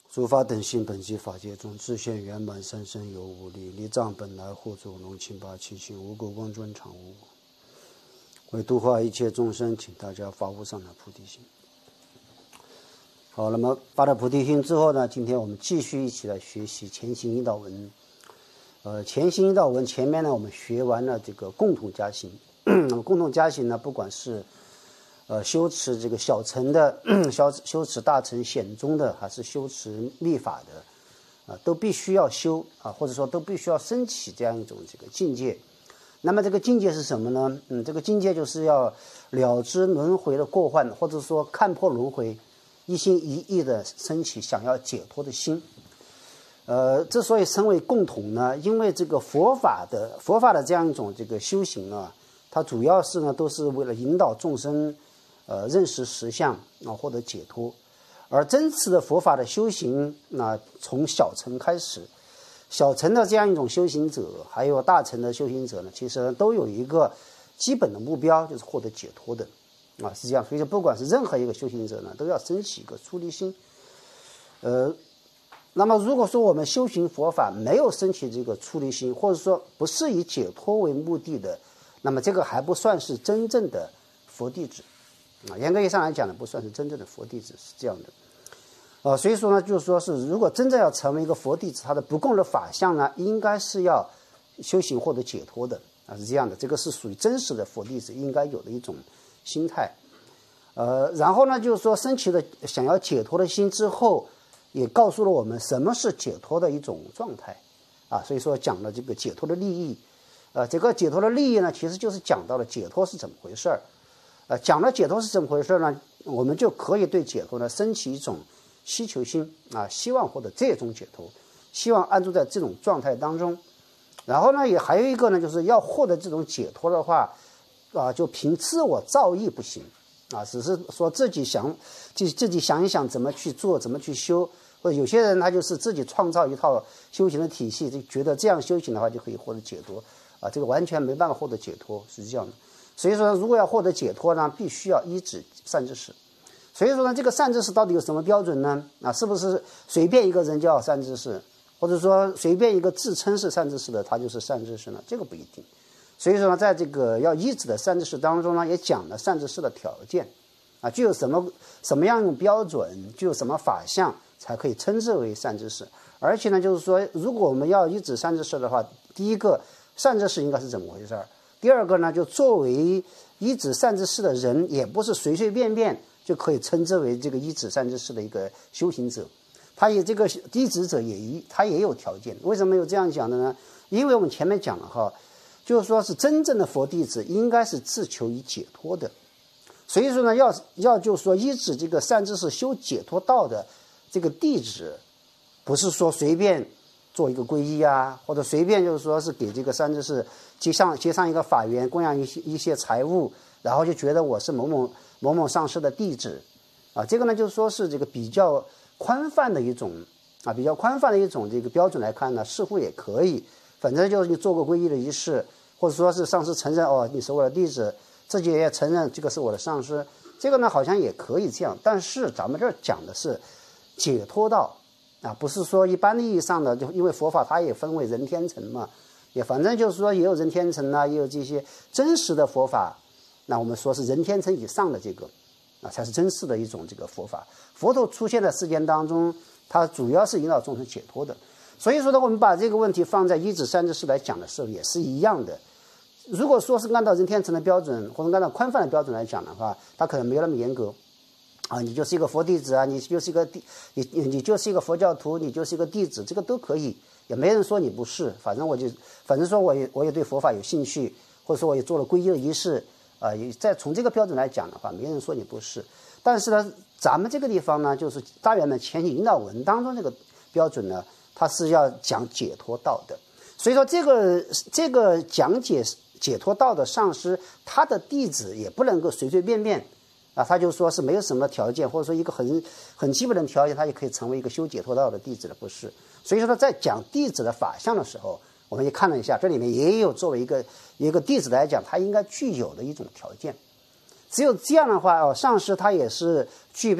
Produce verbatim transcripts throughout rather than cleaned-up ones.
诸法等性本即法界中，自现圆满三身有无力，离障本来护助龙清八七性，无垢光尊常无我。为度化一切众生，请大家发无上的菩提心。好，那么发了菩提心之后呢，今天我们继续一起来学习前行引导文。呃，前行引导文前面呢，我们学完了这个共同加行。那么共同加行呢，不管是呃修持这个小乘的，修修持大乘显宗的，还是修持密法的，啊、呃，都必须要修啊，或者说都必须要升起这样一种这个境界。那么这个境界是什么呢？嗯，这个境界就是要了知轮回的过患，或者说看破轮回，一心一意的升起想要解脱的心。呃，之所以称为共同呢，因为这个佛法的佛法的这样一种这个修行啊，它主要是呢都是为了引导众生，呃，认识实相啊，获得解脱。而真实的佛法的修行，那从小乘开始，小乘的这样一种修行者，还有大乘的修行者呢，其实都有一个基本的目标，就是获得解脱的，啊，是这样。所以说，不管是任何一个修行者呢，都要升起一个出离心。呃，那么如果说我们修行佛法没有升起这个出离心，或者说不是以解脱为目的的，那么这个还不算是真正的佛弟子。啊，严格意义上来讲呢，不算是真正的佛弟子，是这样的。呃，所以说呢，就是说是如果真正要成为一个佛弟子，他的不共的法相呢，应该是要修行获得解脱的啊，是这样的。这个是属于真实的佛弟子应该有的一种心态。呃，然后呢，就是说升起了想要解脱的心之后，也告诉了我们什么是解脱的一种状态啊。所以说讲了这个解脱的利益。呃，这个解脱的利益呢，其实就是讲到了解脱是怎么回事儿。呃，讲了解脱是怎么回事呢？我们就可以对解脱呢升起一种希求心啊，希望获得这种解脱，希望安住在这种状态当中。然后呢，也还有一个呢，就是要获得这种解脱的话，啊，就凭自我造诣不行啊，只是说自己想，自自己想一想怎么去做，怎么去修。或者有些人他就是自己创造一套修行的体系，就觉得这样修行的话就可以获得解脱啊，这个完全没办法获得解脱，是这样的。所以说，如果要获得解脱呢，必须要依止善知识。所以说呢，这个善知识到底有什么标准呢？啊，是不是随便一个人叫善知识，或者说随便一个自称是善知识的，他就是善知识呢？这个不一定。所以说呢，在这个要依止的善知识当中呢，也讲了善知识的条件，啊，具有什么什么样一种标准，具有什么法相，才可以称之为善知识。而且呢，就是说，如果我们要依止善知识的话，第一个，善知识应该是怎么回事儿？第二个呢，就作为依止善知识的人，也不是随随便便就可以称之为这个依止善知识的一个修行者。他也这个依止者也一，他也有条件。为什么有这样讲的呢？因为我们前面讲了哈，就是说是真正的佛弟子应该是自求以解脱的。所以说呢，要要就是说依止这个善知识修解脱道的这个弟子，不是说随便做一个皈依啊，或者随便就是说是给这个善知识接上接上一个法缘，供养一些一些财物，然后就觉得我是某某某某上师的弟子啊。这个呢，就是说是这个比较宽泛的一种啊，比较宽泛的一种这个标准来看呢，似乎也可以。反正就是你做过皈依的仪式，或者说是上师承认哦你是我的弟子，自己也承认这个是我的上师，这个呢好像也可以这样。但是咱们这儿讲的是解脱道啊，不是说一般意义上的，就因为佛法它也分为人天乘嘛，也反正就是说也有人天乘啊，也有这些真实的佛法。那我们说是人天乘以上的这个啊，才是真实的一种这个佛法。佛陀出现在世间当中，它主要是引导众生解脱的。所以说呢，我们把这个问题放在依止善知识来讲的时候，也是一样的。如果说是按照人天乘的标准，或者按照宽泛的标准来讲的话，它可能没有那么严格。啊，你就是一个佛弟子啊，你就是一个弟，你你就是一个佛教徒，你就是一个弟子，这个都可以，也没人说你不是。反正我就，反正说我也我也对佛法有兴趣，或者说我也做了皈依的仪式，啊、呃，再从这个标准来讲的话，没人说你不是。但是呢，咱们这个地方呢，就是大圆满前行引导文当中这个标准呢，它是要讲解脱道的。所以说这个这个讲解解脱道的上师，他的弟子也不能够随随便便。啊，他就说是没有什么条件，或者说一个很很基本的条件，他就可以成为一个修解脱道的弟子的，不是。所以说在讲弟子的法相的时候，我们也看了一下，这里面也有作为一个一个弟子来讲，他应该具有的一种条件。只有这样的话哦，上师他也是具备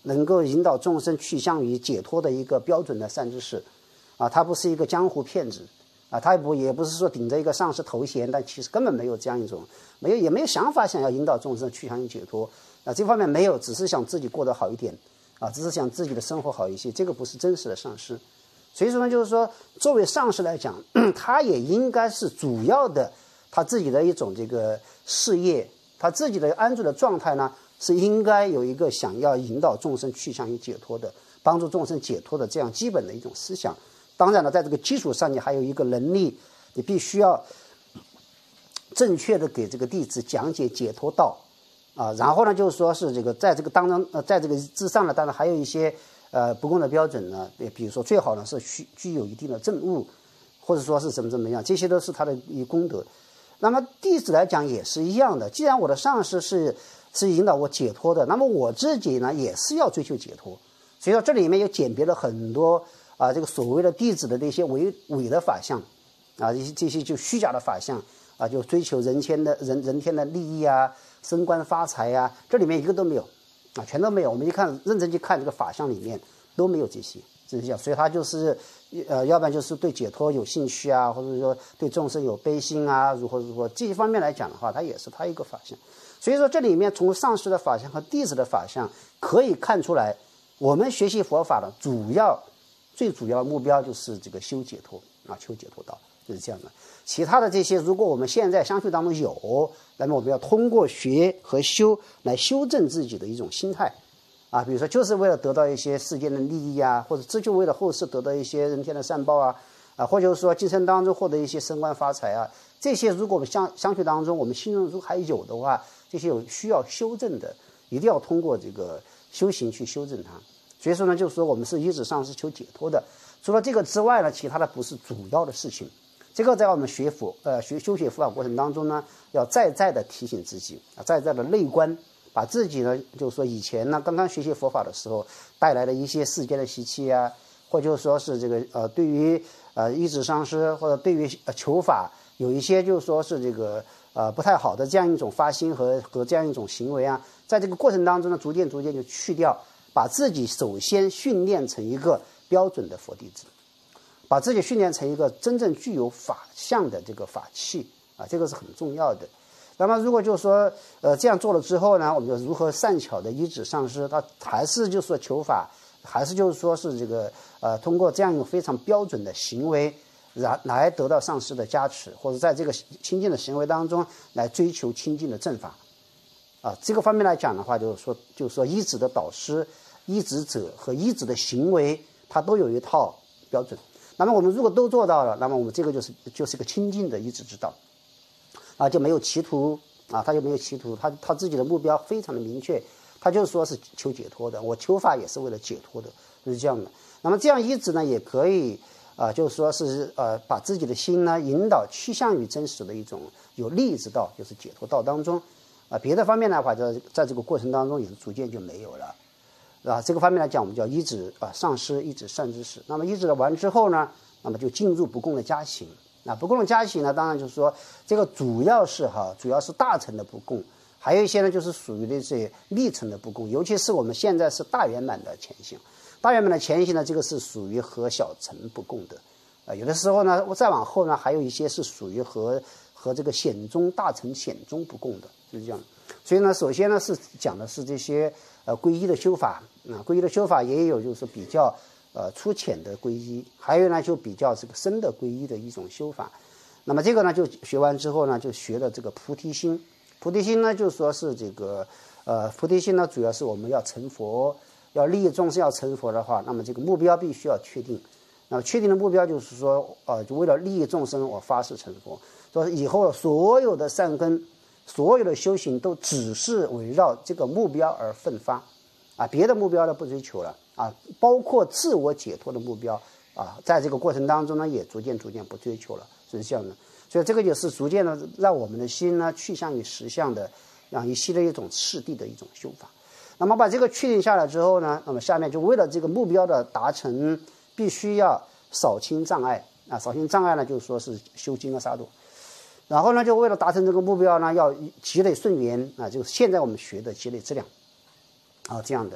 能够引导众生去向于解脱的一个标准的善知识，啊，他不是一个江湖骗子，啊，他也不也不是说顶着一个上师头衔，但其实根本没有这样一种，没有也没有想法想要引导众生去向于解脱，啊，这方面没有，只是想自己过得好一点，啊，只是想自己的生活好一些，这个不是真实的上师。所以说呢，就是说，作为上师来讲，他也应该是主要的他自己的一种这个事业，他自己的安住的状态呢，是应该有一个想要引导众生去向于解脱的，帮助众生解脱的这样基本的一种思想。当然了，在这个基础上，你还有一个能力，你必须要正确的给这个弟子讲解解脱道，啊，然后呢，就是说是这个在这个当中，呃，在这个之上呢，当然还有一些。呃，不共的标准呢，比如说最好呢是具具有一定的证悟，或者说是怎么怎么样，这些都是他的一功德。那么弟子来讲也是一样的，既然我的上师是是引导我解脱的，那么我自己呢也是要追求解脱。所以说这里面又鉴别了很多啊，这个所谓的弟子的那些伪伪的法相啊，这些这些就虚假的法相啊，就追求人天的人人天的利益啊，升官发财啊，这里面一个都没有。啊，全都没有。我们一看，认真去看这个法相里面都没有这些，这样，所以他就是，呃，要不然就是对解脱有兴趣啊，或者说对众生有悲心啊，如何如何这一方面来讲的话，他也是他一个法相。所以说这里面从上师的法相和弟子的法相可以看出来，我们学习佛法的主要、最主要的目标就是这个修解脱啊，求解脱道，就是这样的。其他的这些，如果我们现在相续当中有，那么我们要通过学和修来修正自己的一种心态，啊，比如说就是为了得到一些世间的利益啊，或者这就为了后世得到一些人天的善报啊，啊，或者说今生当中获得一些升官发财啊，这些如果我们相相续当中我们心中如果还有的话，这些有需要修正的，一定要通过这个修行去修正它。所以说呢，就是说我们是一直上是求解脱的，除了这个之外呢，其他的不是主要的事情。这个在我们学佛呃学修学佛法过程当中呢，要再再的提醒自己啊，再再的内观，把自己呢，就是说以前呢刚刚学习佛法的时候带来的一些世间的习气啊，或者说是这个呃对于呃依止上师或者对于呃求法有一些就是说是这个呃不太好的这样一种发心和和这样一种行为啊，在这个过程当中呢，逐渐逐渐就去掉，把自己首先训练成一个标准的佛弟子。把自己训练成一个真正具有法相的这个法器啊，这个是很重要的。那么如果就是说呃这样做了之后呢，我们就如何善巧的依止上师，他还是就是说求法，还是就是说是这个呃通过这样一种非常标准的行为，然来得到上师的加持，或者在这个清净的行为当中来追求清净的正法啊。这个方面来讲的话，就是说就是说依止的导师、依止者和依止的行为，它都有一套标准。那么我们如果都做到了，那么我们这个就是就是个清净的依止之道，啊，就没有歧途啊，他就没有歧途，他他自己的目标非常的明确，他就是说是求解脱的，我求法也是为了解脱的，就是这样的。那么这样依止呢，也可以啊，就是说是呃把自己的心呢引导趋向于真实的一种有利之道，就是解脱道当中啊。别的方面的话，在在这个过程当中也是逐渐就没有了。啊，这个方面来讲，我们叫依止啊，上师依止善知识。那么依止了完之后呢，那么就进入不共的加行。那不共的加行呢，当然就是说这个主要是哈，主要是大乘的不共，还有一些呢就是属于的这密乘的不共，尤其是我们现在是大圆满的前行。大圆满的前行呢，这个是属于和小乘不共的。啊，有的时候呢，我再往后呢，还有一些是属于和和这个显宗大乘显宗不共的，就是这样。所以呢，首先呢是讲的是这些呃皈依的修法啊，皈依的修法也有就是比较呃粗浅的皈依，还有呢就比较这个深的皈依的一种修法。那么这个呢就学完之后呢，就学了这个菩提心。菩提心呢就说是这个呃菩提心呢主要是我们要成佛，要利益众生要成佛的话，那么这个目标必须要确定。那么确定的目标就是说呃就为了利益众生，我发誓成佛，说以后所有的善根。所有的修行都只是围绕这个目标而奋发，啊，别的目标呢不追求了啊，包括自我解脱的目标啊，在这个过程当中呢，也逐渐逐渐不追求了，是这样的。所以这个就是逐渐的让我们的心呢趋向于实相的，让一系列一种次第的一种修法。那么把这个确定下来之后呢，那么下面就为了这个目标的达成，必须要扫清障碍啊，扫清障碍呢，就是说是修经啊、杀度。然后呢，就为了达成这个目标呢，要积累顺缘啊，就是现在我们学的积累质量啊，这样的。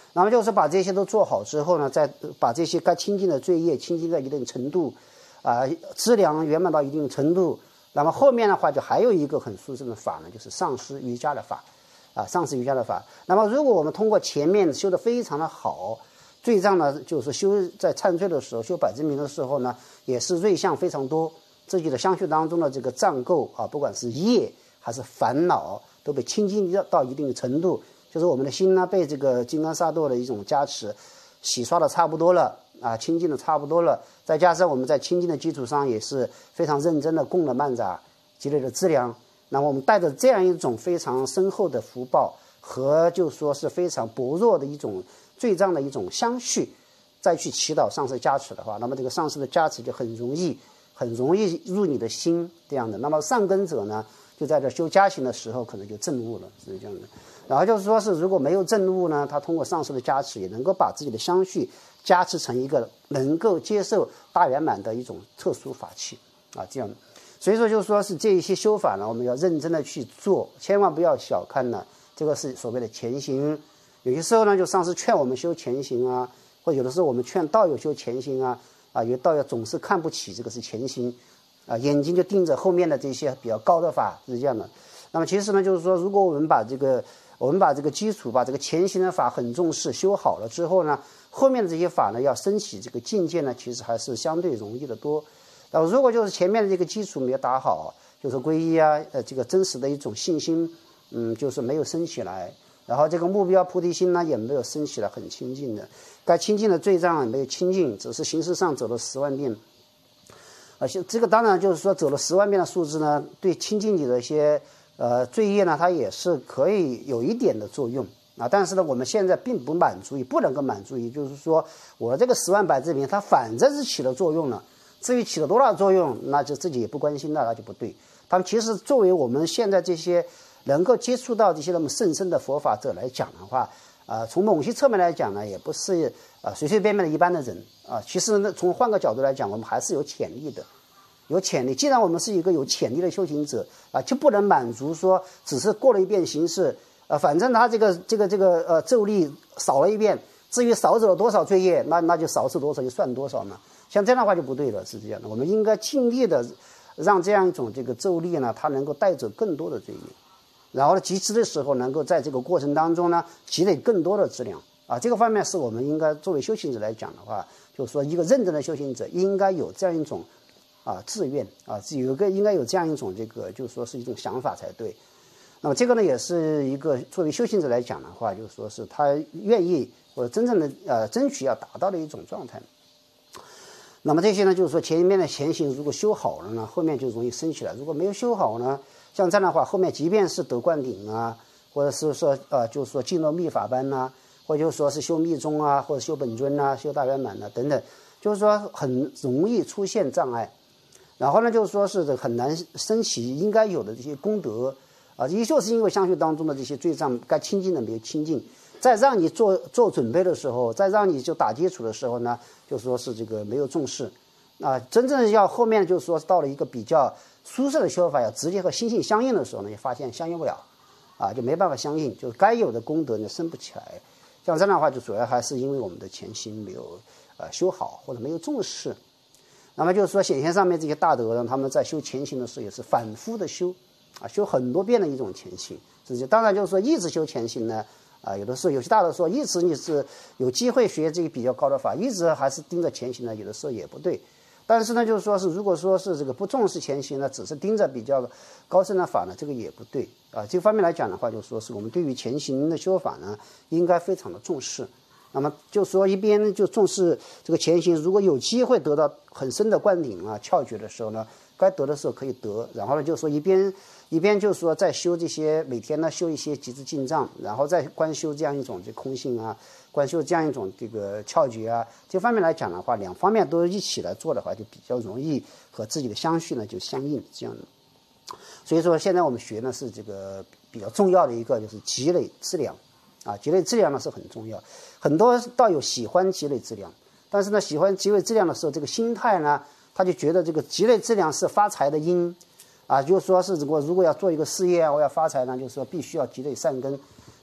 那么就是把这些都做好之后呢，再把这些该清净的罪业清净到一定程度，啊、呃，资粮圆满到一定程度。那么后面的话就还有一个很殊胜的法呢，就是上师瑜伽的法，啊，上师瑜伽的法。那么如果我们通过前面修得非常的好，罪障呢，就是修在忏罪的时候，修百字明的时候呢，也是瑞相非常多，自己的相续当中的这个障垢啊，不管是业还是烦恼，都被清净到一定的程度。就是我们的心呢，被这个金刚萨埵的一种加持，洗刷的差不多了啊，清净的差不多了。再加上我们在清净的基础上，也是非常认真的供了曼扎，积累了资粮。那么我们带着这样一种非常深厚的福报和就说是非常薄弱的一种罪障的一种相续，再去祈祷上师加持的话，那么这个上师的加持就很容易，很容易入你的心这样的。那么上根者呢，就在这修加行的时候，可能就证悟了，是这样的。然后就是说是如果没有证悟呢，他通过上师的加持，也能够把自己的相续加持成一个能够接受大圆满的一种特殊法器啊，这样的。所以说就是说是这一些修法呢，我们要认真的去做，千万不要小看了这个是所谓的前行。有些时候呢，就上师劝我们修前行啊，或者有的时候我们劝道友修前行啊，啊，有道友总是看不起这个是前行，啊，眼睛就盯着后面的这些比较高的法，是这样的。那么其实呢，就是说，如果我们把这个我们把这个基础，把这个前行的法很重视，修好了之后呢，后面的这些法呢，要升起这个境界呢，其实还是相对容易的多。那如果就是前面的这个基础没有打好，就是皈依啊，呃，这个真实的一种信心，嗯，就是没有升起来，然后这个目标菩提心呢，也没有升起来很清净的，该清净的罪障也没有清净，只是形式上走了十万遍。而且这个当然就是说，走了十万遍的数字呢，对清净你的一些呃罪业呢，它也是可以有一点的作用啊。但是呢，我们现在并不满足于，不能够满足于，就是说我这个十万百字明，它反正是起了作用了。至于起了多大作用，那就自己也不关心了，那就不对。他们其实作为我们现在这些能够接触到这些那么甚深的佛法者来讲的话，啊、呃，从某些侧面来讲呢，也不是啊、呃、随随便便的一般的人啊。其实呢，从换个角度来讲，我们还是有潜力的，有潜力。既然我们是一个有潜力的修行者啊，就不能满足说只是过了一遍形式，啊，反正他这个这个这个呃咒力扫了一遍，至于少走了多少罪业，那那就少是多少就算多少嘛。像这样的话就不对了，是这样的。我们应该尽力的让这样一种这个咒力呢，它能够带走更多的罪业，然后呢，集资的时候能够在这个过程当中呢，积累更多的质量啊。这个方面是我们应该作为修行者来讲的话，就是说一个认真的修行者应该有这样一种啊志愿啊，有一个应该有这样一种这个就是说是一种想法才对。那么这个呢，也是一个作为修行者来讲的话，就是说是他愿意或者真正的呃争取要达到的一种状态。那么这些呢，就是说前面的前行如果修好了呢，后面就容易升起来；如果没有修好呢，像这样的话，后面即便是得灌顶啊，或者是说呃，就是说进入密法班呐、啊，或者就是说是修密宗啊，或者修本尊啊，修大圆满啊等等，就是说很容易出现障碍。然后呢，就是说是很难升起应该有的这些功德啊，依旧是因为相续当中的这些罪障该清净的没有清净。在让你做做准备的时候，在让你就打基础的时候呢，就说是这个没有重视，啊，真正要后面就是说到了一个比较舒适的修法，要直接和心性相应的时候呢，也发现相应不了，啊，就没办法相应，就该有的功德呢升不起来。像这样的话，就主要还是因为我们的前心没有呃修好，或者没有重视。那么就是说显现上面这些大德呢，他们在修前行的时候也是反复的修，啊，修很多遍的一种前行。这就当然就是说一直修前行呢。啊，有的时候有些大的说，一直你是有机会学这个比较高的法，一直还是盯着前行呢，有的时候也不对。但是呢，就是说是如果说是这个不重视前行呢，只是盯着比较高深的法呢，这个也不对啊。这方面来讲的话，就说是我们对于前行的修法呢，应该非常的重视。那么就说一边就重视这个前行，如果有机会得到很深的灌顶啊、窍诀的时候呢，该得的时候可以得，然后呢，就说一边。一边就是说在修这些每天呢修一些极致进藏，然后再观修这样一种这空性啊，观修这样一种这个窍诀啊，这方面来讲的话，两方面都一起来做的话，就比较容易和自己的相续呢就相应这样的。所以说现在我们学呢是这个比较重要的一个就是积累资粮啊，积累资粮呢是很重要。很多道友喜欢积累资粮，但是呢喜欢积累资粮的时候，这个心态呢他就觉得这个积累资粮是发财的因。啊，就是说是我如果要做一个事业啊，我要发财呢，就是说必须要积累善根。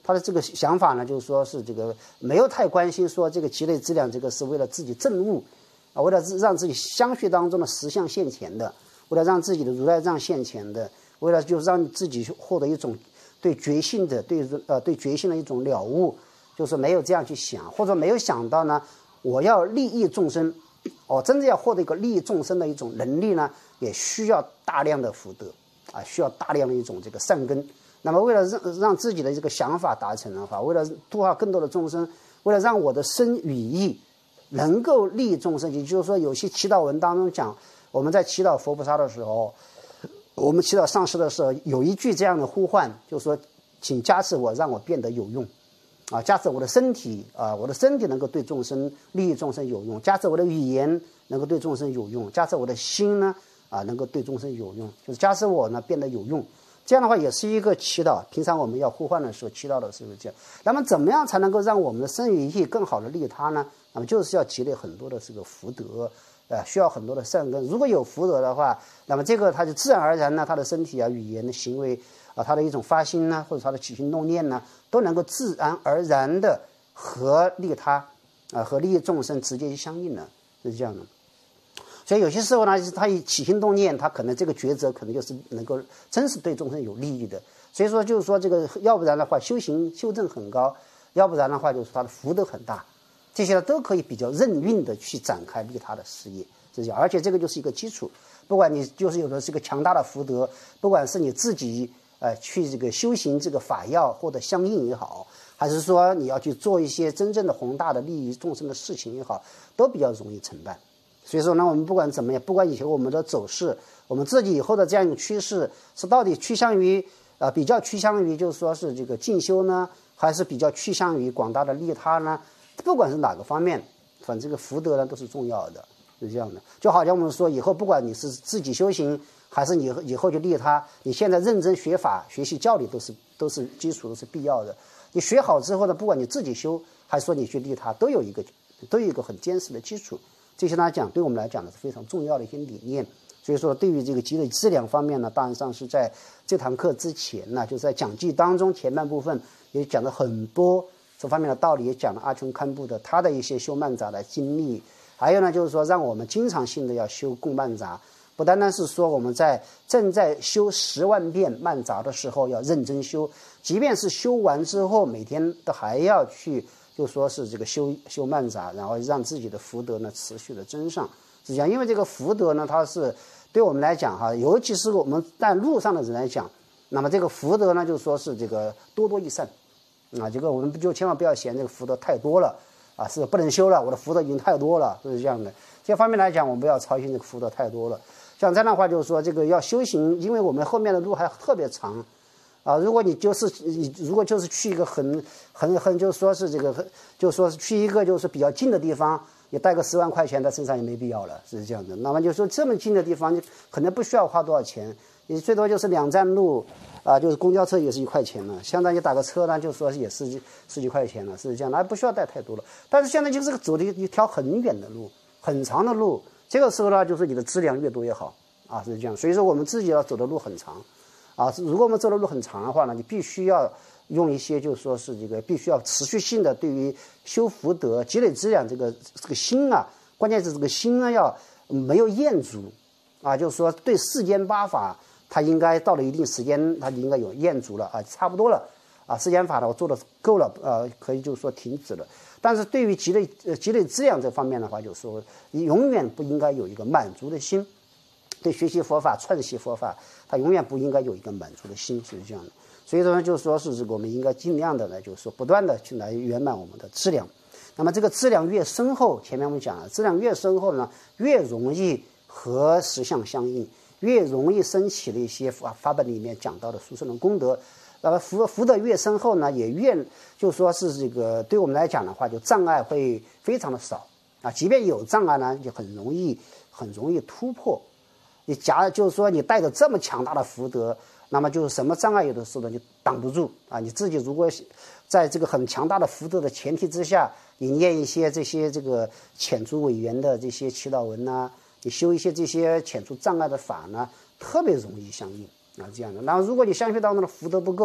他的这个想法呢，就是说是这个没有太关心说这个积累资粮这个是为了自己证悟啊，为了让自己相续当中的实相现前的，为了让自己的如来藏现前的，为了就是让自己获得一种对觉性的对呃对觉性的一种了悟，就是没有这样去想，或者没有想到呢，我要利益众生，哦，真正要获得一个利益众生的一种能力呢，也需要大量的福德啊，需要大量的一种这个善根。那么为了让让自己的这个想法达成的话，为了度化更多的众生，为了让我的身语意能够利益众生，也就是说有些祈祷文当中讲，我们在祈祷佛菩萨的时候，我们祈祷上师的时候，有一句这样的呼唤，就是说请加持我，让我变得有用啊，加持我的身体啊，我的身体能够对众生利益众生有用，加持我的语言能够对众生有用，加持我的心呢啊能够对众生有用，就是加持我呢变得有用。这样的话也是一个祈祷，平常我们要呼唤的时候祈祷的时候这样。那么怎么样才能够让我们的身语意更好的利他呢？那么就是要积累很多的这个福德，呃，需要很多的善根。如果有福德的话，那么这个他就自然而然呢，他的身体啊、语言的行为啊、他的一种发心呢，或者他的起心动念呢，都能够自然而然的和利他啊、和利益众生直接相应的，是这样的。所以有些时候呢，他一起心动念，他可能这个抉择可能就是能够真是对众生有利益的。所以说就是说这个，要不然的话修行修正很高，要不然的话就是他的福德很大，这些都可以比较任运的去展开利他的事业，是这样。而且这个就是一个基础，不管你就是有的是个强大的福德，不管是你自己呃去这个修行这个法要或者相应也好，还是说你要去做一些真正的宏大的利益众生的事情也好，都比较容易成办。所以说呢，我们不管怎么样，不管以后我们的走势，我们自己以后的这样一个趋势，是到底趋向于呃比较趋向于就是说是这个进修呢，还是比较趋向于广大的利他呢？不管是哪个方面，反正这个福德呢都是重要的，是这样的。就好像我们说，以后不管你是自己修行，还是你以后去利他，你现在认真学法、学习教理都是都是基础，都是必要的。你学好之后呢，不管你自己修，还是说你去利他，都有一个都有一个很坚实的基础。这些来讲，对我们来讲呢是非常重要的一些理念。所以说，对于这个积累资粮方面呢，当然上是在这堂课之前呢，就在讲记当中前半部分也讲了很多这方面的道理，也讲了阿琼堪布的他的一些修曼杂的经历。还有呢，就是说让我们经常性的要修供曼杂，不单单是说我们在正在修十万遍曼杂的时候要认真修，即便是修完之后，每天都还要去。就说是这个修修曼杂，然后让自己的福德呢持续的增上，是这样。因为这个福德呢，它是对我们来讲哈，尤其是我们在路上的人来讲，那么这个福德呢，就说是这个多多益善啊。这个我们就千万不要嫌这个福德太多了啊，是不能修了，我的福德已经太多了，是这样的。这方面来讲，我们不要操心这个福德太多了。像这样的话，就是说这个要修行，因为我们后面的路还特别长。啊，如果你就是你，如果就是去一个很很很，就是说是这个，就说是去一个就是比较近的地方，你带个十万块钱在身上也没必要了，是这样的。那么就说这么近的地方，你可能不需要花多少钱，你最多就是两站路，啊，就是公交车也是一块钱了，相当于打个车呢，就说也是十几块钱了，是这样的，还不需要带太多了。但是现在就是走的一条很远的路，很长的路，这个时候呢，就是你的资粮越多越好啊，是这样。所以说我们自己要走的路很长。啊，如果我们走的路很长的话呢，你必须要用一些，就是说是这个必须要持续性的对于修福德、积累资粮这个这个心啊，关键是这个心呢要没有厌足啊，就是说对世间八法，它应该到了一定时间，它应该有厌足了啊，差不多了啊，世间法呢我做的够了，呃，可以就是说停止了。但是对于积累呃积累资粮这方面的话，就是说你永远不应该有一个满足的心。对学习佛法、串习佛法，他永远不应该有一个满足的心，是这样的。所以说，就是说是这个，我们应该尽量的呢，就是说不断的去来圆满我们的资粮。那么这个资粮越深厚，前面我们讲了，资粮越深厚呢，越容易和实相相应，越容易升起了一些法法本里面讲到的殊胜的功德。呃，福福德越深厚呢，也越就说是这个对我们来讲的话，就障碍会非常的少啊。即便有障碍呢，就很容易很容易突破。你假就是说你带着这么强大的福德，那么就是什么障碍有的时候呢就挡不住啊。你自己如果在这个很强大的福德的前提之下，你念一些这些这个遣除违缘的这些祈祷文呐、啊，你修一些这些遣除障碍的法呢，特别容易相应啊这样的。然后如果你相续当中的福德不够，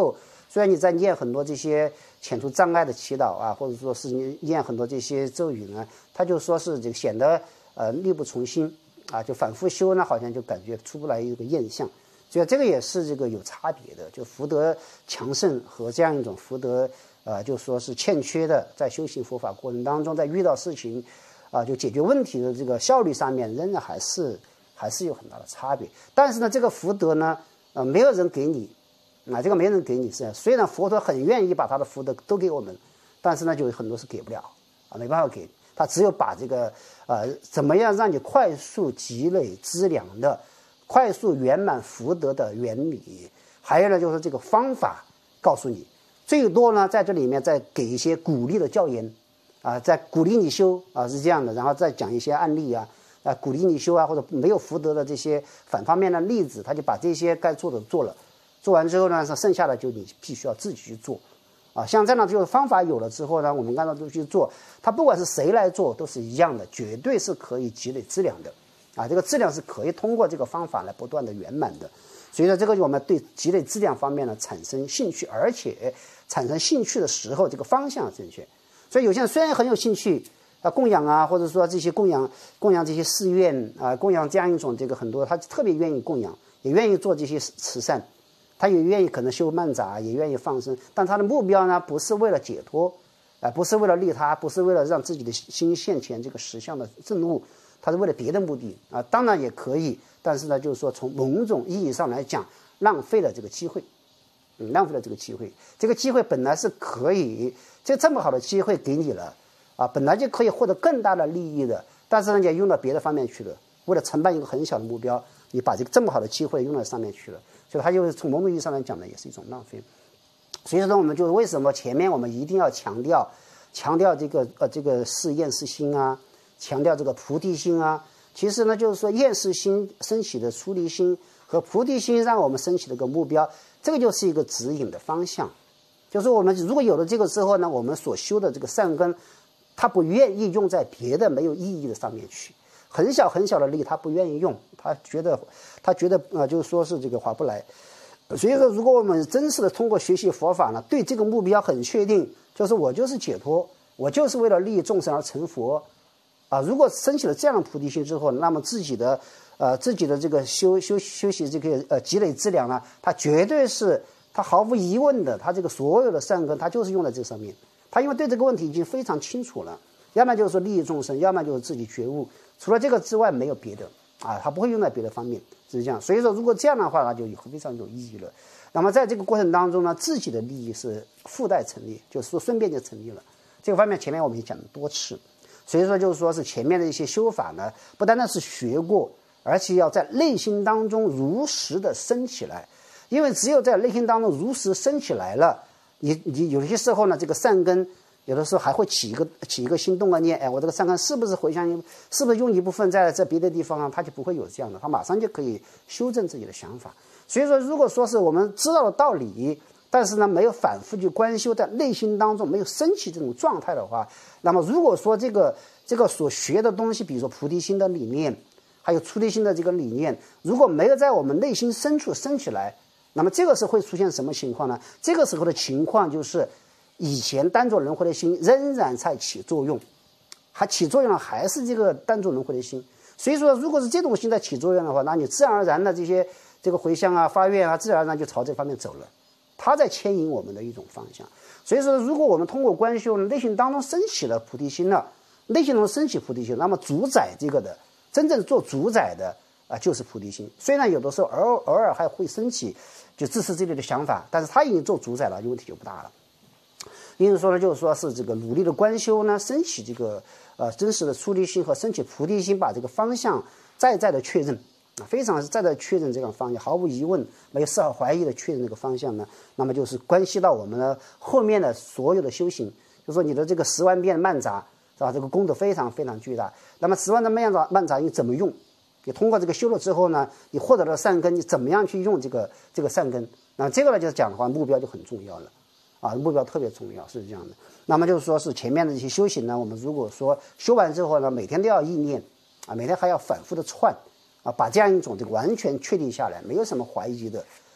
虽然你在念很多这些遣除障碍的祈祷啊，或者说是你念很多这些咒语呢，它就说是这个显得呃力不从心啊，就反复修呢，好像就感觉出不来一个验相。所以这个也是这个有差别的，就福德强盛和这样一种福德呃就说是欠缺的，在修行佛法过程当中，在遇到事情啊就解决问题的这个效率上面，仍然还是还是有很大的差别。但是呢，这个福德呢，呃，没有人给你。啊，这个没人给你是，虽然佛陀很愿意把他的福德都给我们，但是呢，就有很多是给不了啊，没办法给他，只有把这个呃，怎么样让你快速积累资粮的、快速圆满福德的原理，还有呢，就是这个方法告诉你，最多呢，在这里面再给一些鼓励的教言啊，在鼓励你修啊，是这样的，然后再讲一些案例啊，啊，鼓励你修啊，或者没有福德的这些反方面的例子，他就把这些该做的做了。做完之后呢，剩下的就你必须要自己去做，啊，像这样的就是方法有了之后呢，我们按照这去做，它不管是谁来做都是一样的，绝对是可以积累质量的，啊，这个质量是可以通过这个方法来不断的圆满的。所以呢，这个我们对积累质量方面呢产生兴趣，而且产生兴趣的时候，这个方向正确。所以有些人虽然很有兴趣啊，供养啊，或者说这些供养供养这些寺院啊，供养这样一种这个很多，他特别愿意供养，也愿意做这些慈善。他也愿意可能修曼杂，也愿意放生，但他的目标呢，不是为了解脱，啊、呃，不是为了利他，不是为了让自己的心现前这个实相的正悟，他是为了别的目的啊。当然也可以，但是呢，就是说从某种意义上来讲，浪费了这个机会，嗯，浪费了这个机会。这个机会本来是可以，就这么好的机会给你了，啊，本来就可以获得更大的利益的，但是呢，你用到别的方面去了，为了承办一个很小的目标，你把这个这么好的机会用到上面去了。所以它就是从某种意义上来讲呢，也是一种浪费。所以说，我们就是为什么前面我们一定要强调，强调这个呃这个是厌世心啊，强调这个菩提心啊。其实呢，就是说厌世心升起的出离心和菩提心让我们升起了个目标，这个就是一个指引的方向。就是我们如果有了这个之后呢，我们所修的这个善根，它不愿意用在别的没有意义的上面去。很小很小的力，他不愿意用，他觉得，他觉得呃，就是说是这个划不来。所以说，如果我们真实的通过学习佛法呢，对这个目标很确定，就是我就是解脱，我就是为了利益众生而成佛，啊，如果升起了这样的菩提心之后，那么自己的呃自己的这个修修修习这个呃积累资粮呢，它绝对是他毫无疑问的，他这个所有的善根，他就是用在这上面。他因为对这个问题已经非常清楚了，要么就是说利益众生，要么就是自己觉悟。除了这个之外没有别的啊，它不会用在别的方面，是这样。所以说，如果这样的话，那就非常有意义了。那么在这个过程当中呢，自己的利益是附带成立，就是说顺便就成立了。这个方面前面我们也讲了多次。所以说，就是说是前面的一些修法呢，不单单是学过，而且要在内心当中如实的升起来。因为只有在内心当中如实升起来了，你你有些时候呢，这个善根。有的时候还会起一个起一个心动的念，哎，我这个善根是不是回向，是不是用一部分在在别的地方啊？他就不会有这样的，他马上就可以修正自己的想法。所以说，如果说是我们知道了道理，但是呢没有反复去观修，在内心当中没有升起这种状态的话，那么如果说这个这个所学的东西，比如说菩提心的理念，还有出离心的这个理念，如果没有在我们内心深处升起来，那么这个是会出现什么情况呢？这个时候的情况就是。以前单着轮回的心仍然在起作用，还起作用的还是这个单着轮回的心。所以说，如果是这种心在起作用的话，那你自然而然的这些这个回向啊、发愿啊，自然而然就朝这方面走了。它在牵引我们的一种方向。所以说，如果我们通过观修，内心当中升起了菩提心了，内心中升起菩提心，那么主宰这个的，真正做主宰的啊、呃，就是菩提心。虽然有的时候偶偶尔还会升起就自私自利的想法，但是它已经做主宰了，就问题就不大了。因此说呢，就是说是这个努力的观修呢，升起这个呃真实的出离心和升起菩提心，把这个方向再再的确认啊，非常再再确认这个方向，毫无疑问，没有丝毫怀疑的确认这个方向呢，那么就是关系到我们的后面的所有的修行，就是说你的这个十万遍曼杂是吧？这个功德非常非常巨大。那么十万的曼杂曼杂你怎么用？你通过这个修了之后呢，你获得了善根，你怎么样去用这个这个善根？那这个呢，就是讲的话，目标就很重要了。啊，目标特别重要，是这样的。那么就是说是前面的一些修行呢，我们如果说修完之后呢，每天都要意念，啊，每天还要反复的串，啊，把这样一种这个完全确定下来，没有什么怀疑的，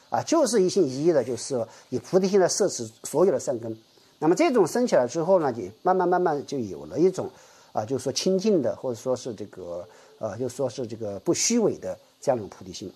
啊，就是一心一意的，就是以菩提心来摄持所有的善根。那么这种升起来之后呢，也慢慢慢慢就有了一种啊，就是说清净的，或者说是这个呃，就说是这个不虚伪的这样一种菩提心。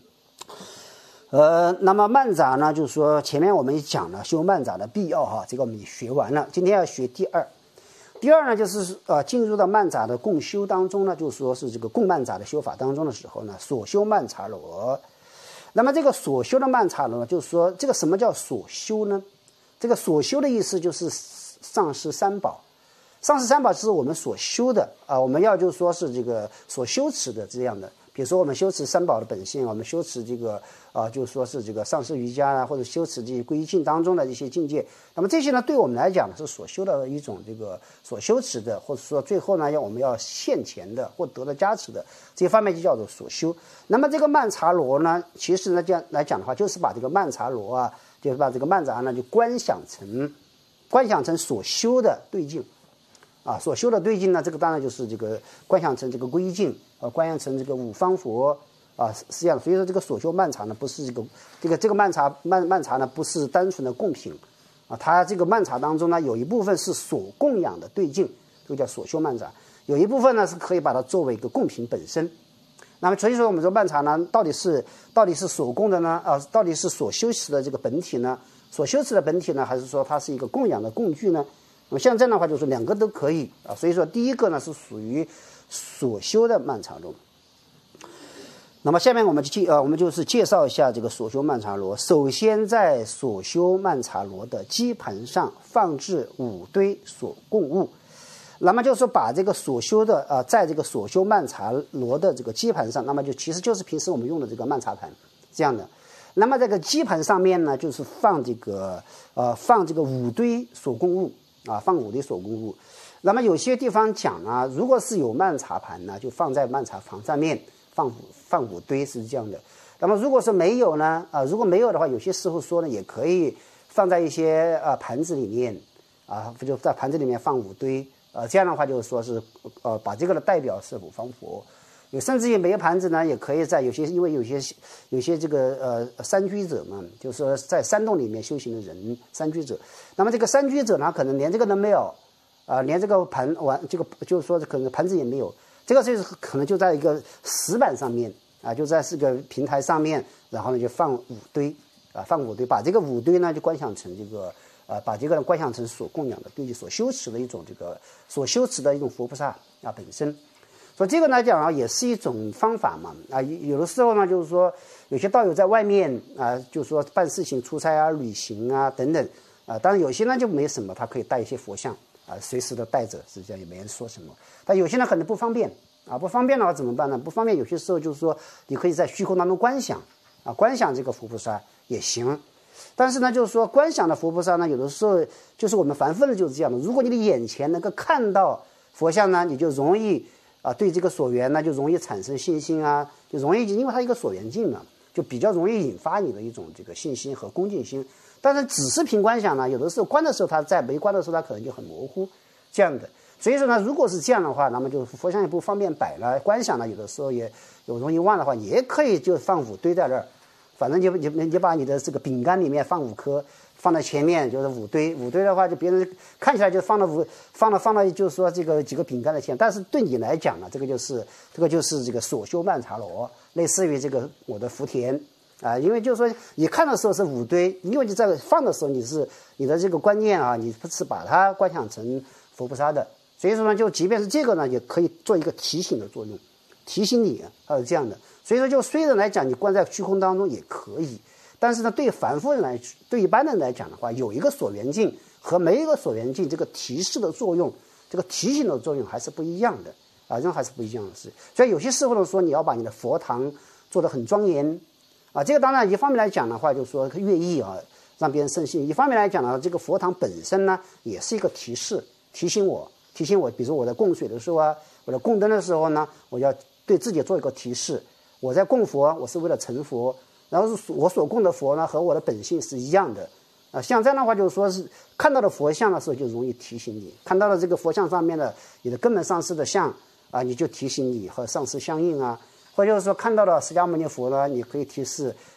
呃，那么曼杂呢，就是说前面我们也讲了修曼杂的必要哈，这个我们也学完了。今天要学第二，第二呢就是呃进入到曼杂的共修当中呢，就是说是这个共曼杂的修法当中的时候呢，所修曼荼罗。那么这个所修的曼荼罗呢，就是说这个什么叫所修呢？这个所修的意思就是上师三宝。上师三宝是我们所修的啊，我们要就是说是这个所修持的这样的。比如说我们修持三宝的本性，我们修持这个啊，就是说是这个上师瑜伽啊，或者修持这些皈依境当中的一些境界。那么这些呢，对我们来讲是所修的一种这个所修持的，或者说最后呢，要我们要现前的或得到加持的这些方面就叫做所修。那么这个曼荼罗呢，其实呢这样来讲的话，就是把这个曼荼罗啊，就是把这个曼杂呢就观想成观想成所修的对境。啊，所修的对境呢，这个当然就是这个观想成这个皈依境，呃，观想成这个五方佛啊，是这样。所以说这个所修曼荼呢，不是这个这个这个曼荼曼曼荼呢，不是单纯的供品啊，它这个曼荼当中呢，有一部分是所供养的对境，这个叫所修曼荼；有一部分呢是可以把它作为一个供品本身。那么所以说我们说曼荼呢，到底是到底是所供的呢？啊，到底是所修持的这个本体呢？所修持的本体呢，还是说它是一个供养的工具呢？那么像这样的话，就是两个都可以啊。所以说，第一个呢是属于所修的曼荼罗。那么下面我们就介呃，我们就是介绍一下这个所修曼荼罗。首先，在所修曼荼罗的基盘上放置五堆所供物。那么就是说，把这个所修的呃，在这个所修曼荼罗的这个基盘上，那么就其实就是平时我们用的这个曼荼盘这样的。那么这个基盘上面呢，就是放这个呃放这个五堆所供物。啊，放五堆所供物。那么有些地方讲啊，如果是有曼荼盘呢，就放在曼荼盘上面放放五堆是这样的。那么如果是没有呢，啊，如果没有的话，有些师傅说呢，也可以放在一些啊盘子里面，啊，就在盘子里面放五堆，呃，这样的话就是说是呃把这个的代表是五方佛。有甚至于没有盘子呢，也可以在有些因为有些有些这个呃山居者嘛，就是说在山洞里面修行的人，山居者。那么这个山居者呢，可能连这个都没有，啊、呃，连这个盘完这个就是说可能盘子也没有，这个就是可能就在一个石板上面啊，就在这个平台上面，然后呢就放五堆啊，放五堆，把这个五堆呢就观想成这个呃，把这个观想成所供养的对所修持的一种这个所修持的一种佛菩萨啊本身。所以这个来讲啊，也是一种方法嘛啊，有的时候呢，就是说有些道友在外面啊，就是说办事情、出差啊、旅行啊等等啊，当然有些呢就没什么，他可以带一些佛像啊，随时的带着，实际上也没人说什么。但有些人可能不方便啊，不方便的话怎么办呢？不方便，有些时候就是说你可以在虚空当中观想啊，观想这个佛菩萨也行。但是呢，就是说观想的佛菩萨呢，有的时候就是我们凡夫人就是这样的，如果你的眼前能够看到佛像呢，你就容易。啊，对这个所缘呢，就容易产生信心啊，就容易，因为它一个所缘境嘛，就比较容易引发你的一种这个信心和恭敬心。但是只是凭观想呢，有的时候观的时候它在，没观的时候它可能就很模糊，这样的。所以说呢，如果是这样的话，那么就佛像也不方便摆了，观想呢，有的时候也有容易忘的话，也可以就放五堆在那儿，反正就你你把你的这个饼干里面放五颗。放在前面就是五堆，五堆的话就别人看起来就放了五放了放了，就是说这个几个饼干的前，但是对你来讲呢，这个就是这个就是这个所修曼荼罗，类似于这个我的福田啊，因为就是说你看的时候是五堆，因为你在放的时候你是你的这个观念啊，你不是把它观想成佛菩萨的，所以说呢，就即便是这个呢，也可以做一个提醒的作用，提醒你啊，是这样的。所以说就虽然来讲，你观在虚空当中也可以。但是呢，对凡夫人来，对一般人来讲的话，有一个所缘境和没一个所缘境，这个提示的作用，这个提醒的作用还是不一样的啊，这还是不一样的事。所以有些师傅呢说，你要把你的佛堂做得很庄严啊，这个当然一方面来讲的话，就是说乐意啊，让别人深信；一方面来讲呢，这个佛堂本身呢，也是一个提示，提醒我，提醒我，比如说我在供水的时候啊，我在供灯的时候呢，我要对自己做一个提示，我在供佛，我是为了成佛。然后是我所供的佛呢，和我的本性是一样的，啊，像这样的话，就是说是看到的佛像的时候，就容易提醒你；看到了这个佛像上面的你的根本上师的像啊，你就提醒你和上师相应啊；或者就是说看到了释迦牟尼佛呢，你可以提示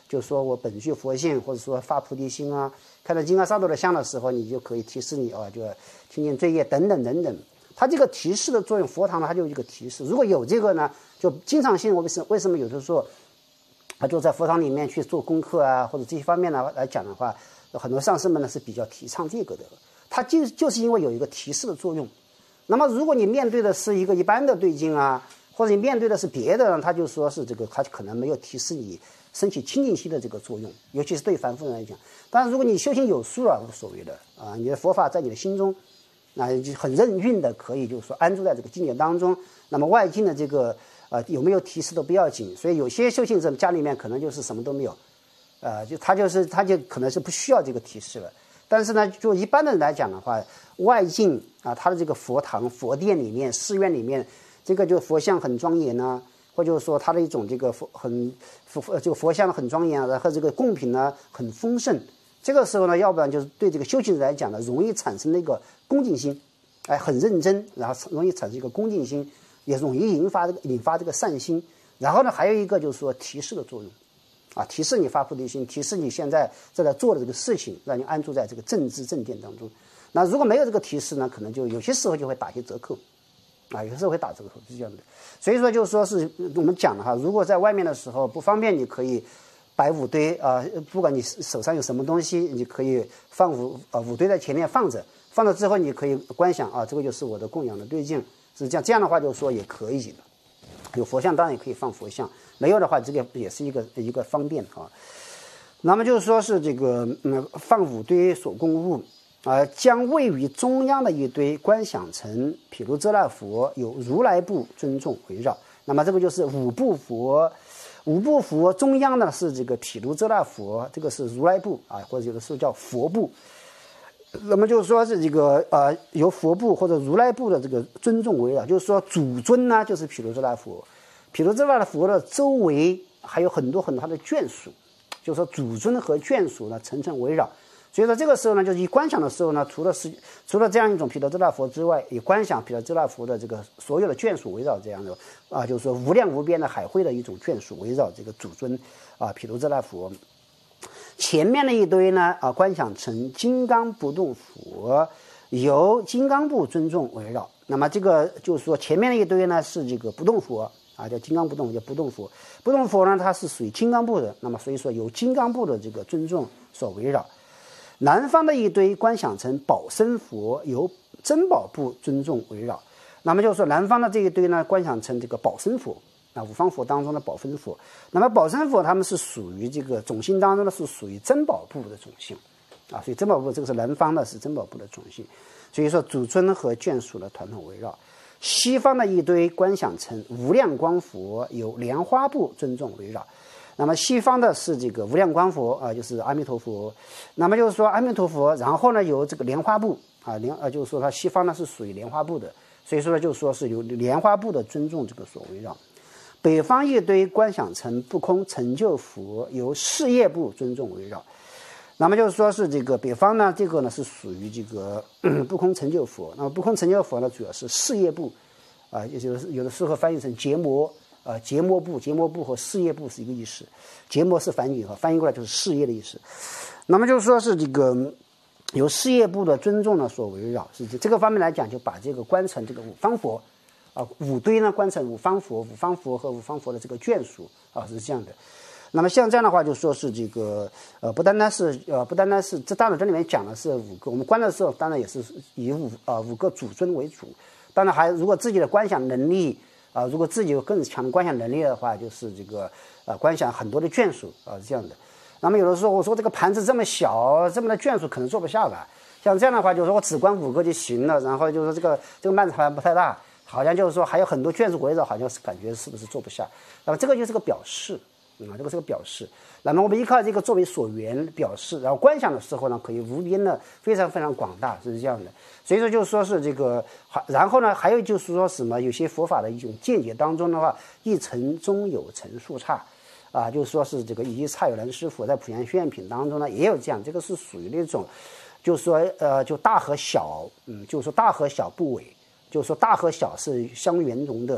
就说我本具佛性，或者说发菩提心啊，看到金刚萨埵的像的时候，你就可以提示你啊，就清净罪业等等等等。它这个提示的作用，佛堂呢它就有一个提示。如果有这个呢，就经常性，我为什为什么有的时候啊就在佛堂里面去做功课啊，或者这些方面呢来讲的话，很多上师们呢是比较提倡这个的。它就就是因为有一个提示的作用。那么如果你面对的是一个一般的对境啊，或者你面对的是别的人，他就说是这个，他可能没有提示你升起清净心的这个作用，尤其是对凡夫人来讲。当然，如果你修行有素了，无所谓的啊，你的佛法在你的心中，那就很任运的可以就是说安住在这个境界当中。那么外境的这个呃有没有提示都不要紧。所以有些修行者家里面可能就是什么都没有，呃，就他就是他就可能是不需要这个提示了。但是呢，就一般的人来讲的话，外境啊，他的这个佛堂、佛殿里面、寺院里面，这个就佛像很庄严呢，或者说他的一种这个佛很佛这个佛像很庄严，然后这个贡品呢很丰盛。这个时候呢，要不然就是对这个修行者来讲呢，容易产生那个恭敬心，哎，很认真，然后容易产生一个恭敬心，也容易引发这个引发这个善心。然后呢，还有一个就是说提示的作用。啊，提示你发菩提心，提示你现在正在做的这个事情，让你安住在这个正知正见当中。那如果没有这个提示呢，可能就有些时候就会打些折扣，啊，有时候会打折扣，是这样的。所以说，就是说是我们讲的哈，如果在外面的时候不方便，你可以摆五堆啊，不管你手上有什么东西，你可以放五啊五堆在前面放着，放了之后你可以观想啊，这个就是我的供养的对境，是这样。这样的话，就是说也可以的。有佛像当然也可以放佛像，没有的话，这个也是一个一个方便啊。那么就是说是这个嗯，放五堆所供物啊、呃，将位于中央的一堆观想成毗卢遮那佛，有如来部尊重围绕。那么这个就是五部佛，五部佛中央呢是这个毗卢遮那佛，这个是如来部啊，或者有的时候叫佛部。那么就是说是这个呃由佛部或者如来部的这个尊重围绕，就是说主尊呢就是毗卢遮那佛，毗卢遮那佛的周围还有很多很多他的眷属，就是说主尊和眷属呢层层围绕。所以说这个时候呢，就是一观想的时候呢，除了是除了这样一种毗卢遮那佛之外，也观想毗卢遮那佛的这个所有的眷属围绕这样的啊，就是说无量无边的海会的一种眷属围绕这个主尊啊毗卢遮那佛。前面的一堆呢，啊，观想成金刚不动佛，由金刚部尊重围绕。那么这个就是说，前面的一堆呢是这个不动佛啊，叫金刚不动，叫不动佛。不动佛呢，它是属于金刚部的，那么所以说由金刚部的这个尊重所围绕。南方的一堆观想成宝生佛，由珍宝部尊重围绕。那么就是说，南方的这一堆呢，观想成这个宝生佛。啊，五方佛当中的宝生佛，那么宝生佛他们是属于这个种姓当中呢，是属于珍宝部的种姓，啊，所以珍宝部这个是南方的是珍宝部的种姓，所以说主尊和眷属的团团围绕。西方的一堆观想成无量光佛，由莲花部尊重围绕。那么西方的是这个无量光佛啊，就是阿弥陀佛。那么就是说阿弥陀佛，然后呢由这个莲花部啊莲啊，就是说它西方呢是属于莲花部的，所以说呢就是说是由莲花部的尊重这个所围绕。北方一堆观想成不空成就佛，由事业部尊重围绕。那么就是说是这个北方呢，这个呢是属于这个、嗯、不空成就佛。那么不空成就佛呢，主要是事业部啊，也就是有的时候翻译成结魔啊，结魔部，结魔部和事业部是一个意思。结魔是梵语哈，翻译过来就是事业的意思。那么就是说是这个由事业部的尊重呢所围绕，是这个方面来讲，就把这个观成这个五方佛。啊，五堆呢观成五方佛，五方佛和五方佛的这个眷属啊，是这样的。那么像这样的话，就说是这个呃，不单单是呃，不单单是这当然这里面讲的是五个，我们观的时候当然也是以五啊、呃、五个主尊为主。当然还如果自己的观想能力啊、呃，如果自己有更强的观想能力的话，就是这个呃观想很多的眷属啊，是这样的。那么有的时候我说这个盘子这么小，这么的眷属可能坐不下吧。像这样的话，就是说我只观五个就行了，然后就是说这个这个幔子还不太大。好像就是说还有很多眷属围绕，好像是感觉是不是坐不下？那么这个就是个表示，啊，这个是个表示。那么我们依靠这个作为所缘表示，然后观想的时候呢，可以无边的非常非常广大，是这样的。所以说就是说是这个，然后呢还有就是说什么，有些佛法的一种见解当中的话，一层中有层数差，啊，就是说是这个以及差有人师傅在普贤宣品当中呢也有这样，这个是属于那种，就是说呃就大和小，嗯，就是说大和小不违。就是说大和小是相圆融的，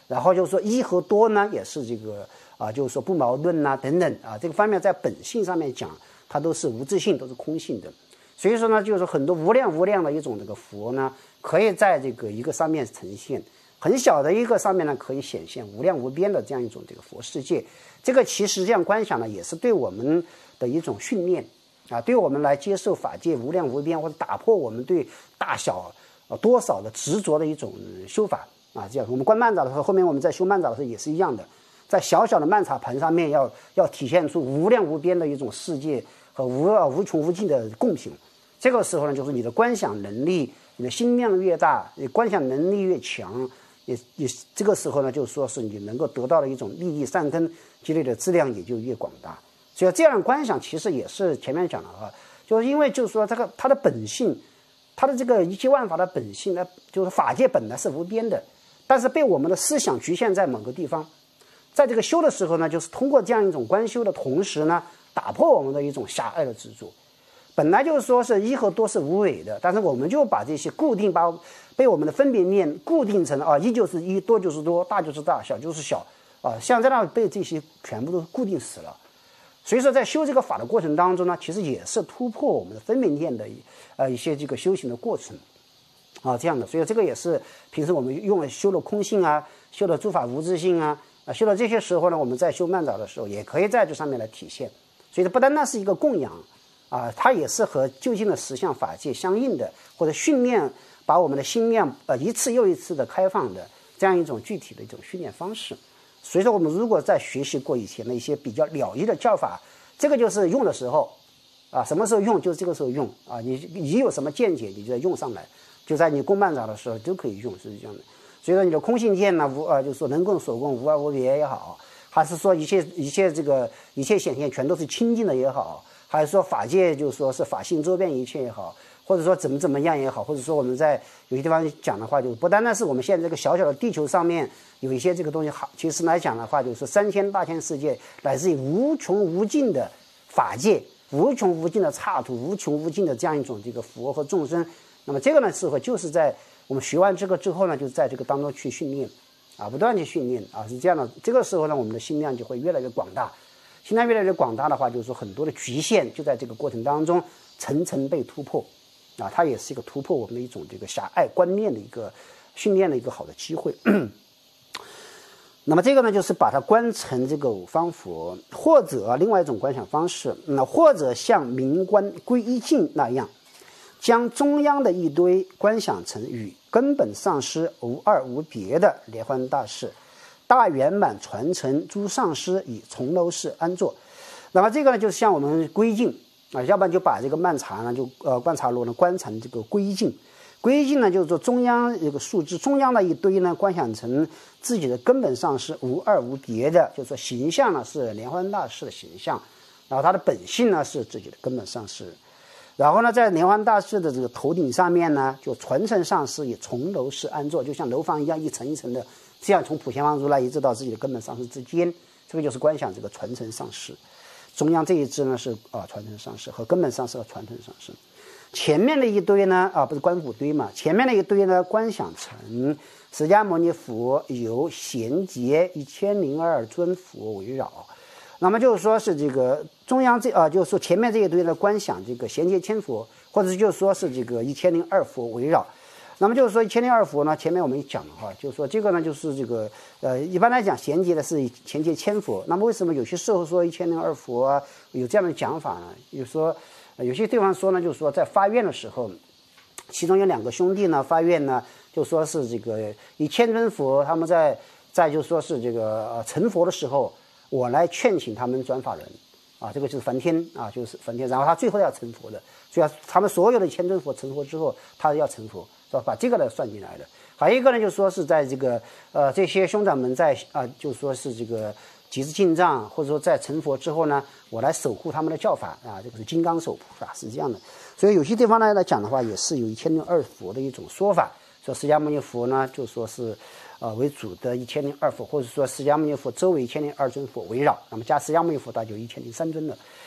然后就是说一和多呢也是这个啊，就是说不矛盾呐、啊、等等啊，这个方面在本性上面讲，它都是无自性，都是空性的。所以说呢，就是很多无量无量的一种这个佛呢，可以在这个一个上面呈现，很小的一个上面呢可以显现无量无边的这样一种这个佛世界。这个其实这样观想呢，也是对我们的一种训练啊，对我们来接受法界无量无边，或者打破我们对大小呃多少的执着的一种修法啊。这样我们观曼荼的时候，后面我们在修曼荼的时候也是一样的，在小小的曼荼盘上面要要体现出无量无边的一种世界和无无穷无尽的共性。这个时候呢，就是你的观想能力，你的心量越大，你观想能力越强，也也这个时候呢，就是说是你能够得到的一种利益善根积累的质量也就越广大。所以这样的观想其实也是前面讲的啊，就是因为就是说这个它的本性，它的这个一切万法的本性呢，就是法界本来是无边的，但是被我们的思想局限在某个地方。在这个修的时候呢，就是通过这样一种观修的同时呢，打破我们的一种狭隘的执着。本来就是说是一和多是无为的，但是我们就把这些固定，把被我们的分别面固定成啊，一就是一，多就是多，大就是大，小就是小啊，像这样被这些全部都固定死了。所以说在修这个法的过程当中呢，其实也是突破我们的分别念的呃一些这个修行的过程啊，这样的。所以这个也是平时我们用了修了空性啊，修了诸法无自性啊，啊修了这些时候呢，我们在修曼荼的时候也可以在这上面来体现。所以不单单是一个供养啊，它也是和究竟的实相法界相应的，或者训练把我们的心量呃一次又一次的开放的这样一种具体的一种训练方式。所以说我们如果在学习过以前的一些比较了义的教法，这个就是用的时候啊，什么时候用就是这个时候用啊，你你有什么见解你就用上来，就在你供曼荼的时候都可以用，是这样的。所以说你的空性见呢，无呃就是说能供所供无二无别也好，还是说一切一切这个一切显现全都是清净的也好，还是说法界就是说是法性周遍一切也好，或者说怎么怎么样也好，或者说我们在有些地方讲的话，就是不单单是我们现在这个小小的地球上面有一些这个东西好，其实来讲的话，就是三千大千世界乃至于无穷无尽的法界，无穷无尽的刹土，无穷无尽的这样一种这个佛和众生。那么这个呢，时候就是在我们学完这个之后呢，就是在这个当中去训练啊，不断去训练啊，是这样的。这个时候呢，我们的心量就会越来越广大。心量越来越广大的话，就是说很多的局限就在这个过程当中层层被突破啊，它也是一个突破我们的一种这个狭隘观念的一个训练的一个好的机会。那么这个呢，就是把它观成这个五方佛，或者另外一种观想方式，那或者像明观归一境那样，将中央的一堆观想成与根本上师无二无别的莲花大士，大圆满传承诸上师以重楼式安坐。那么这个呢，就是像我们归境啊，要不然就把这个曼荼呢，就呃观察罗呢观成这个归境。归境呢，就是说中央一个树枝，中央的一堆呢，观想成自己的根本上是无二无别的，就是说形象呢是莲花大士的形象，然后他的本性呢是自己的根本上师。然后呢，在莲花大士的这个头顶上面呢，就传承上师以重楼式安坐，就像楼房一样一层一层的，这样从普贤王如来一直到自己的根本上师之间，这个就是观想这个传承上师。中央这一支呢是啊传承上师和根本上师和传承上师。前面的一堆呢啊不是观古堆嘛，前面的一堆呢观想成释迦牟尼佛由贤劫一千零二尊佛围绕。那么就是说是这个中央这啊，就是说前面这一堆呢观想这个贤劫千佛，或者就是说是这个一千零二佛围绕。那么就是说一千零二佛呢，前面我们讲的话，就是说这个呢就是这个呃一般来讲贤劫的是贤劫千佛。那么为什么有些时候说一千零二佛啊有这样的讲法呢？有说有些地方说呢，就是说在发愿的时候，其中有两个兄弟呢发愿呢，就说是这个一千尊佛，他们在在就说是这个呃成佛的时候，我来劝请他们转法轮啊，这个就是梵天啊，就是梵天，然后他最后要成佛的，所以他们所有的千尊佛成佛之后，他要成佛，是吧？把这个呢算进来的。还有一个呢，就是说是在这个呃这些兄长们在啊、呃，就说是这个极致进藏，或者说在成佛之后呢，我来守护他们的教法啊，这个是金刚手菩萨是这样的。所以有些地方呢来讲的话，也是有一千零二佛的一种说法，说释迦牟尼佛呢就说是呃为主的一千零二佛，或者说释迦牟尼佛周围一千零二尊佛围绕，那么加释迦牟尼佛，它就一千零三尊了。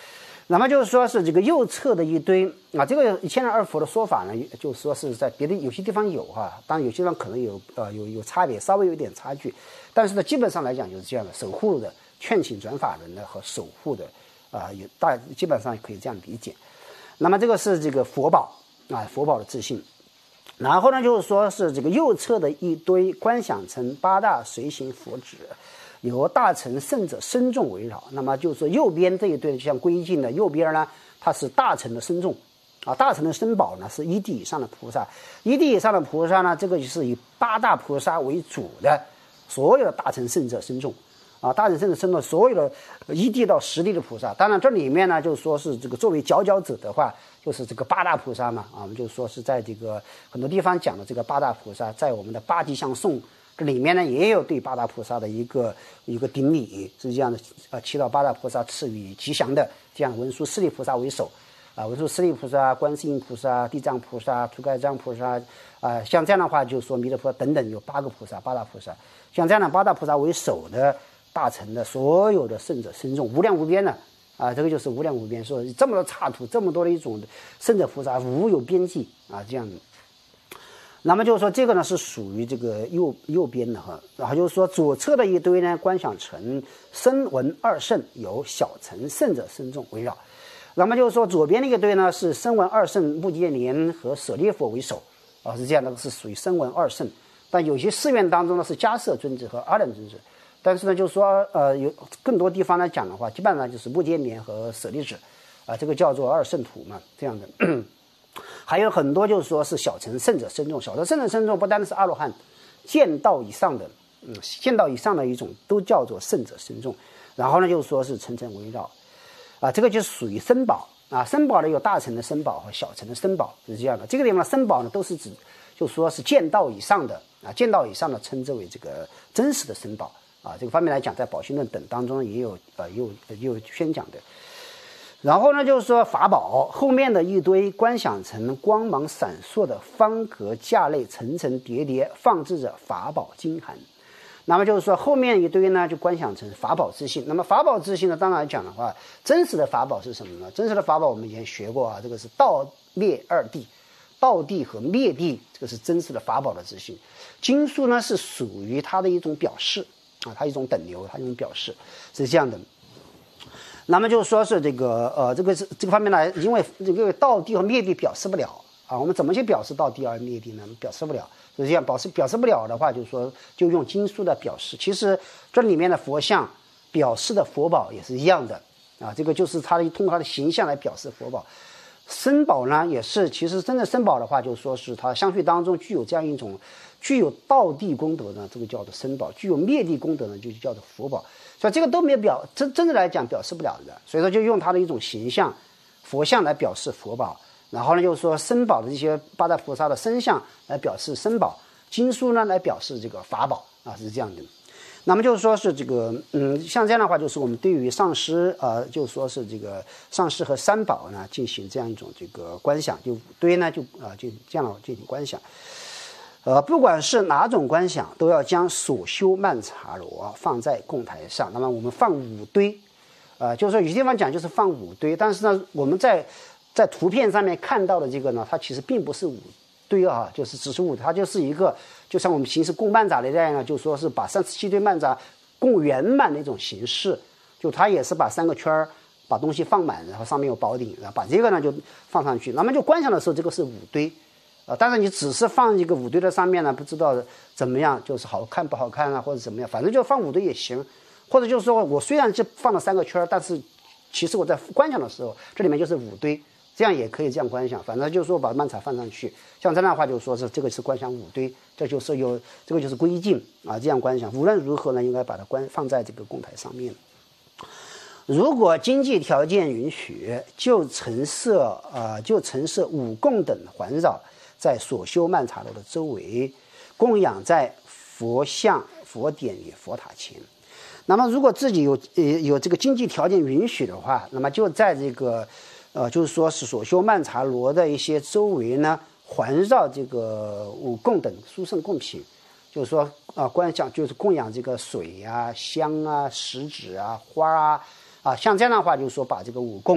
那么就是说是这个右侧的一堆啊，这个千人二佛的说法呢，就是说是在别的有些地方有哈，当然有些地方可能有呃有有差别，稍微有一点差距，但是呢，基本上来讲就是这样的，守护的劝请转法轮的和守护的啊、呃，有大基本上可以这样理解。那么这个是这个佛宝啊，佛宝的自信。然后呢，就是说是这个右侧的一堆观想成八大随行佛指，由大乘圣者身众围绕。那么就是说右边这一堆就像归敬的，右边呢它是大乘的身众啊，大乘的身宝呢是一地以上的菩萨，一地以上的菩萨呢，这个就是以八大菩萨为主的所有的大乘圣者身众啊，大乘圣者身众所有的一地到十地的菩萨。当然这里面呢，就是说是这个作为佼佼者的话，就是这个八大菩萨嘛啊，我们就说是在这个很多地方讲的这个八大菩萨，在我们的八吉祥颂这里面呢，也有对八大菩萨的一个一个顶礼，是这样的啊，祈祷八大菩萨赐予吉祥的，这样文殊师利菩萨为首啊，文殊师利菩萨、观世音菩萨、地藏菩萨、土盖藏菩萨啊，像这样的话就说弥勒菩萨等等有八个菩萨，八大菩萨，像这样的八大菩萨为首的大乘的所有的圣者身众无量无边的。啊，这个就是无量无边，说这么多刹土，这么多的一种圣者菩萨，无有边际啊，这样的。那么就是说，这个呢是属于这个右右边的哈，然后就是说左侧的一堆呢，观想成声闻二圣，由小乘圣者身众围绕。那么就是说，左边那个堆呢是声闻二圣目犍连和舍利佛为首啊，是这样的，是属于声闻二圣。但有些寺院当中呢是迦摄尊者和阿难尊者。但是呢，就是说，呃，有更多地方来讲的话，基本上就是目犍连和舍利子，啊，这个叫做二圣土嘛，这样的。还有很多就是说是小乘圣者身众，小乘圣者身众不单是阿罗汉，见道以上的，嗯，见道以上的一种都叫做圣者身众。然后呢，就是说是层层围绕，啊，这个就属于身宝啊，身宝呢有大乘的身宝和小乘的身宝是这样的。这个地方的身宝呢都是指，就说是见道以上的啊，见道以上的称之为这个真实的身宝。啊，这个方面来讲，在《宝性论》等当中也有呃，也有也有宣讲的。然后呢，就是说法宝后面的一堆观想成光芒闪烁的方格架类，层层叠叠放置着法宝金函。那么就是说后面一堆呢，就观想成法宝自性。那么法宝自性呢，当然来讲的话，真实的法宝是什么呢？真实的法宝我们以前学过啊，这个是道灭二谛，道谛和灭谛，这个是真实的法宝的自性。经书呢是属于它的一种表示。啊，它一种等流，它一种表示是这样的。那么就是说是这个呃，这个是这个方面呢，因为这个道谛和灭谛表示不了啊，我们怎么去表示道谛而灭谛呢？表示不了，是这样，表示表示不了的话，就是说就用经书的表示。其实这里面的佛像表示的佛宝也是一样的啊，这个就是它的通过它的形象来表示佛宝。身宝呢也是，其实真的身宝的话，就是说是它相续当中具有这样一种具有道谛功德呢，这个叫做身宝；具有灭谛功德呢，就叫做佛宝。所以这个都没有表真真的来讲表示不了的，所以说就用它的一种形象佛像来表示佛宝，然后呢就是说身宝的这些八大菩萨的身像来表示身宝，经书呢来表示这个法宝啊，是这样的。那么就是说是这个，嗯，像这样的话，就是我们对于上师，呃，就说是这个上师和三宝呢，进行这样一种这个观想，就堆呢，就啊、呃，就这样进行观想。呃，不管是哪种观想，都要将所修曼茶罗放在供台上。那么我们放五堆，呃，就是说有些地方讲就是放五堆，但是呢，我们在在图片上面看到的这个呢，它其实并不是五堆啊，就是只是五，它就是一个。就像我们平时供曼茶的这样，就说是把三十七堆曼茶供圆满的一种形式，就它也是把三个圈儿把东西放满，然后上面有宝顶，然后把这个呢就放上去。那么就观想的时候，这个是五堆，啊、呃，但是你只是放一个五堆的上面呢，不知道怎么样，就是好看不好看啊，或者怎么样，反正就放五堆也行。或者就是说我虽然就放了三个圈儿，但是其实我在观想的时候，这里面就是五堆。这样也可以这样观想，反正就是说把曼茶放上去，像这样的话就说是这个是观想五堆，这就是有这个就是归敬啊，这样观想。无论如何呢，应该把它观放在这个供台上面。如果经济条件允许，就陈设呃就陈设五供等环绕在所修曼茶楼的周围，供养在佛像、佛典与佛塔前。那么如果自己有呃有这个经济条件允许的话，那么就在这个。呃，就是说是所修曼茶罗的一些周围呢，环绕这个五供等殊胜供品，就是说啊、呃，观想就是供养这个水啊、香啊、食纸啊、花啊啊，像这样的话，就是说把这个五供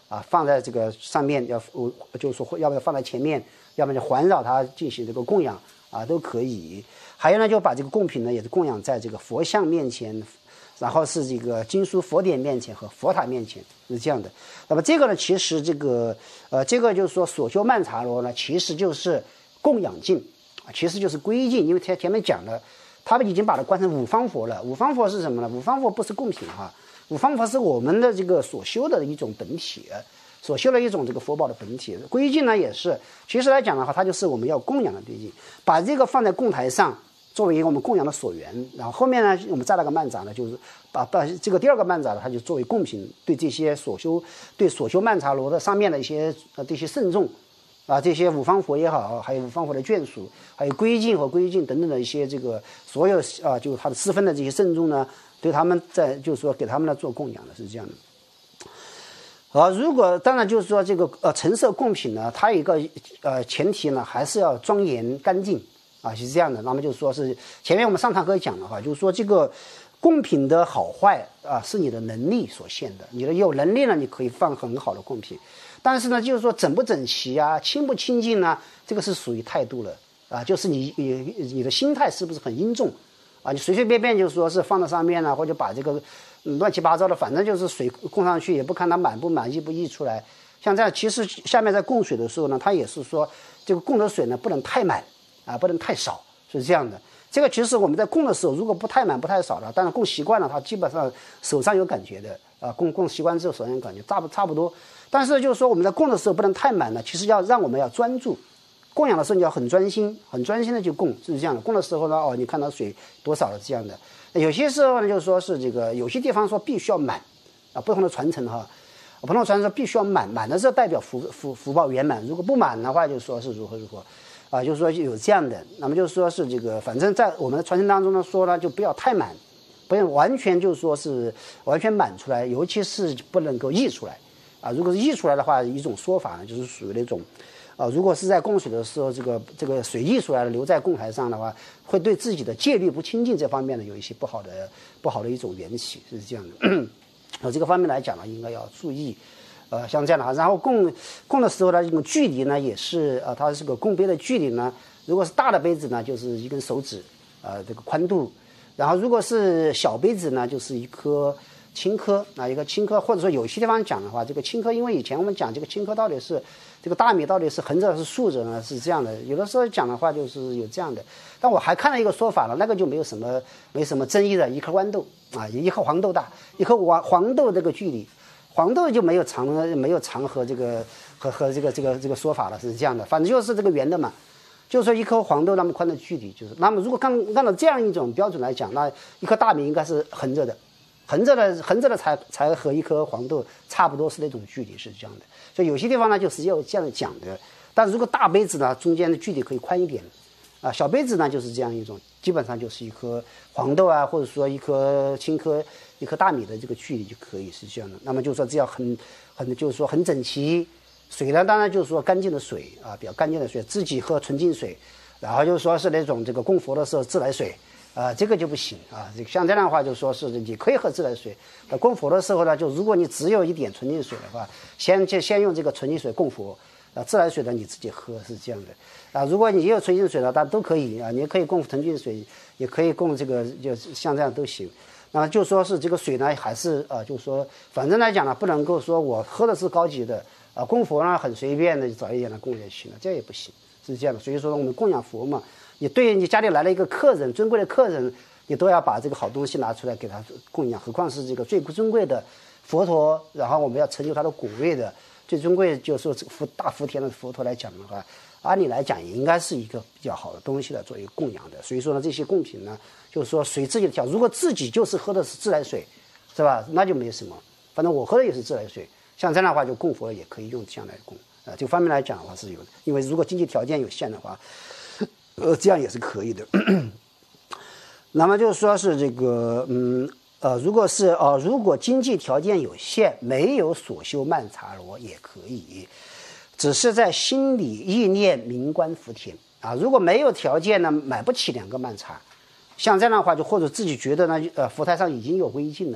啊，放在这个上面，要就是说要不要放在前面，要么就环绕它进行这个供养啊，都可以。还有呢，就把这个贡品呢也是供养在这个佛像面前，然后是这个经书佛典面前和佛塔面前，是这样的。那么这个呢，其实这个呃，这个就是说所修曼荼罗呢，其实就是供养境啊，其实就是皈依境，因为前前面讲了，他们已经把它观成五方佛了。五方佛是什么呢？五方佛不是贡品哈。五方佛是我们的这个所修的一种本体，所修的一种这个佛宝的本体。皈依境呢也是，其实来讲的话，它就是我们要供养的对境，把这个放在供台上，作为我们供养的所缘。然后后面呢，我们再来个曼荼呢，就是把把这个第二个曼荼呢，它就作为贡品，对这些所修对所修曼荼罗的上面的一些呃这些圣众啊，这些五方佛也好，还有五方佛的眷属，还有皈依境和皈依境等等的一些这个所有啊，就是它的私分的这些圣众呢。对他们在就是说给他们来做供养的是这样的，啊，如果当然就是说这个呃陈设贡品呢，它有一个呃前提呢，还是要庄严干净啊，是这样的。那么就是说是前面我们上堂课讲的话，就是说这个贡品的好坏啊，是你的能力所限的。你的有能力呢，你可以放很好的贡品，但是呢，就是说整不整齐啊，清不清净呢，这个是属于态度了啊，就是你你你的心态是不是很殷重。啊，你随随便便就说是放在上面呢、啊，或者把这个乱七八糟的，反正就是水供上去，也不看它满不满意不溢出来。像这样，其实下面在供水的时候呢，它也是说这个供的水呢不能太满啊，不能太少，是这样的。这个其实我们在供的时候，如果不太满不太少了，但是供习惯了，它基本上手上有感觉的啊，供供习惯之后手上有感觉，差不差不多。但是就是说我们在供的时候不能太满了，其实要让我们要专注。供养的时候你要很专心，很专心的去供，是这样的。供的时候呢，哦，你看到水多少了这样的。有些时候呢，就是说是这个，有些地方说必须要满，啊，不同的传承哈，不同的传承说必须要满，满的时候代表福福福报圆满，如果不满的话，就说是如何如何，啊，就是说有这样的。那么就是说是这个，反正在我们的传承当中呢，说呢就不要太满，不要完全就是说是完全满出来，尤其是不能够溢出来，啊，如果是溢出来的话，一种说法呢就是属于那种。啊，如果是在供水的时候，这个这个水溢出来了，留在供台上的话，会对自己的戒律不清净这方面呢有一些不好的不好的一种缘起，是这样的。呃，这个方面来讲呢，应该要注意。呃，像这样的哈，然后供供的时候呢，这种距离呢也是呃，它这个供杯的距离呢，如果是大的杯子呢，就是一根手指，呃，这个宽度；然后如果是小杯子呢，就是一颗青稞啊，一个青稞，或者说有些地方讲的话，这个青稞，因为以前我们讲这个青稞到底是。这个大米到底是横着还是竖着呢？是这样的，有的时候讲的话就是有这样的，但我还看了一个说法了，那个就没有什么没什么争议的，一颗豌豆啊，一颗黄豆大，一颗黄黄豆这个距离，黄豆就没有长没有长和这个和和这个这个这个说法了，是这样的，反正就是这个圆的嘛，就是说一颗黄豆那么宽的距离，就是那么如果按按照这样一种标准来讲，那一颗大米应该是横着的。横着的横着的才才和一颗黄豆差不多是那种距离，是这样的。所以有些地方呢就实际有这样讲的，但如果大杯子呢中间的距离可以宽一点，啊，小杯子呢就是这样一种，基本上就是一颗黄豆啊，或者说一颗青稞、一颗大米的这个距离就可以是这样的。那么就是说只要很很就是说很整齐，水呢当然就是说干净的水啊，比较干净的水，自己喝纯净水，然后就是说是那种这个供佛的时候自来水。啊、呃，这个就不行啊！像这样的话，就说是你可以喝自来水。那供佛的时候呢，就如果你只有一点纯净水的话，先就先用这个纯净水供佛，啊，自来水呢你自己喝是这样的。啊，如果你也有纯净水的，大家都可以啊，你可以供纯净水，也可以供这个，就像这样都行。那么就说是这个水呢，还是啊，就是说，反正来讲呢，不能够说我喝的是高级的啊，供佛呢很随便的，早一点的供也行了，这也不行，是这样的。所以说我们供养佛嘛。你对你家里来了一个客人，尊贵的客人，你都要把这个好东西拿出来给他供养，何况是这个最尊贵的佛陀，然后我们要成就他的果位的最尊贵，就是说福大福田的佛陀来讲的话，按理来讲也应该是一个比较好的东西来作为供养的。所以说呢，这些贡品呢，就是说随自己的调，如果自己就是喝的是自来水，是吧？那就没什么，反正我喝的也是自来水，像这样的话就供佛也可以用这样来供啊、呃。这个方面来讲的话是有的，因为如果经济条件有限的话。呃，这样也是可以的。那么就是说是这个，嗯，呃，如果是呃，如果经济条件有限，没有所修曼荼罗也可以，只是在心里意念明观福田啊。如果没有条件呢，买不起两个曼荼，像这样的话，就或者自己觉得呢，呃，佛台上已经有皈依境了，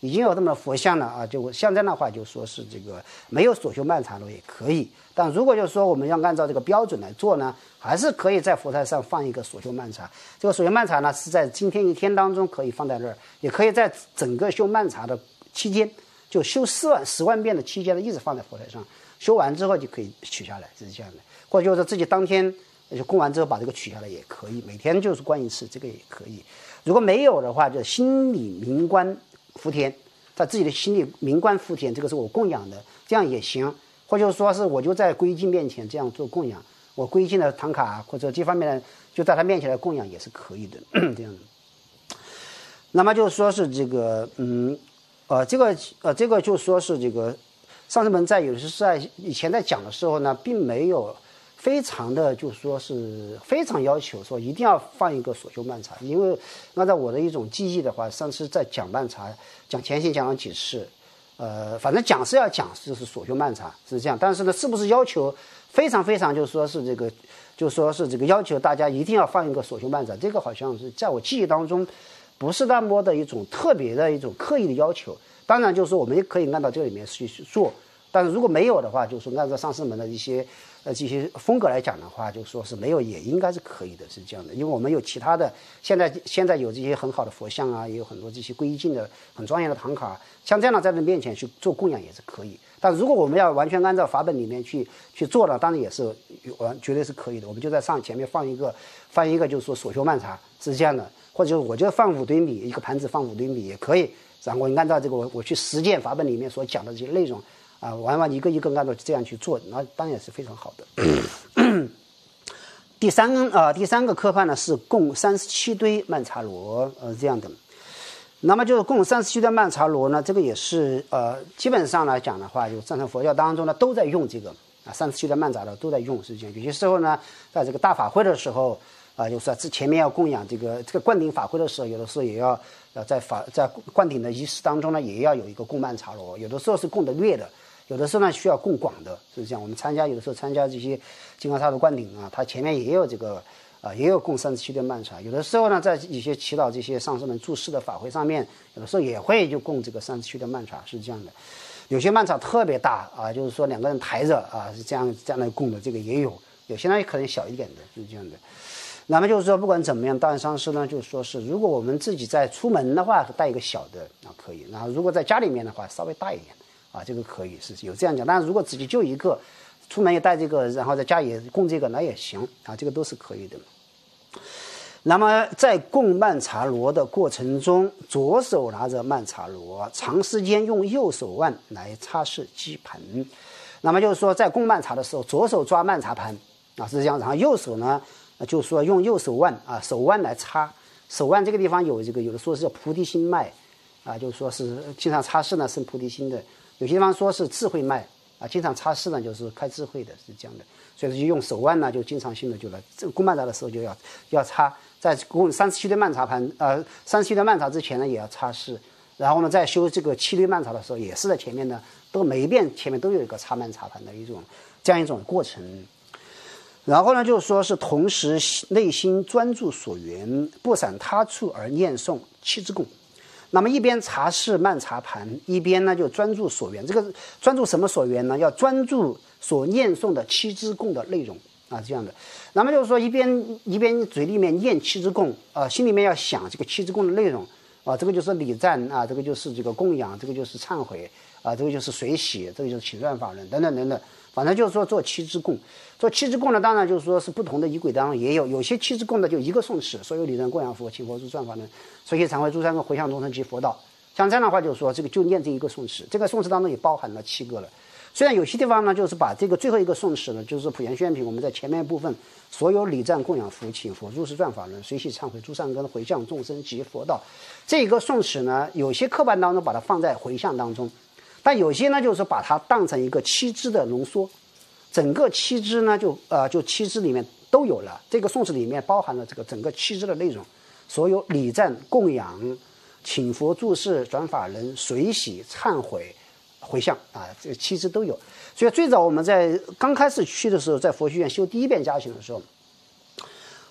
已经有这么多佛像了啊，就像这样的话，就说是这个没有所修曼茶罗也可以。但如果就是说我们要按照这个标准来做呢，还是可以在佛台上放一个所修曼茶。这个所修曼茶呢，是在今天一天当中可以放在那儿，也可以在整个修曼茶的期间，就修四万十万遍的期间呢，一直放在佛台上。修完之后就可以取下来，是这样的。或者就是自己当天就供完之后把这个取下来也可以，每天就是观一次，这个也可以。如果没有的话，就心里明观福田，在自己的心里明观福田，这个是我供养的，这样也行。或者说是我就在皈敬面前这样做供养，我皈敬的唐卡或者这方面的就在他面前来供养也是可以的，这样的。那么就说是这个，嗯，呃，这个呃，这个就说是这个上师们在有的是在以前在讲的时候呢，并没有非常的就说是非常要求说一定要放一个所修曼茶，因为按照我的一种记忆的话，上次在讲曼茶讲前行讲了几次。呃，反正讲是要讲，就是所修曼茶是这样，但是呢，是不是要求非常非常，就是说是这个，就说是这个要求大家一定要放一个所修曼茶，这个好像是在我记忆当中，不是那么的一种特别的一种刻意的要求。当然，就是说我们也可以按照这个里面去做，但是如果没有的话，就是说按照上师门的一些呃这些风格来讲的话，就说是没有也应该是可以的，是这样的。因为我们有其他的，现在现在有这些很好的佛像啊，也有很多这些皈敬的很庄严的唐卡，像这样的在人面前去做供养也是可以。但如果我们要完全按照法本里面去去做了，当然也是完绝对是可以的。我们就在上前面放一个放一个就是说所修曼茶是这样的，或者我就放五堆米，一个盘子放五堆米也可以。然后我按照这个我我去实践法本里面所讲的这些内容啊，完完一个一个按照这样去做，那当然也是非常好的。第三个啊、呃，第三个科判呢是供三十七堆曼茶罗，呃，这样的。那么就是供三十七堆曼茶罗呢，这个也是呃，基本上来讲的话，就藏传佛教当中呢都在用这个啊，三十七堆曼茶罗都在用，是这样。有些时候呢，在这个大法会的时候啊、呃，就是说前面要供养这个这个灌顶法会的时候，有的时候也要要在法在灌顶的仪式当中呢，也要有一个供曼茶罗，有的时候是供的略的。有的时候呢需要供广的，是这样。我们参加有的时候参加这些金刚萨埵灌顶啊，它前面也有这个啊、呃，也有供三十七堆曼茶。有的时候呢，在一些祈祷这些上师们注释的法会上面，有的时候也会就供这个三十七堆曼茶，是这样的。有些曼茶特别大啊，就是说两个人抬着啊，是这样这样来供的，这个也有。有些呢可能小一点的，是这样的。那么就是说，不管怎么样，大愿上师呢，就是说是如果我们自己在出门的话，带一个小的啊可以；然后如果在家里面的话，稍微大一点。啊，这个可以是有这样讲，但是如果自己就一个，出门也带这个，然后在家也供这个，那也行啊，这个都是可以的。那么在供曼茶罗的过程中，左手拿着曼茶罗，长时间用右手腕来擦拭基盘。那么就是说，在供曼茶的时候，左手抓曼茶盘啊是这样，然后右手呢，就是说用右手腕啊手腕来擦，手腕这个地方有这个有的说是叫菩提心脉啊，就是说是经常擦拭呢生菩提心的。有些地方说是智慧脉啊，经常擦拭呢就是开智慧的，是这样的。所以说就用手腕呢，就经常性的就来供曼茶的时候就要要擦，在供三十七堆曼茶盘呃三十七堆曼茶之前呢也要擦拭，然后呢在修这个七堆曼茶的时候也是在前面呢都每一遍前面都有一个擦曼茶盘的一种这样一种过程。然后呢就是说是同时内心专注所缘，不闪他处而念诵七支供。那么一边擦拭曼茶盘，一边呢就专注所缘。这个专注什么所缘呢？要专注所念诵的七支供的内容啊，这样的。那么就是说一边一边嘴里面念七支供，啊，心里面要想这个七支供的内容啊，这个就是礼赞啊，这个就是这个供养，这个就是忏悔啊，这个就是随喜，这个就是请愿法轮等等等等。反正就是说做七支供，做七支供呢，当然就是说是不同的仪轨当中也有，有些七支供的就一个诵持，所有礼赞供养佛、请佛、助传法轮、随喜忏悔、诸三个回向众生及佛道。像这样的话，就是说这个就念这一个诵持，这个诵持当中也包含了七个了。虽然有些地方呢，就是把这个最后一个诵持呢，就是普贤宣品，我们在前面部分所有礼赞供养佛、请佛、入世传法轮、随喜忏悔、诸善根、回向众生及佛道，这一个诵持呢，有些课本当中把它放在回向当中，但有些呢，就是把它当成一个七支的浓缩，整个七支呢，就呃就七支里面都有了，这个诵持里面包含了这个整个七支的内容，所有礼赞供养、请佛、注释、转法轮、随喜、忏悔、回向啊，这个七支都有。所以最早我们在刚开始去的时候，在佛学院修第一遍加行的时候，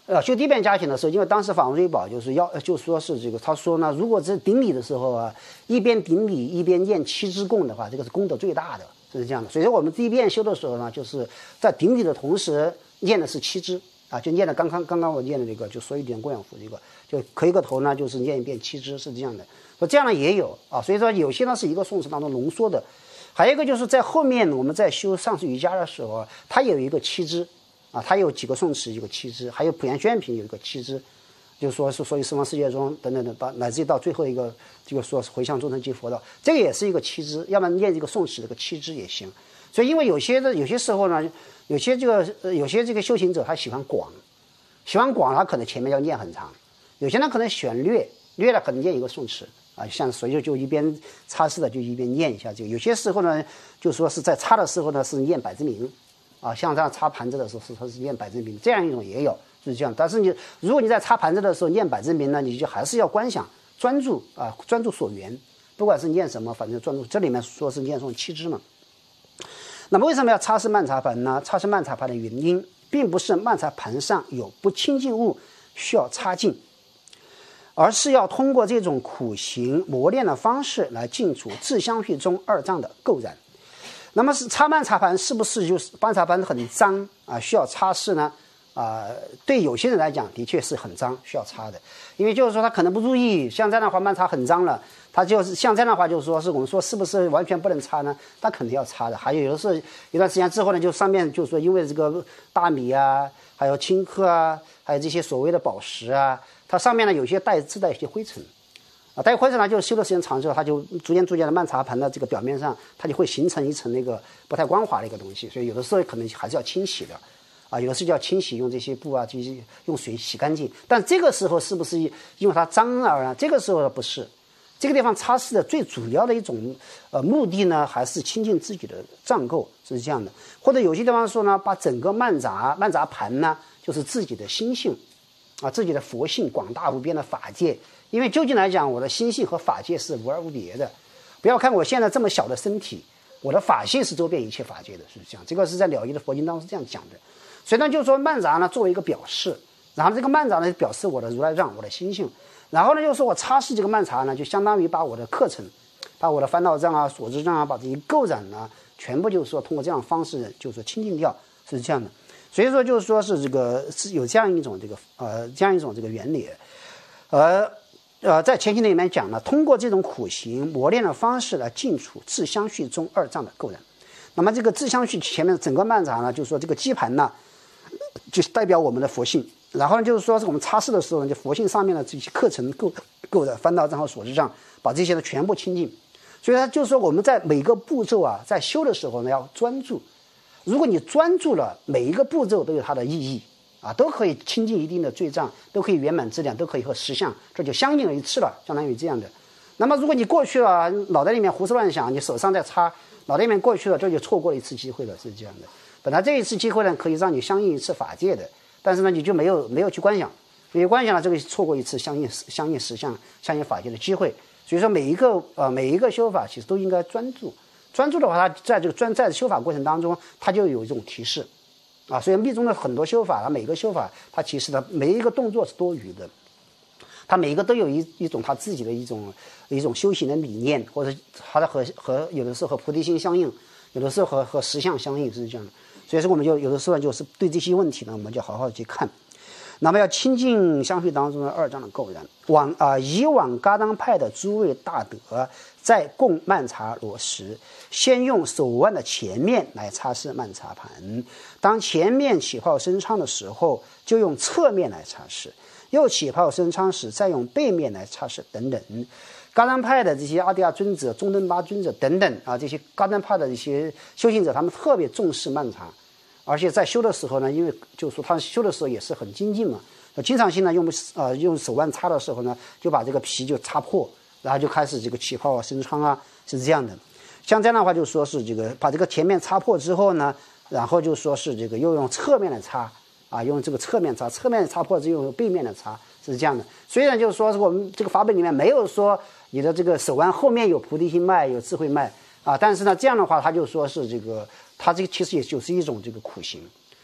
呃，修第一遍加行的时候，因为当时法王瑞宝就是要，就说是这个，他说呢，如果在顶礼的时候啊，一边顶礼一边念七支供的话，这个是功德最大的，是这样的。所以说我们第一遍修的时候呢，就是在顶礼的同时念的是七支啊，就念的刚刚刚刚我念的这个，就说一点供养符这个，就磕一个头呢，就是念一遍七支，是这样的。说这样呢也有啊，所以说有些呢是一个诵持当中浓缩的，还有一个就是在后面我们在修上师瑜伽的时候啊，它有一个七支。啊，它有几个诵持，一个七支，还有普贤宣品有一个七支，就是说是所以十方世界中等等等，到乃至于到最后一个这个说是回向众生及佛道，这个也是一个七支，要么念这个诵持这个七支也行。所以因为有些的有些时候呢，有些这个呃有些这个修行者他喜欢广，喜欢广他可能前面要念很长，有些人可能喜欢略，略了可能念一个诵持啊，像所以就一边擦拭的就一边念一下这个。有些时候呢，就说是在擦的时候呢是念百字明。啊，像这样擦盘子的时候是它是念百字明，这样一种也有，是这样。但是你如果你在擦盘子的时候念百字明呢，你就还是要观想专注啊，专注所缘，不管是念什么，反正专注。这里面说是念诵七支嘛。那么为什么要擦拭曼茶盘呢？擦拭曼茶盘的原因，并不是曼茶盘上有不清净物需要擦净，而是要通过这种苦行磨练的方式来净除自相续中二障的垢染。那么是擦曼茶盘是不是就是曼茶盘很脏啊，需要擦拭呢？啊、呃，对有些人来讲的确是很脏，需要擦的，因为就是说他可能不注意，像这样的话曼茶很脏了，他就是像这样的话就是说是我们说是不是完全不能擦呢？他肯定要擦的。还有有的是一段时间之后呢，就上面就是说因为这个大米啊，还有青稞啊，还有这些所谓的宝石啊，它上面呢有些带自带一些灰尘。啊，带灰尘呢，就修的时间长之后，它就逐渐逐渐的曼茶盘的这个表面上，它就会形成一层那个不太光滑的一个东西，所以有的时候可能还是要清洗的，啊，有的是要清洗，用这些布啊，就是用水洗干净。但这个时候是不是因为它脏而呢？这个时候不是，这个地方擦拭的最主要的一种呃目的呢，还是清净自己的障垢，是这样的。或者有些地方说呢，把整个曼茶曼茶盘呢，就是自己的心性，啊，自己的佛性广大无边的法界。因为究竟来讲，我的心性和法界是无二无别的。不要看我现在这么小的身体，我的法性是周遍一切法界的，是这样。这个是在了义的佛经当中是这样讲的。所以呢，就是说曼茶呢作为一个表示，然后这个曼茶呢表示我的如来藏，我的心性。然后呢，就是说我擦拭这个曼茶呢，就相当于把我的课程，把我的烦恼障啊、所知障啊，把这些垢染啊，全部就是说通过这样的方式，就是说清净掉，是这样的。所以说就是说是这个是有这样一种这个呃这样一种这个原理，而。呃，在前行里面讲呢，通过这种苦行磨练的方式来净除自相续中二障的垢染。那么这个自相续前面整个曼茶呢，就是说这个基盘呢，就是代表我们的佛性。然后呢，就是说是我们擦拭的时候呢，就佛性上面的这些课程垢垢的烦恼障和所知障，把这些呢全部清净。所以呢，就是说我们在每个步骤啊，在修的时候呢要专注。如果你专注了，每一个步骤都有它的意义。啊，都可以清净一定的罪障，都可以圆满质量，都可以和实相，这就相应而一致了，相当于这样的。那么如果你过去了，脑袋里面胡思乱想，你手上在擦，脑袋里面过去了，这就错过了一次机会了，是这样的。本来这一次机会呢，可以让你相应一次法界的，但是呢，你就没有没有去观想，没有观想了，这个错过一次相应相应实相、相应法界的机会。所以说，每一个呃每一个修法其实都应该专注，专注的话，它在这个专在修法过程当中，它就有一种提示。啊，所以密宗的很多修法，它每个修法，它其实呢，每一个动作是多余的，它每一个都有一一种它自己的一种一种修行的理念，或者它的和和有的时候和菩提心相应，有的时候和和实相相应，是这样的。所以说，我们就有的时候就是对这些问题呢，我们就好好去看。那么要清净相续当中的二障的垢染，往啊、呃、以往噶当派的诸位大德在供曼茶罗时，先用手腕的前面来擦拭曼茶盘，当前面起泡升昌的时候，就用侧面来擦拭，又起泡升昌时再用背面来擦拭等等。噶当派的这些阿底亚尊者、中登巴尊者等等啊，这些噶当派的一些修行者，他们特别重视曼茶。而且在修的时候呢，因为就是说他修的时候也是很精进嘛，经常性呢用呃用手腕擦的时候呢，就把这个皮就擦破，然后就开始这个起泡啊、升昌啊，是这样的。像这样的话，就说是这个把这个前面擦破之后呢，然后就说是这个又用侧面的擦啊，用这个侧面擦，侧面擦破之后用背面的擦，是这样的。虽然就是说是我们这个法本里面没有说你的这个手腕后面有菩提心脉、有智慧脉啊，但是呢，这样的话他就说是这个。它这个其实也就是一种这个苦行，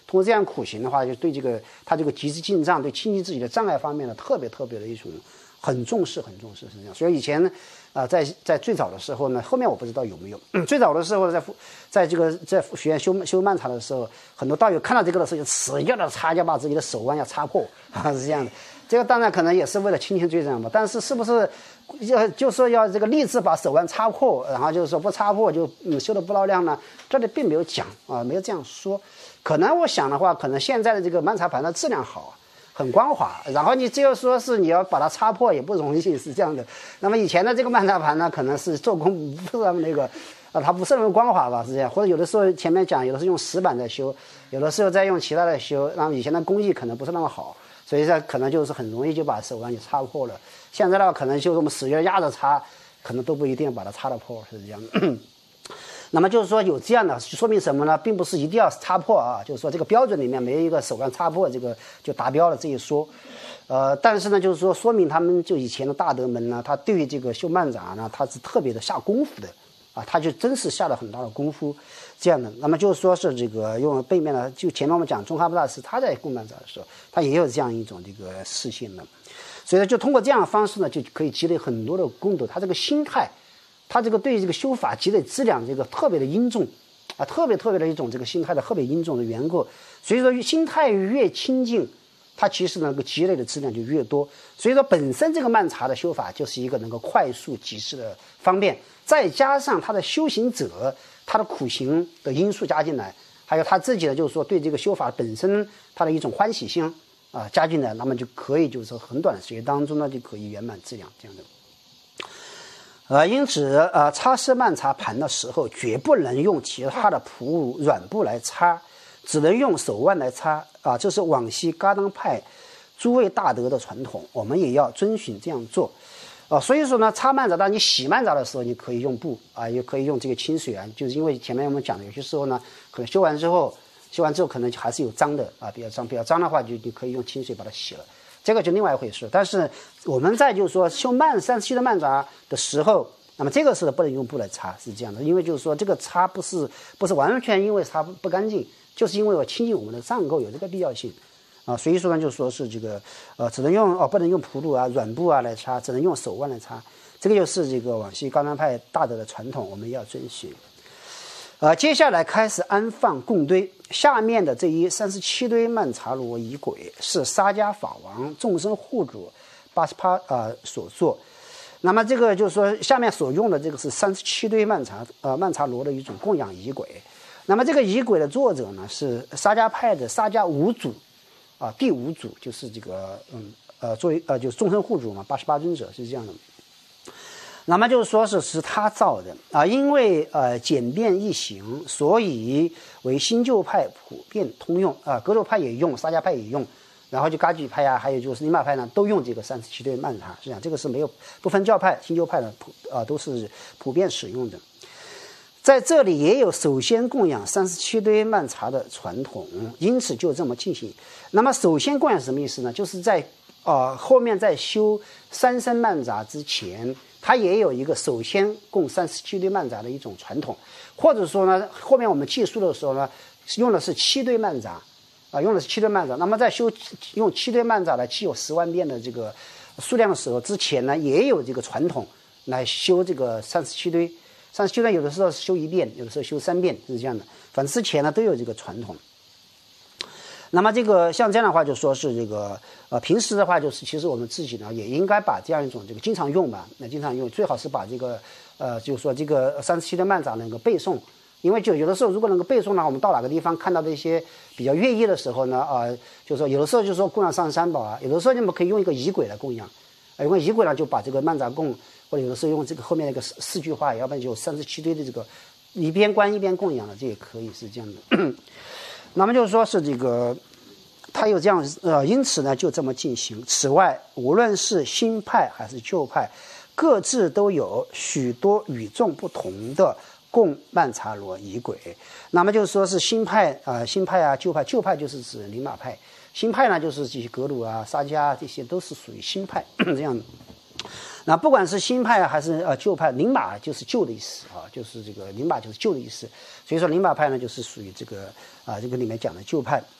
通过这样苦行的话，就对这个他这个极致进藏，对清净自己的障碍方面呢，特别特别的一种很重视，很重视是这样。所以以前呢，啊、呃，在在最早的时候呢，后面我不知道有没有。嗯、最早的时候在在这个在学院修修曼茶的时候，很多道友看到这个的时候就使劲的擦，就把自己的手腕要擦破啊，是这样的。这个当然可能也是为了清清罪障吧，但是是不是要就说要这个立志把手腕擦破，然后就是说不擦破就嗯修的不老亮呢？这里并没有讲啊，没有这样说。可能我想的话，可能现在的这个曼茶盘的质量好，很光滑，然后你只有说是你要把它擦破也不容易，是这样的。那么以前的这个曼茶盘呢，可能是做工不是那么那个啊，它不是那么光滑吧，是这样。或者有的时候前面讲，有的是用石板在修，有的时候再用其他的修，那么以前的工艺可能不是那么好。所以说可能就是很容易就把手腕就擦破了。现在的话可能就这么使劲压着擦，可能都不一定把它擦得破，是这样的。那么就是说有这样的，说明什么呢？并不是一定要擦破啊，就是说这个标准里面没有一个手腕擦破这个就达标了这一说。呃，但是呢，就是说说明他们就以前的大德们呢，他对于这个修曼茶呢，他是特别的下功夫的啊，他就真是下了很大的功夫。这样的，那么就是说是这个用背面呢，就前面我们讲宗喀巴大师他在供曼茶的时候，他也有这样一种这个事性的，所以呢，就通过这样的方式呢，就可以积累很多的功德。他这个心态，他这个对这个修法积累质量这个特别的殷重啊，特别特别的一种这个心态的特别殷重的缘故。所以说心态越清净，它其实能够积累的质量就越多。所以说本身这个曼茶的修法就是一个能够快速及时的方便，再加上他的修行者。他的苦行的因素加进来，还有他自己的就是说对这个修法本身他的一种欢喜心啊、呃、加进来，那么就可以就是说很短的时间当中呢就可以圆满质量这样的。呃，因此呃擦拭曼茶盘的时候，绝不能用其他的蒲乳软布来擦，只能用手腕来擦啊、呃。这是往昔噶当派诸位大德的传统，我们也要遵循这样做。啊、呃，所以说呢，擦曼茶，当你洗曼茶的时候，你可以用布啊，也可以用这个清水啊，就是因为前面我们讲的，有些时候呢，可能修完之后，修完之后可能还是有脏的啊，比较脏，比较脏的话就你可以用清水把它洗了，这个就另外一回事。但是我们在就是说修曼三十七的曼茶的时候，那么这个时候不能用布来擦，是这样的，因为就是说这个擦不是不是完全因为擦不干净，就是因为我清净我们的脏垢有这个必要性。啊，所以说呢，就说是这个，呃，只能用哦，不能用蒲乳啊、软布啊来擦，只能用手腕来擦，这个就是这个往昔噶当派大德的传统，我们要遵循。呃，接下来开始安放供堆，下面的这一三十七堆曼茶罗仪轨是沙迦法王众生护主八十八啊所做。那么这个就是说，下面所用的这个是三十七堆曼茶呃曼茶罗的一种供养仪轨。那么这个仪轨的作者呢是沙迦派的沙迦五祖。啊，第五组就是这个，嗯，呃，作为呃，就是众生护主嘛，八十八尊者是这样的。那么就是说是是他造的啊，因为呃简便易行，所以为新旧派普遍通用啊，格鲁派也用，沙迦派也用，然后就噶举派啊，还有就是宁玛派呢，都用这个三十七堆曼茶，实际上这个是没有不分教派，新旧派的普啊都是普遍使用的。在这里也有首先供养三十七堆曼茶的传统，因此就这么进行。那么首先供养什么意思呢？就是在呃后面在修三生曼茶之前，它也有一个首先供三十七堆曼茶的一种传统，或者说呢，后面我们计数的时候呢，用的是七堆曼茶啊，用的是七堆曼茶。那么在修用七堆曼茶来七有十万遍的这个数量的时候，之前呢也有这个传统来修这个三十七堆。三十七堆有的时候修一遍，有的时候修三遍，是这样的。反正之前呢都有这个传统。那么这个像这样的话，就说是这个呃，平时的话就是其实我们自己呢也应该把这样一种这个经常用吧，那经常用最好是把这个呃，就是说这个三十七的曼茶能够背诵，因为就有的时候如果能够背诵呢，我们到哪个地方看到的一些比较乐意的时候呢，啊、呃，就是说有的时候就是说供养上三宝啊，有的时候你们可以用一个仪轨来供养，呃，用仪轨呢就把这个曼茶供。或者有的时候用这个后面那个四四句话，要不然就三十七堆的这个一边观一边供养的，这也可以是这样的。那么就是说是这个，他有这样呃，因此呢就这么进行。此外，无论是新派还是旧派，各自都有许多与众不同的供曼茶罗仪轨。那么就是说是新派啊、呃，新派啊，旧派，旧派就是指宁玛派，新派呢就是这些格鲁啊、沙迦啊，这些都是属于新派这样的。那不管是新派还是呃旧派，宁玛就是旧的意思啊，就是这个宁玛就是旧的意思，所以说宁玛派呢就是属于这个啊、呃、这个里面讲的旧派。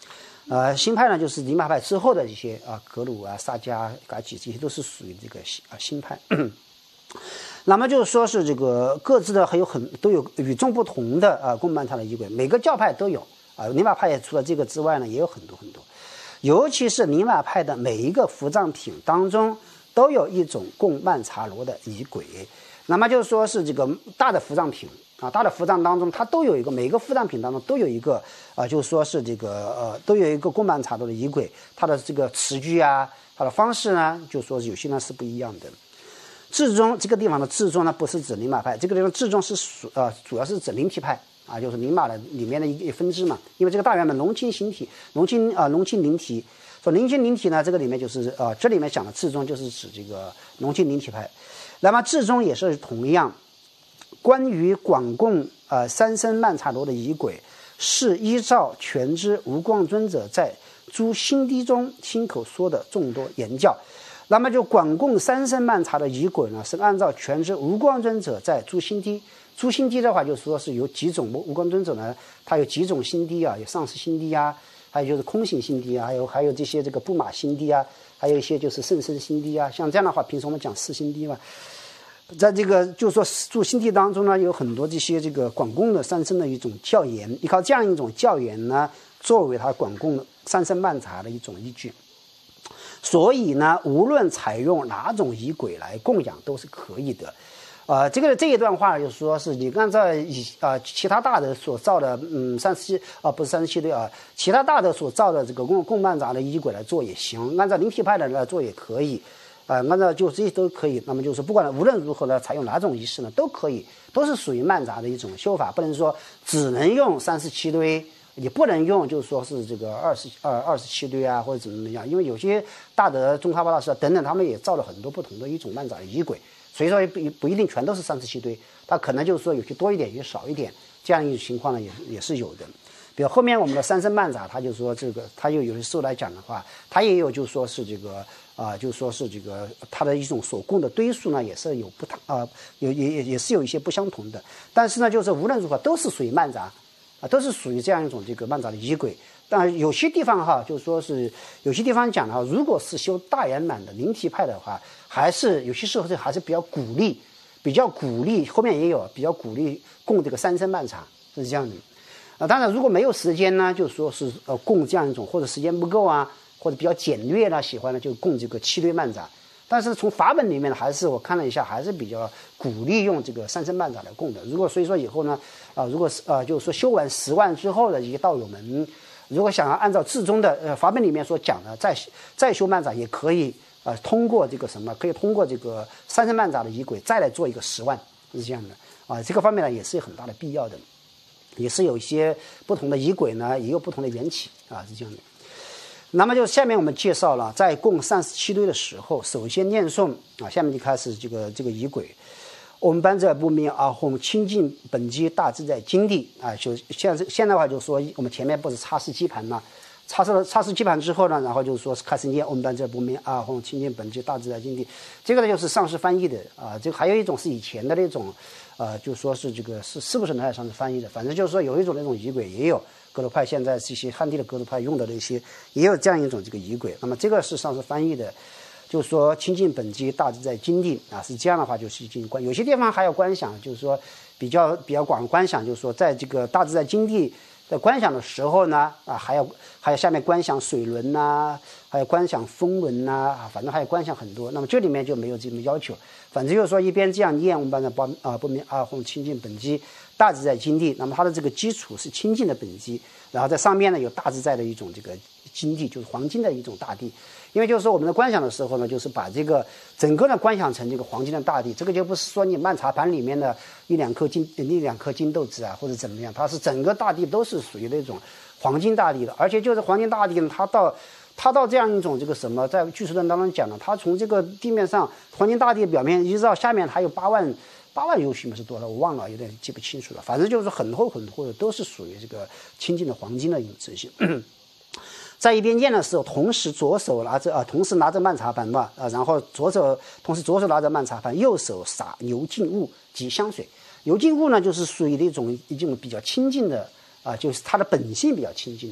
呃，新派呢就是宁玛派之后的一些啊，格鲁啊、萨迦、噶举，这些都是属于这个啊新派。那么就是说是这个各自的还有很都有与众不同的啊贡曼茶的仪轨，每个教派都有啊。宁玛派除了这个之外呢，也有很多很多。尤其是宁玛派的每一个伏藏品当中，都有一种贡曼茶罗的仪轨。那么就是说是这个大的伏藏品啊，大的伏藏当中，它都有一个每个伏藏品当中都有一个啊，就是说是这个呃，都有一个贡曼茶罗的仪轨，它的这个词句啊，它的方式呢，就说有些呢是不一样的。至宗这个地方的至宗呢，不是指宁玛派，这个地方至宗是属呃，主要是指灵体派啊，就是宁玛的里面的一个分支嘛。因为这个大圆满龙清形体，龙清啊、呃、龙清灵体，说龙清灵体呢，这个里面就是呃，这里面讲的至宗就是指这个龙清灵体派。那么至宗也是同样，关于广贡呃三生曼茶罗的仪轨，是依照全知无光尊者在诸心地中亲口说的众多言教。那么就广贡三生曼茶的仪轨呢，是按照全知无光尊者在诸心地。诸心地的话，就是说是有几种无光尊者呢，他有几种心地啊，有上师心地啊，还有就是空性心地啊，还有还有这些这个布马心地啊，还有一些就是甚深心地啊。像这样的话，平时我们讲四心地嘛，在这个就是说诸心地当中呢，有很多这些这个广贡的三生的一种教言，依靠这样一种教言呢，作为他广贡三生曼茶的一种依据。所以呢，无论采用哪种仪轨来供养都是可以的。呃，这个这一段话就是说是你按照以啊、呃、其他大的所造的嗯三十七啊不是三十七对啊，其他大的所造的这个供供曼茶的仪轨来做也行，按照灵体派的来做也可以，啊、呃，按照就这些都可以。那么就是不管无论如何呢，采用哪种仪式呢都可以，都是属于曼茶的一种修法，不能说只能用三十七堆。也不能用，就是说是这个二十二二十七堆啊，或者怎么怎么样，因为有些大德、宗喀巴大师等等，他们也造了很多不同的一种曼茶的仪轨，所以说不不一定全都是三十七堆，它可能就是说有些多一点，有些少一点，这样一种情况呢也也是有的。比如后面我们的三生曼茶，他就说这个，他又有的时候来讲的话，他也有就是说是这个啊、呃，就是说是这个它的一种所供的堆数呢，也是有不啊、呃，有也也也是有一些不相同的，但是呢，就是无论如何都是属于曼茶。啊，都是属于这样一种这个曼茶的仪轨，但有些地方哈，就是说是有些地方讲的话，如果是修大圆满的灵体派的话，还是有些时候是还是比较鼓励，比较鼓励，后面也有比较鼓励供这个三生曼茶，是这样的。啊，当然如果没有时间呢，就说是呃供这样一种，或者时间不够啊，或者比较简略呢，喜欢呢就供这个七堆曼茶。但是从法本里面还是我看了一下，还是比较鼓励用这个三生曼茶来供的。如果所以说以后呢，啊、呃，如果是呃，就是说修完十万之后的一些道友们，如果想要按照至宗的呃法本里面所讲的再再修曼茶，也可以啊、呃，通过这个什么，可以通过这个三生曼茶的仪轨再来做一个十万，是这样的啊。这个方面呢也是有很大的必要的，也是有一些不同的仪轨呢，也有不同的缘起啊，是这样的。那么就下面我们介绍了，在供三十七堆的时候，首先念诵啊，下面就开始这个这个仪轨。我们班者不明阿吽清净本机大自在经地啊，就现在现在的话就说我们前面不是擦拭基盘嘛，擦拭了擦拭基盘之后呢，然后就是说开始念我们班者不明阿吽清净本机大自在经地，这个呢就是上师翻译的啊，这个还有一种是以前的那种，呃，就说是这个是是不是能上师翻译的，反正就是说有一种那种仪轨也有。格鲁派现在这些汉地的格鲁派用的那些也有这样一种这个仪轨，那么这个是上师翻译的，就是说清净本机大自在经地啊，是这样的话就是进行观，有些地方还有观想，就是说比较比较广观想，就是说在这个大自在经地在观想的时候呢，啊还有还有下面观想水轮呐、啊，还有观想风轮呐、啊，反正还有观想很多，那么这里面就没有这么要求，反正就是说一边这样念我们班的报啊不明阿吽清净本机大自在经地，那么它的这个基础是清净的本机，然后在上面呢有大自在的一种这个经地，就是黄金的一种大地。因为就是说我们的观想的时候呢，就是把这个整个的观想成这个黄金的大地，这个就不是说你曼茶盘里面的一两颗金一两颗金豆子啊或者怎么样，它是整个大地都是属于那种黄金大地的，而且就是黄金大地呢，它到它到这样一种这个什么，在俱舍论当中讲了，它从这个地面上黄金大地的表面一直到下面还有八万。八万由旬是多了，我忘了，有点记不清楚了。反正就是很厚很厚的，都是属于这个清净的黄金的一种直性。在一边念的时候，同时左手拿着啊，同时拿着曼茶盘嘛啊，然后左手同时左手拿着曼茶盘，右手洒油净物及香水。油净物呢，就是属于那种一种比较清净的啊，就是它的本性比较清净的。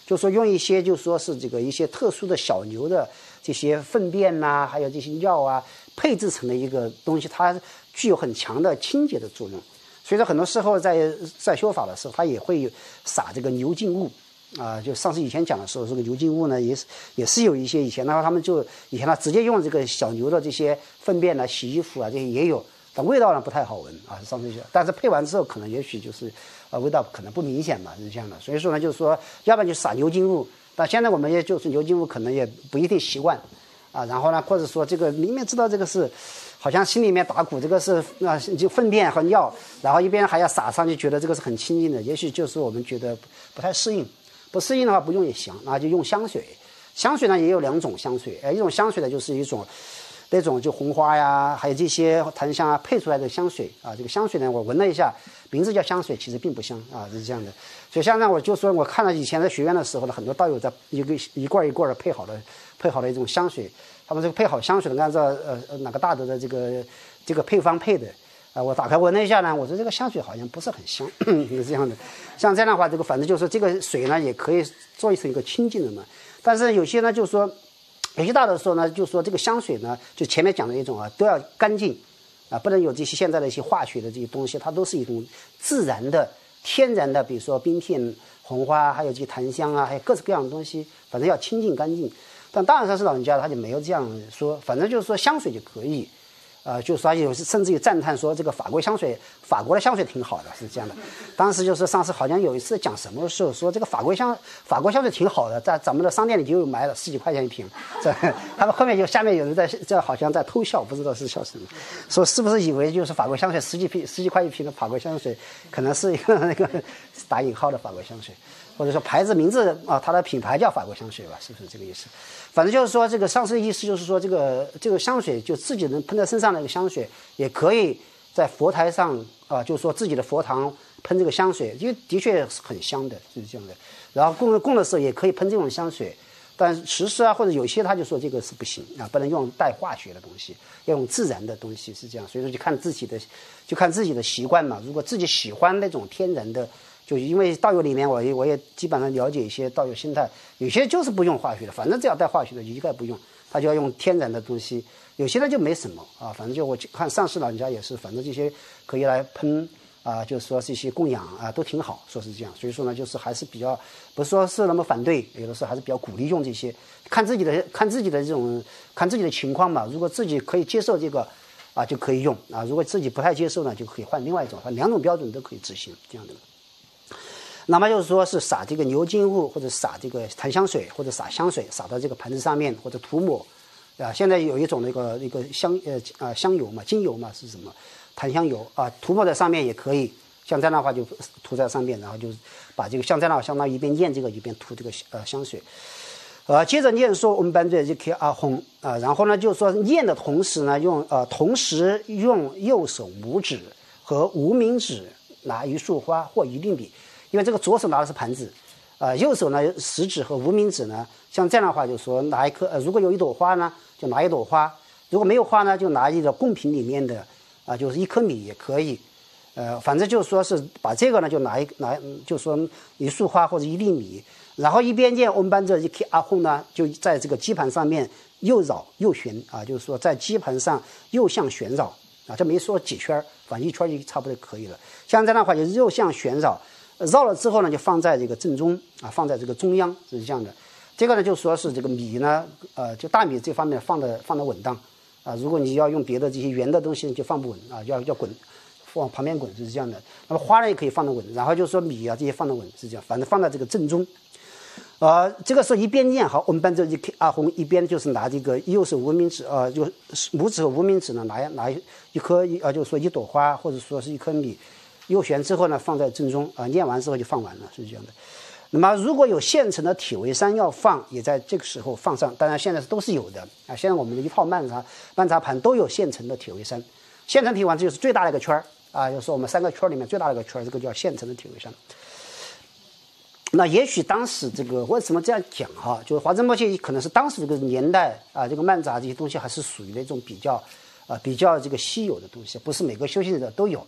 就是说用一些就说是这个一些特殊的小牛的这些粪便呐、啊，还有这些尿啊，配制成的一个东西，它具有很强的清洁的作用。所以说很多时候在在修法的时候，它也会撒这个牛浸物。啊，就上次以前讲的时候，这个牛浸物呢，也是也是有一些以前的话，他们就以前呢直接用这个小牛的这些粪便呢洗衣服啊，这些也有，但味道呢不太好闻啊。上次讲，但是配完之后可能也许就是呃味道可能不明显嘛，是这样的。所以说呢，就是说，要不然就撒牛浸物，但现在我们也就是牛浸物可能也不一定习惯啊。然后呢，或者说这个明明知道这个是，好像心里面打鼓，这个是啊就粪便和尿，然后一边还要撒上去，觉得这个是很清净的，也许就是我们觉得不太适应。不适应的话不用也行，那就用香水。香水呢也有两种香水，呃，一种香水呢就是一种那种就红花呀，还有这些檀香啊配出来的香水啊。这个香水呢我闻了一下，名字叫香水，其实并不香啊，是这样的。所以像呢我就说我看了以前在学院的时候呢，很多道友在一个一罐一罐的配好的配好的一种香水，他们这个配好香水的按照呃哪个大德的这个这个配方配的。啊，我打开闻了一下呢，我说这个香水好像不是很香，是这样的。像这样的话，这个反正就是这个水呢，也可以做成一个清净的嘛。但是有些呢，就是说，有些大的说呢，就是说这个香水呢，就前面讲的一种啊，都要干净啊，不能有这些现在的一些化学的这些东西，它都是一种自然的、天然的，比如说冰片、红花，还有这些檀香啊，还有各式各样的东西，反正要清净干净。但大山寺老人家他就没有这样说，反正就是说香水就可以。呃，就是说有甚至有赞叹说这个法国香水，法国的香水挺好的，是这样的。当时就是上次好像有一次讲什么时候说这个法国香法国香水挺好的，在咱们的商店里就有买了十几块钱一瓶。这他们后面就下面有人在这好像在偷笑，不知道是笑什么，说是不是以为就是法国香水十几瓶十几块一瓶的法国香水，可能是一个那个打引号的法国香水，或者说牌子名字啊，它的品牌叫法国香水吧，是不是这个意思？反正就是说，这个上师的意思就是说，这个这个香水就自己能喷在身上的一个香水，也可以在佛台上啊、呃，就是说自己的佛堂喷这个香水，因为的确是很香的，是这样的。然后供供的时候也可以喷这种香水，但实施啊或者有些他就说这个是不行啊，不能用带化学的东西，要用自然的东西，是这样。所以说就看自己的，就看自己的习惯嘛。如果自己喜欢那种天然的。就因为道友里面我也我也基本上了解一些道友心态，有些就是不用化学的，反正只要带化学的就一概不用，他就要用天然的东西。有些呢就没什么啊，反正就我看上师老人家也是，反正这些可以来喷啊，就是说这些供养啊都挺好，说是这样。所以说呢，就是还是比较不是说是那么反对，有的时候还是比较鼓励用这些，看自己的看自己的这种看自己的情况嘛。如果自己可以接受这个啊，就可以用啊；如果自己不太接受呢，就可以换另外一种，两种标准都可以执行这样的。那么就是说是撒这个牛精物，或者撒这个檀香水，或者撒香水，撒到这个盘子上面，或者涂抹，啊，现在有一种那个那个香呃啊香油嘛，精油嘛是什么？檀香油啊，涂抹在上面也可以。像这样的话就涂在上面，然后就把这个像这样的话，相当于一边念这个一边涂这个呃香水。呃，接着念说我们班队就可以阿轰啊，然后呢就是说念的同时呢，用呃同时用右手拇指和无名指拿一束花或一定笔。因为这个左手拿的是盘子，呃，右手呢食指和无名指呢，像这样的话就说拿一颗，呃，如果有一朵花呢，就拿一朵花；如果没有花呢，就拿一个贡品里面的啊、呃，就是一颗米也可以，呃，反正就说是把这个呢就拿一拿，就说一束花或者一粒米，然后一边念我们班这一克阿吽呢，就在这个基盘上面右绕右旋啊，就是说在基盘上右向旋绕啊，这没说几圈，反正一圈就差不多可以了。像这样的话就右向旋绕。绕了之后呢，就放在这个正中啊，放在这个中央是这样的。这个呢，就说是这个米呢，呃，就大米这方面放的放的稳当啊。如果你要用别的这些圆的东西，就放不稳啊，要要滚，往旁边滚是这样的。那么花呢也可以放得稳，然后就说米啊这些放得稳是这样，反正放在这个正中。呃，这个时候一边念好，我们班这一阿红一边就是拿这个右手无名指啊、呃，就拇指和无名指呢拿拿一颗啊，就是说一朵花或者说是一颗米。右旋之后呢，放在正中啊、呃，念完之后就放完了，是这样的。那么如果有现成的铁围山要放，也在这个时候放上。当然现在都是有的啊，现在我们的一套曼茶曼茶盘都有现成的铁围山。现成铁围山就是最大的一个圈啊，就是我们三个圈里面最大的一个圈，这个叫现成的铁围山。那也许当时这个为什么这样讲哈，就是华珍摩切可能是当时这个年代啊，这个曼茶这些东西还是属于那种比较啊、呃、比较这个稀有的东西，不是每个修行者都有。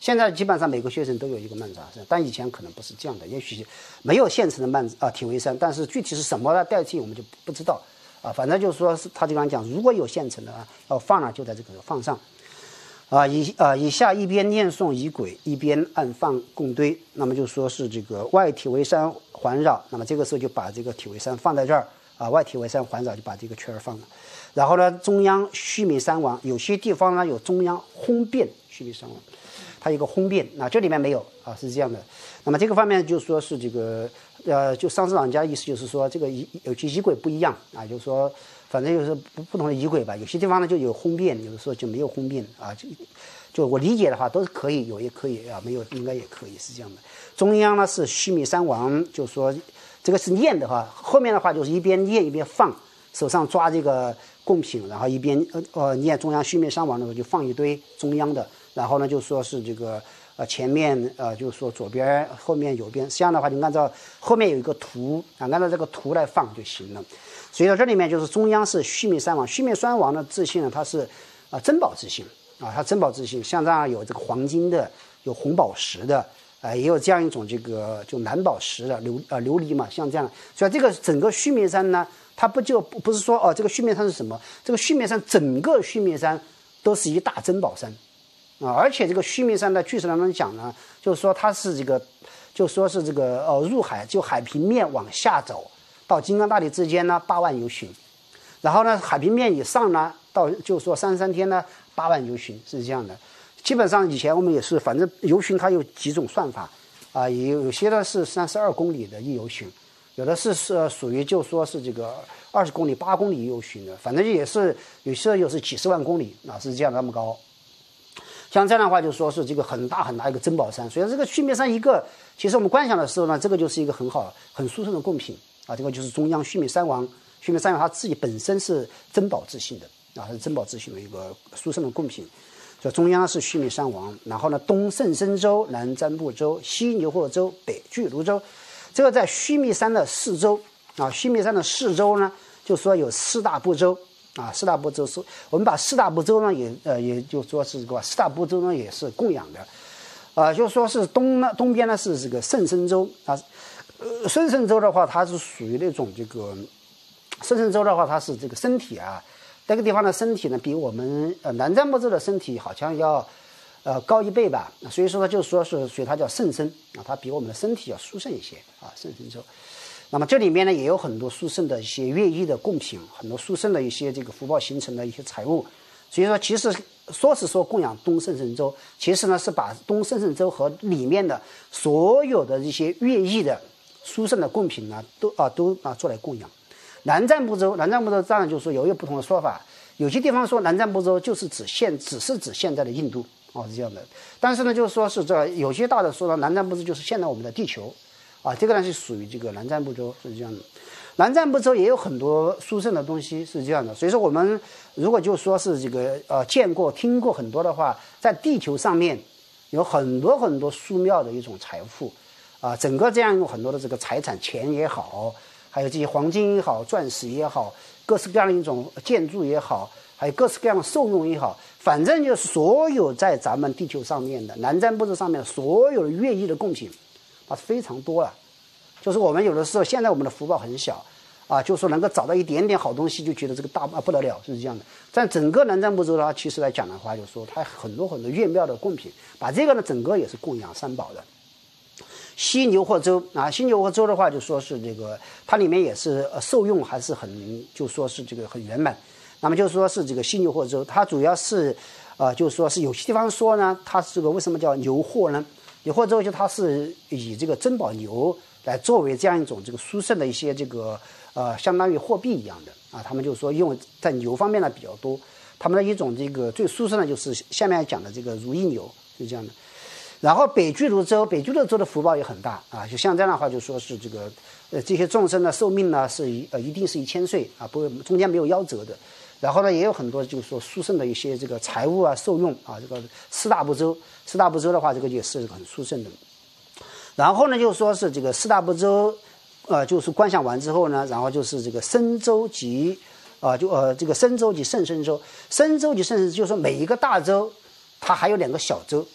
现在基本上每个学生都有一个曼茶山，但以前可能不是这样的，也许没有现成的曼啊体微山，但是具体是什么的代替我们就不知道啊。反正就是说是他这样讲，如果有现成的啊，要放呢就在这个放上。啊，以啊以下一边念诵仪轨，一边按放供堆，那么就说是这个外体为山环绕，那么这个时候就把这个体为山放在这儿啊，外体为山环绕就把这个圈儿放了。然后呢，中央须弥山王，有些地方呢有中央轰遍须弥山王，它有个轰遍，那这里面没有啊，是这样的。那么这个方面就说是这个呃，就上师长家意思就是说这个仪有些仪轨不一样啊，就是说。反正就是不不同的仪轨吧，有些地方呢就有轰遍，有的时候就没有轰遍啊。就就我理解的话，都是可以，有也可以啊，没有应该也可以，是这样的。中央呢是须弥山王，就说这个是念的话，后面的话就是一边念一边放，手上抓这个贡品，然后一边呃呃念中央须弥山王的时候就放一堆中央的，然后呢就说是这个呃前面呃就是说左边后面右边，这样的话你按照后面有一个图啊，按照这个图来放就行了。所以说这里面就是中央是须弥山王，须弥山王的字性呢，它是啊珍宝之性啊，它珍宝之性，像这样有这个黄金的，有红宝石的，呃，也有这样一种这个就蓝宝石的琉呃琉璃嘛，像这样，所以这个整个须弥山呢，它不就不不是说哦这个须弥山是什么？这个须弥山整个须弥山都是一大珍宝山啊，而且这个须弥山的据史当中讲呢，就是说它是这个，就说是这个呃入海就海平面往下走。到金刚大理之间呢，八万由旬，然后呢，海平面以上呢，到就是说三十三天呢，八万由旬是这样的。基本上以前我们也是，反正由旬它有几种算法啊，有有些呢是三十二公里的一由旬，有的是是属于就说是这个二十公里、八公里一由旬的，反正也是有些又是几十万公里啊，是这样那么高。像这样的话，就说是这个很大很大一个珍宝山，所以这个须弥山一个，其实我们观想的时候呢，这个就是一个很好、很殊胜的贡品。啊，这个就是中央须弥山王，须弥山王他自己本身是珍宝之性的啊，是珍宝之性的一个殊胜的贡品。所以中央是须弥山王，然后呢，东胜身州，南瞻部州，西牛货州，北俱泸州。这个在须弥山的四周啊，须弥山的四周呢，就说有四大部洲啊，四大部洲是我们把四大部洲呢也呃也就说是这个四大部洲呢也是供养的，啊，就说是东呢东边呢是这个胜身州啊。呃，胜身州的话，它是属于那种这个胜身州的话，它是这个身体啊，那个地方的身体呢，比我们呃南瞻部洲的身体好像要呃高一倍吧，所以说它就说是，所以它叫胜身啊，它比我们的身体要殊胜一些啊，胜身州。那么这里面呢，也有很多殊胜的一些乐艺的贡品，很多殊胜的一些这个福报形成的一些财物。所以说，其实说是说供养东胜神州，其实呢是把东胜神州和里面的所有的一些乐艺的殊胜的贡品呢，都啊都啊做来供养。南瞻部洲，南瞻部洲当然就是说有一个不同的说法，有些地方说南瞻部洲就是指现，只是指现在的印度哦，是这样的。但是呢，就是说是这有些大的说呢，南瞻部洲就是现在我们的地球啊，这个呢是属于这个南瞻部洲是这样的。南瞻部洲也有很多殊胜的东西是这样的，所以说我们如果就说是这个呃见过听过很多的话，在地球上面有很多很多殊妙的一种财富啊，整个这样有很多的这个财产，钱也好，还有这些黄金也好，钻石也好，各式各样的一种建筑也好，还有各式各样的受用也好，反正就是所有在咱们地球上面的南瞻部洲上面所有的乐艺的贡品，它非常多了。就是我们有的时候现在我们的福报很小啊，就是说能够找到一点点好东西，就觉得这个大啊不得了，是这样的。但整个南瞻部洲的话，其实来讲的话，就是说它很多很多越妙的贡品，把这个呢整个也是供养三宝的。西牛货洲啊，西牛货洲的话，就说是这个它里面也是呃受用还是很，就说是这个很圆满。那么就说是这个西牛货洲，它主要是呃，就是说是有些地方说呢，它这个为什么叫牛货呢？牛货洲就它是以这个珍宝牛来作为这样一种这个殊胜的一些这个呃，相当于货币一样的啊，他们就说用在牛方面呢比较多，他们的一种这个最殊胜的就是下面讲的这个如意牛是这样的。然后北俱泸州，北俱泸州的福报也很大啊，就像这样的话，就说是这个呃这些众生的寿命呢是一呃一定是一千岁啊，不中间没有夭折的。然后呢，也有很多就是说殊胜的一些这个财物啊受用啊，这个四大部洲，四大部洲的话，这个也是很殊胜的。然后呢，就说是这个四大部洲，呃，就是观想完之后呢，然后就是这个深州及，呃，就呃这个深州及胜身州，深州及胜身州，就是说每一个大洲，它还有两个小洲，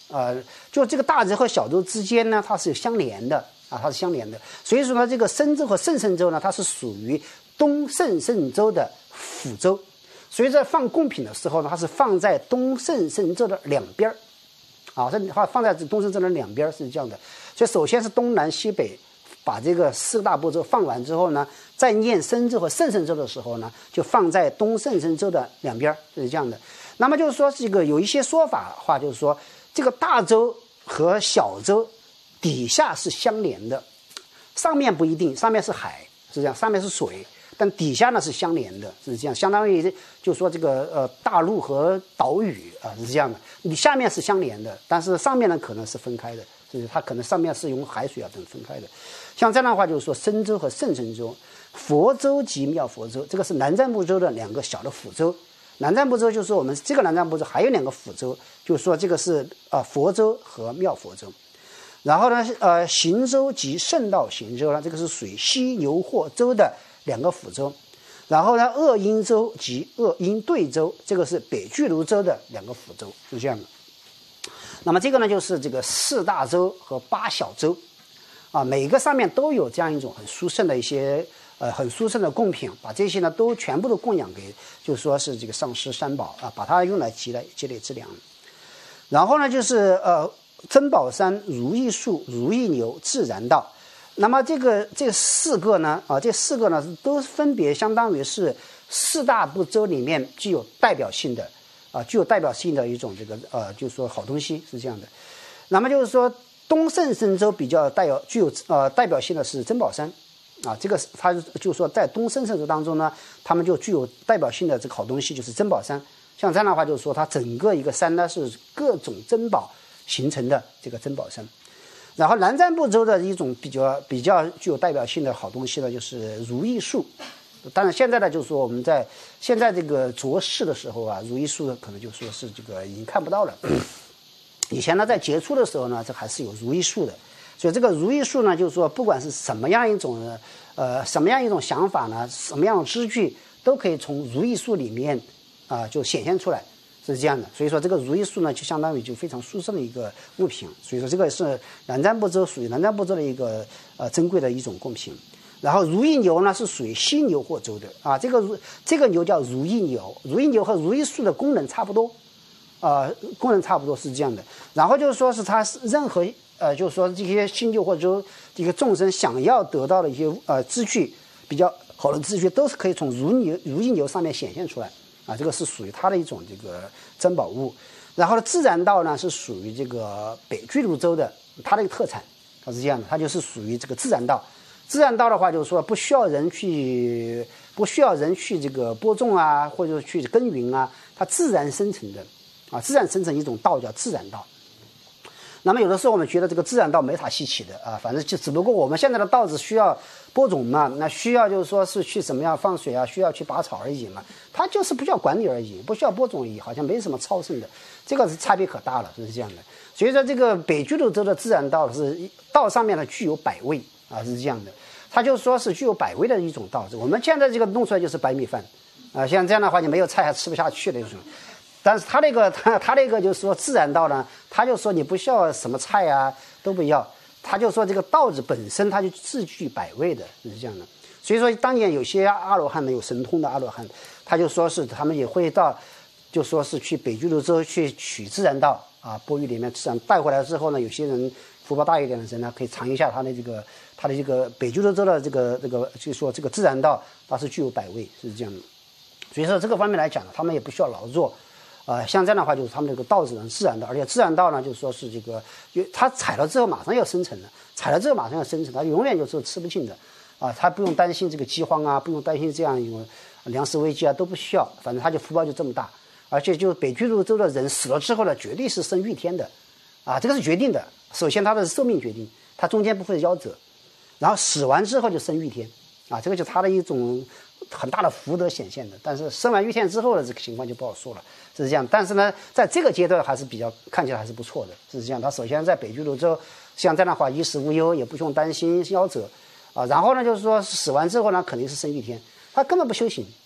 呃，就这个大洲和小洲之间呢，它是相连的啊，它是相连的。所以说呢，这个申洲和胜圣洲呢，它是属于东胜圣洲的辅洲。所以在放贡品的时候呢，它是放在东胜圣洲的两边啊，这话放在东胜州的两边是这样的。所以首先是东南西北把这个四个大部洲放完之后呢，再念申洲和胜圣洲的时候呢，就放在东胜圣洲的两边是这样的。那么就是说，这个有一些说法的话，就是说这个大洲和小洲底下是相连的，上面不一定，上面是海是这样，上面是水，但底下呢是相连的，是这样，相当于就是说这个呃大陆和岛屿啊、呃、是这样的，你下面是相连的，但是上面呢可能是分开的，就是它可能上面是用海水啊等分开的。像这样的话，就是说申洲和胜圣洲、佛州及妙佛州，这个是南瞻部洲的两个小的辅州。南瞻部洲就是说我们这个南瞻部洲还有两个辅州，就是说这个是呃佛州和妙佛州。然后呢，呃行州及圣道行州呢，这个是属于西牛货州的两个辅州。然后呢，鄂阴州及鄂阴对州，这个是北巨芦州的两个辅州，是这样的。那么这个呢，就是这个四大洲和八小洲，啊，每一个上面都有这样一种很殊胜的一些呃很殊胜的贡品，把这些呢都全部都供养给，就是说是这个上师三宝啊，把它用来积累积累资粮。然后呢，就是呃珍宝山、如意树、如意牛、自然道。那么这个这四个呢，啊，这四个呢都分别相当于是四大部洲里面具有代表性的，啊，具有代表性的一种这个呃，就是说好东西是这样的。那么就是说东胜圣州比较带有具有呃代表性的是珍宝山，啊，这个它就是说在东胜圣州当中呢，他们就具有代表性的这个好东西就是珍宝山。像这样的话，就是说它整个一个山呢是各种珍宝形成的这个珍宝山。然后南瞻部洲的一种比较比较具有代表性的好东西呢，就是如意树。当然现在呢，就是说我们在现在这个着世的时候啊，如意树可能就说是这个已经看不到了。以前呢，在杰出的时候呢，这还是有如意树的。所以这个如意树呢，就是说不管是什么样一种呃什么样一种想法呢，什么样的支句，都可以从如意树里面啊、呃、就显现出来。是这样的，所以说这个如意树呢，就相当于就非常殊胜的一个物品，所以说这个是南瞻部洲属于南瞻部洲的一个呃珍贵的一种贡品。然后如意牛呢是属于西牛货州的啊，这个如这个牛叫如意牛，如意牛和如意树的功能差不多，呃，功能差不多是这样的。然后就是说是它是任何呃，就是说这些西牛货州这个众生想要得到的一些呃资具比较好的资具，都是可以从如牛如意牛上面显现出来。啊，这个是属于它的一种这个珍宝物。然后呢，自然道呢是属于这个北巨鹿州的它的一个特产，它是这样的，它就是属于这个自然道。自然道的话，就是说不需要人去，不需要人去这个播种啊，或者去耕耘啊，它自然生成的，啊，自然生成一种道叫自然道。那么有的时候我们觉得这个自然道没啥稀奇的啊，反正就只不过我们现在的稻子需要播种嘛，那需要就是说是去怎么样放水啊，需要去拔草而已嘛，它就是不需要管理而已，不需要播种而已，好像没什么超胜的，这个是差别可大了，是这样的。所以说这个北巨鹿州的自然道是道上面呢具有百味啊，是这样的，它就说是具有百味的一种道子。我们现在这个弄出来就是白米饭啊，像这样的话你没有菜还吃不下去的那种。但是他那个他他那个就是说自然道呢，他就说你不需要什么菜啊都不要，他就说这个稻子本身它就自具百味的，是这样的。所以说当年有些阿罗汉呢，有神通的阿罗汉，他就说是他们也会到，就说是去北巨鹿州去取自然道啊，钵盂里面自然带回来之后呢，有些人福报大一点的人呢，可以尝一下他的这个他的这个北巨鹿州的这个这个，就说这个自然道它是具有百味，是这样的。所以说这个方面来讲呢，他们也不需要劳作。呃，像这样的话，就是他们这个稻子呢，自然的，而且自然稻呢，就是说是这个，就它采了之后马上要生成的，采了之后马上要生成，它永远就是吃不尽的，啊，它不用担心这个饥荒啊，不用担心这样一种粮食危机啊，都不需要，反正它就福报就这么大，而且就北巨鹿州的人死了之后呢，绝对是升御天的，啊，这个是决定的。首先他的寿命决定，他中间不会夭折，然后死完之后就升御天，啊，这个就是他的一种很大的福德显现的。但是升完御天之后的这个情况就不好说了。是这样，但是呢，在这个阶段还是比较看起来还是不错的，是这样。他首先在北巨鹿州，像这样的话衣食无忧，也不用担心夭折，啊，然后呢就是说死完之后呢，肯定是升御天，他根本不修行，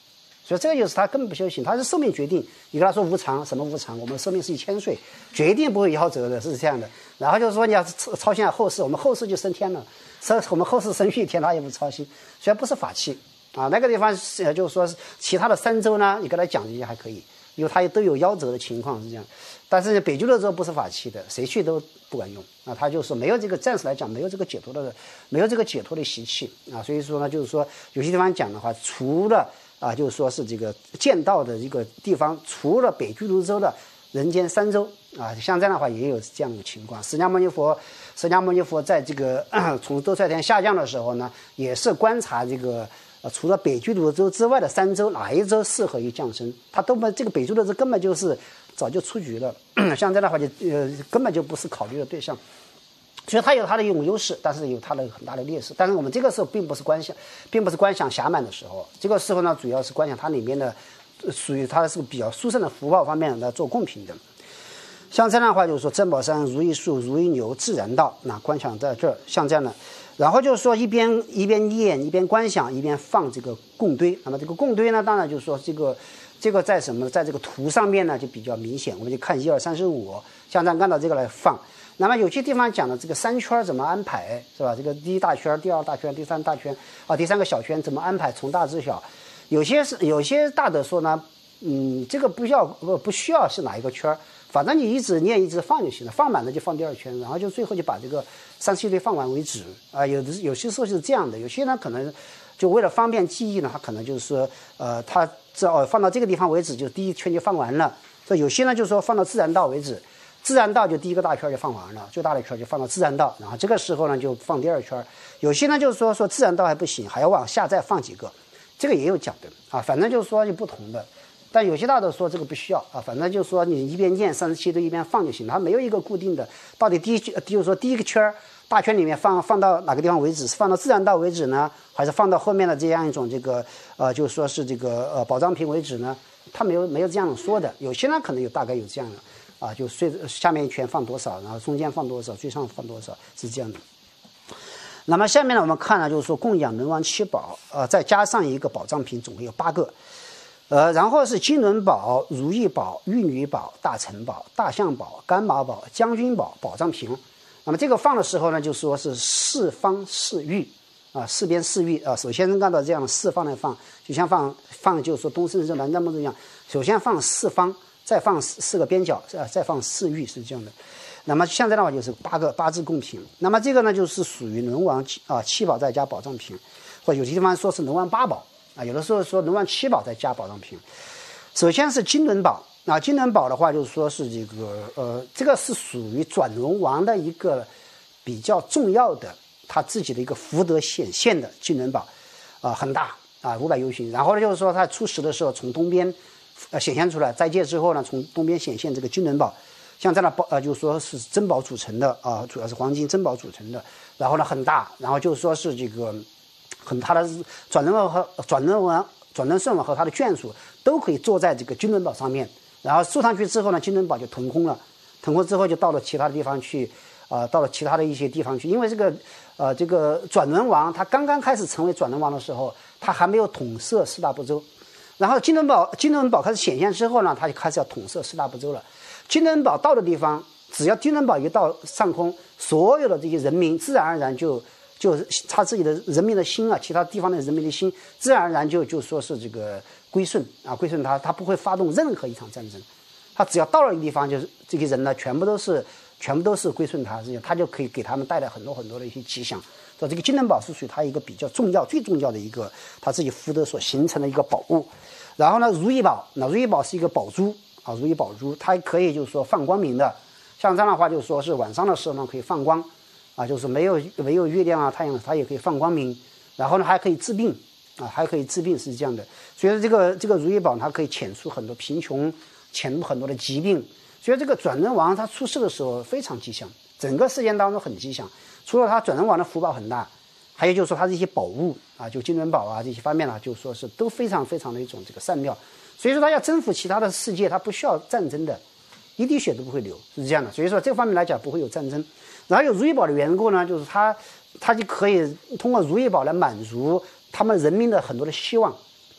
所以这个就是他根本不修行，他是寿命决定。你跟他说无常，什么无常？我们的寿命是一千岁，决定不会夭折的，是这样的。然后就是说你要操心后世，我们后世就升天了，升我们后世升玉天，他也不操心，虽然不是法器啊。那个地方呃就是说其他的三州呢，你跟他讲这些还可以，因为他都有夭折的情况是这样。但是北俱乐州不是法器的，谁去都不管用啊。他就是说没有这个，暂时来讲没有这个解脱的，没有这个解脱的习气啊。所以说呢，就是说有些地方讲的话，除了啊，就是说是这个剑道的一个地方，除了北俱泸州的人间三州啊，像这样的话也有这样的情况。释迦牟尼佛，释迦牟尼佛在这个从兜率天下降的时候呢，也是观察这个呃，除了北俱泸州之外的三州哪一州适合于降生，他都不这个北俱泸州根本就是早就出局了，像这样的话就呃根本就不是考虑的对象。所以它有它的一种优势，但是有它的很大的劣势。但是我们这个时候并不是观想，并不是观想暇满的时候，这个时候呢，主要是观想它里面的，属于它是比较殊胜的福报方面来做贡品的。像这样的话，就是说珍宝山、如意树、如意牛、自然道，那观想在这儿，像这样的。然后就是说一边一边念，一边观想，一边放这个供堆。那么这个供堆呢，当然就是说这个这个在什么，在这个图上面呢就比较明显，我们就看一二三四五，像这样按照这个来放。那么有些地方讲的这个三圈怎么安排，是吧？这个第一大圈、第二大圈、第三大圈啊，第三个小圈怎么安排，从大至小。有些是有些大的说呢，嗯，这个不需要不不需要是哪一个圈，反正你一直念一直放就行了，放满了就放第二圈，然后就最后就把这个三七堆放完为止啊。有的有些时候是这样的，有些呢可能就为了方便记忆呢，他可能就是说呃，他这哦放到这个地方为止，就第一圈就放完了。所以有些呢就是说放到自然道为止。自然道就第一个大圈就放完了，最大的圈就放到自然道，然后这个时候呢就放第二圈。有些呢就是说说自然道还不行，还要往下再放几个，这个也有讲的啊。反正就是说有不同的，但有些大的说这个不需要啊，反正就是说你一边念三十七都一边放就行了，它没有一个固定的，到底第一就是说第一个圈大圈里面放放到哪个地方为止，是放到自然道为止呢，还是放到后面的这样一种这个呃就是说是这个呃宝藏瓶为止呢？它没有没有这样说的，有些呢可能有大概有这样的。啊，就最下面一圈放多少，然后中间放多少，最上放多少，是这样的。那么下面呢，我们看呢，就是说供养轮王七宝，呃，再加上一个宝藏瓶，总共有八个。呃，然后是金轮宝、如意宝、玉女宝、大臣宝、大象宝、干马宝、将军宝、宝藏瓶。那么这个放的时候呢，就说是四方四域啊，四边四域啊。首先是按照这样的四方来放，就像放放就是说东胜州、南瞻部一样，首先放四方。再放四四个边角，呃，再放四域是这样的。那么现在的话就是八个八字供品。那么这个呢就是属于轮王啊七宝再加宝藏瓶，或有些地方说是轮王八宝啊，有的时候说轮王七宝再加宝藏瓶。首先是金轮宝啊，金轮宝的话就是说是这个呃，这个是属于转轮王的一个比较重要的他自己的一个福德显现的金轮宝啊，很大啊，五百由旬。然后呢就是说他出世的时候从东边。呃，显现出来，斋戒之后呢，从东边显现这个金轮宝，像这样的宝，呃，就是说是珍宝组成的啊、呃，主要是黄金珍宝组成的。然后呢，很大，然后就是说是这个，很它的转轮王和转轮王、转轮圣王和他的眷属都可以坐在这个金轮宝上面。然后坐上去之后呢，金轮宝就腾空了，腾空之后就到了其他的地方去，啊、呃，到了其他的一些地方去。因为这个，呃，这个转轮王他刚刚开始成为转轮王的时候，他还没有统摄四大部洲。然后金轮宝金轮宝开始显现之后呢，他就开始要统摄四大部洲了。金轮宝到的地方，只要金轮宝一到上空，所有的这些人民自然而然就就他自己的人民的心啊，其他地方的人民的心，自然而然就就说是这个归顺啊，归顺他，他不会发动任何一场战争。他只要到了一个地方，就是这些人呢，全部都是全部都是归顺他，这样他就可以给他们带来很多很多的一些吉祥。所以这个金轮宝是属于他一个比较重要、最重要的一个他自己福德所形成的一个宝物。然后呢，如意宝，那如意宝是一个宝珠啊，如意宝珠，它可以就是说放光明的，像这样的话，就是说是晚上的时候呢可以放光啊，就是没有没有月亮啊、太阳，它也可以放光明。然后呢，还可以治病啊，还可以治病是这样的。所以这个这个如意宝它可以遣除很多贫穷，遣除很多的疾病。所以这个转轮王他出世的时候非常吉祥，整个事件当中很吉祥。除了他转轮王的福报很大，还有就是说他这些宝物啊，就金轮宝啊这些方面呢，就说是都非常非常的一种这个善妙。所以说他要征服其他的世界，他不需要战争的，一滴血都不会流，是这样的。所以说这个方面来讲不会有战争。然后有如意宝的缘故呢，就是他他就可以通过如意宝来满足他们人民的很多的希望。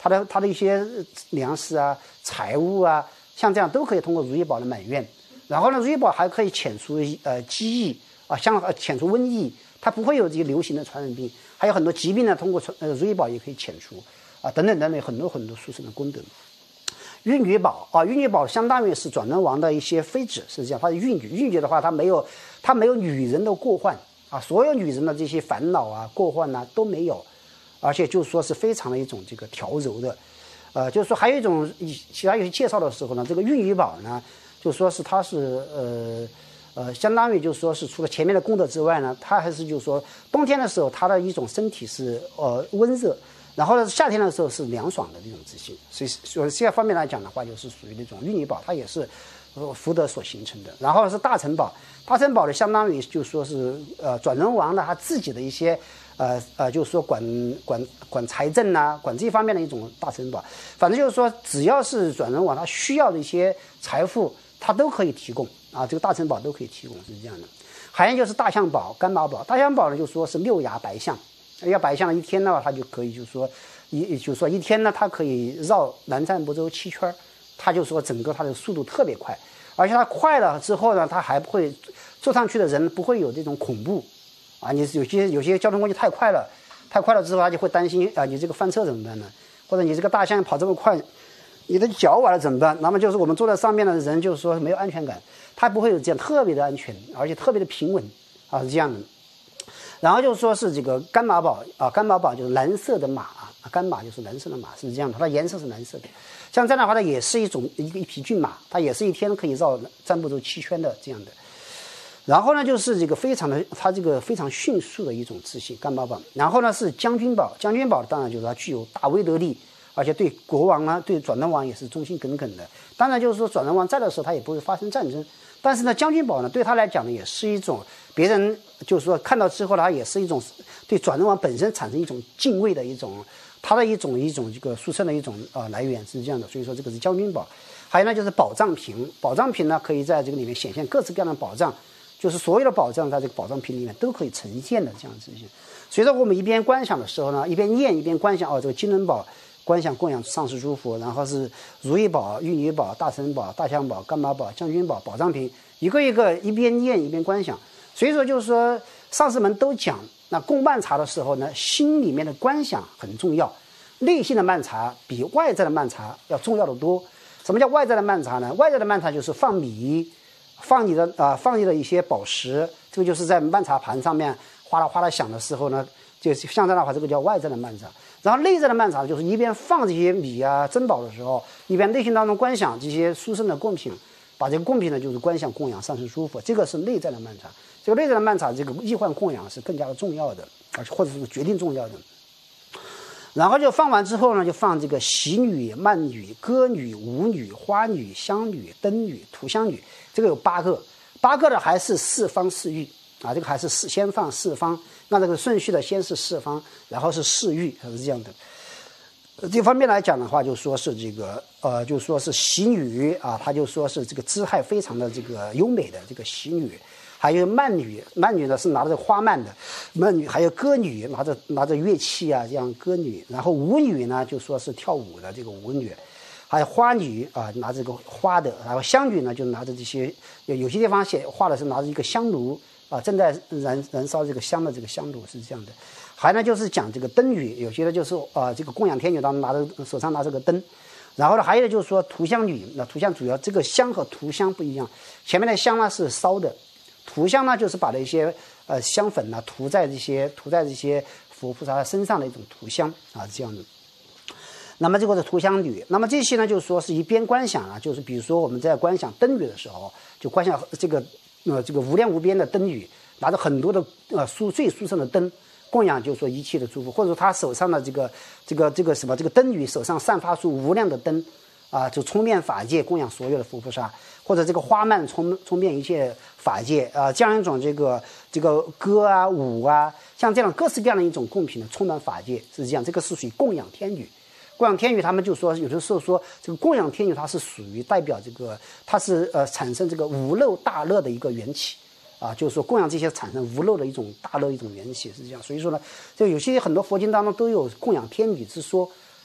他的他的一些粮食啊、财物啊，像这样都可以通过如意宝来满愿。然后呢，如意宝还可以遣除呃疾疫啊，像呃遣除瘟疫，它不会有这些流行的传染病，还有很多疾病呢，通过呃如意宝也可以遣除啊，等等等等，很多很多殊胜的功德。玉女宝啊，玉女宝相当于是转轮王的一些妃子，是这样。它是玉女，玉女的话，它没有，它没有女人的过患啊，所有女人的这些烦恼啊、过患呐、啊、都没有，而且就是说是非常的一种这个调柔的，呃，就是说还有一种其他有些介绍的时候呢，这个玉女宝呢，就说是它是呃呃，相当于就是说是除了前面的功德之外呢，它还是就是说冬天的时候它的一种身体是呃温热。然后呢，夏天的时候是凉爽的这种自信，所以所以这方面来讲的话，就是属于那种玉女宝，它也是福德所形成的。然后是大乘宝，大乘宝的相当于就说是呃转轮王的他自己的一些呃呃，就是说管管管财政呐、啊，管这方面的一种大乘宝。反正就是说，只要是转轮王他需要的一些财富，他都可以提供啊，这个大乘宝都可以提供，是这样的。还有就是大象宝、干马宝，大象宝呢就说是六牙白象。要白象一天的话，它就可以，就是说，一就是说一天呢，它可以绕南赡部洲七圈，它就说整个它的速度特别快，而且它快了之后呢，它还不会坐上去的人不会有这种恐怖，啊，你有些有些交通工具太快了，太快了之后，他就会担心啊，你这个翻车怎么办呢？或者你这个大象跑这么快，你的脚崴了怎么办？那么就是我们坐在上面的人，就是说没有安全感，它不会有这样特别的安全，而且特别的平稳啊，是这样的。然后就说是这个干马宝啊，干马宝就是蓝色的马啊，干马就是蓝色的马，是这样的，它的颜色是蓝色的。像这样的话，它也是一种一个一匹骏马，它也是一天可以绕赡部洲七圈的这样的。然后呢，就是这个非常的，它这个非常迅速的一种自信，干马宝。然后呢是将军宝，将军宝当然就是它具有大威德力，而且对国王呢，对转轮王也是忠心耿耿的。当然就是说转轮王在的时候，他也不会发生战争。但是呢，将军宝呢，对他来讲呢，也是一种别人就是说看到之后呢，他也是一种对转轮王本身产生一种敬畏的一种，他的一种一种这个殊胜的一种呃来源是这样的。所以说这个是将军宝。还有呢就是宝藏瓶，宝藏瓶呢可以在这个里面显现各式各样的宝藏，就是所有的宝藏在这个宝藏瓶里面都可以呈现的这样子。所以说我们一边观想的时候呢，一边念一边观想哦，这个金轮宝。观想供养上师诸佛，然后是如意宝、玉女宝、大乘宝、大象宝、干马宝、将军宝、宝藏瓶，一个一个一边念一边观想。所以说就是说，上师们都讲，那供曼茶的时候呢，心里面的观想很重要，内心的曼茶比外在的曼茶要重要的多。什么叫外在的曼茶呢？外在的曼茶就是放米，放你的啊、呃，放你的一些宝石，这个就是在曼茶盘上面哗啦哗啦响的时候呢，就像这样的话，这个叫外在的曼茶。然后内在的曼茶就是一边放这些米啊珍宝的时候，一边内心当中观想这些殊胜的贡品，把这个贡品呢就是观想供养上师诸佛，这个是内在的曼茶。这个内在的曼茶，这个易幻供养是更加的重要的，而且或者是决定重要的。然后就放完之后呢，就放这个喜女、曼女、歌女、舞女、花女、香女、灯女、图香女，这个有八个，八个的还是四方四域啊，这个还是四先放四方。那这个顺序的先是四方，然后是四域，是这样的。这方面来讲的话，就说是这个呃，就说是喜女啊，他就说是这个姿态非常的这个优美的这个喜女，还有曼女，曼女呢是拿着花蔓的曼女，还有歌女拿着拿着乐器啊，这样歌女，然后舞女呢就说是跳舞的这个舞女，还有花女啊拿着这个花的，然后香女呢就拿着这些，有有些地方写画的是拿着一个香炉。啊，正在燃燃烧这个香的这个香炉是这样的，还呢就是讲这个灯女，有些的就是啊、呃、这个供养天女当中拿着手上拿着个灯，然后呢还有的就是说涂香女，那涂香主要这个香和涂香不一样，前面的香呢是烧的，涂香呢就是把那些呃香粉呢涂在这些涂在这些佛菩萨身上的一种涂香啊这样的。那么这个是涂香女，那么这些呢就是说是一边观想啊，就是比如说我们在观想灯女的时候，就观想这个。呃，这个无量无边的灯女拿着很多的呃殊最殊胜的灯供养，就是说一切的诸佛，或者说他手上的这个这个这个什么这个灯女手上散发出无量的灯啊、呃，就充遍法界供养所有的佛菩萨，或者这个花蔓充充遍一切法界啊、呃，这样一种这个这个歌啊舞啊，像这样各式各样的一种贡品呢，充满法界是这样，这个是属于供养天女。供养天女，他们就说有的时候说这个供养天女，它是属于代表这个，它是呃产生这个无漏大乐的一个缘起啊，就是说供养这些产生无漏的一种大乐一种缘起是这样。所以说呢，就有些很多佛经当中都有供养天女之说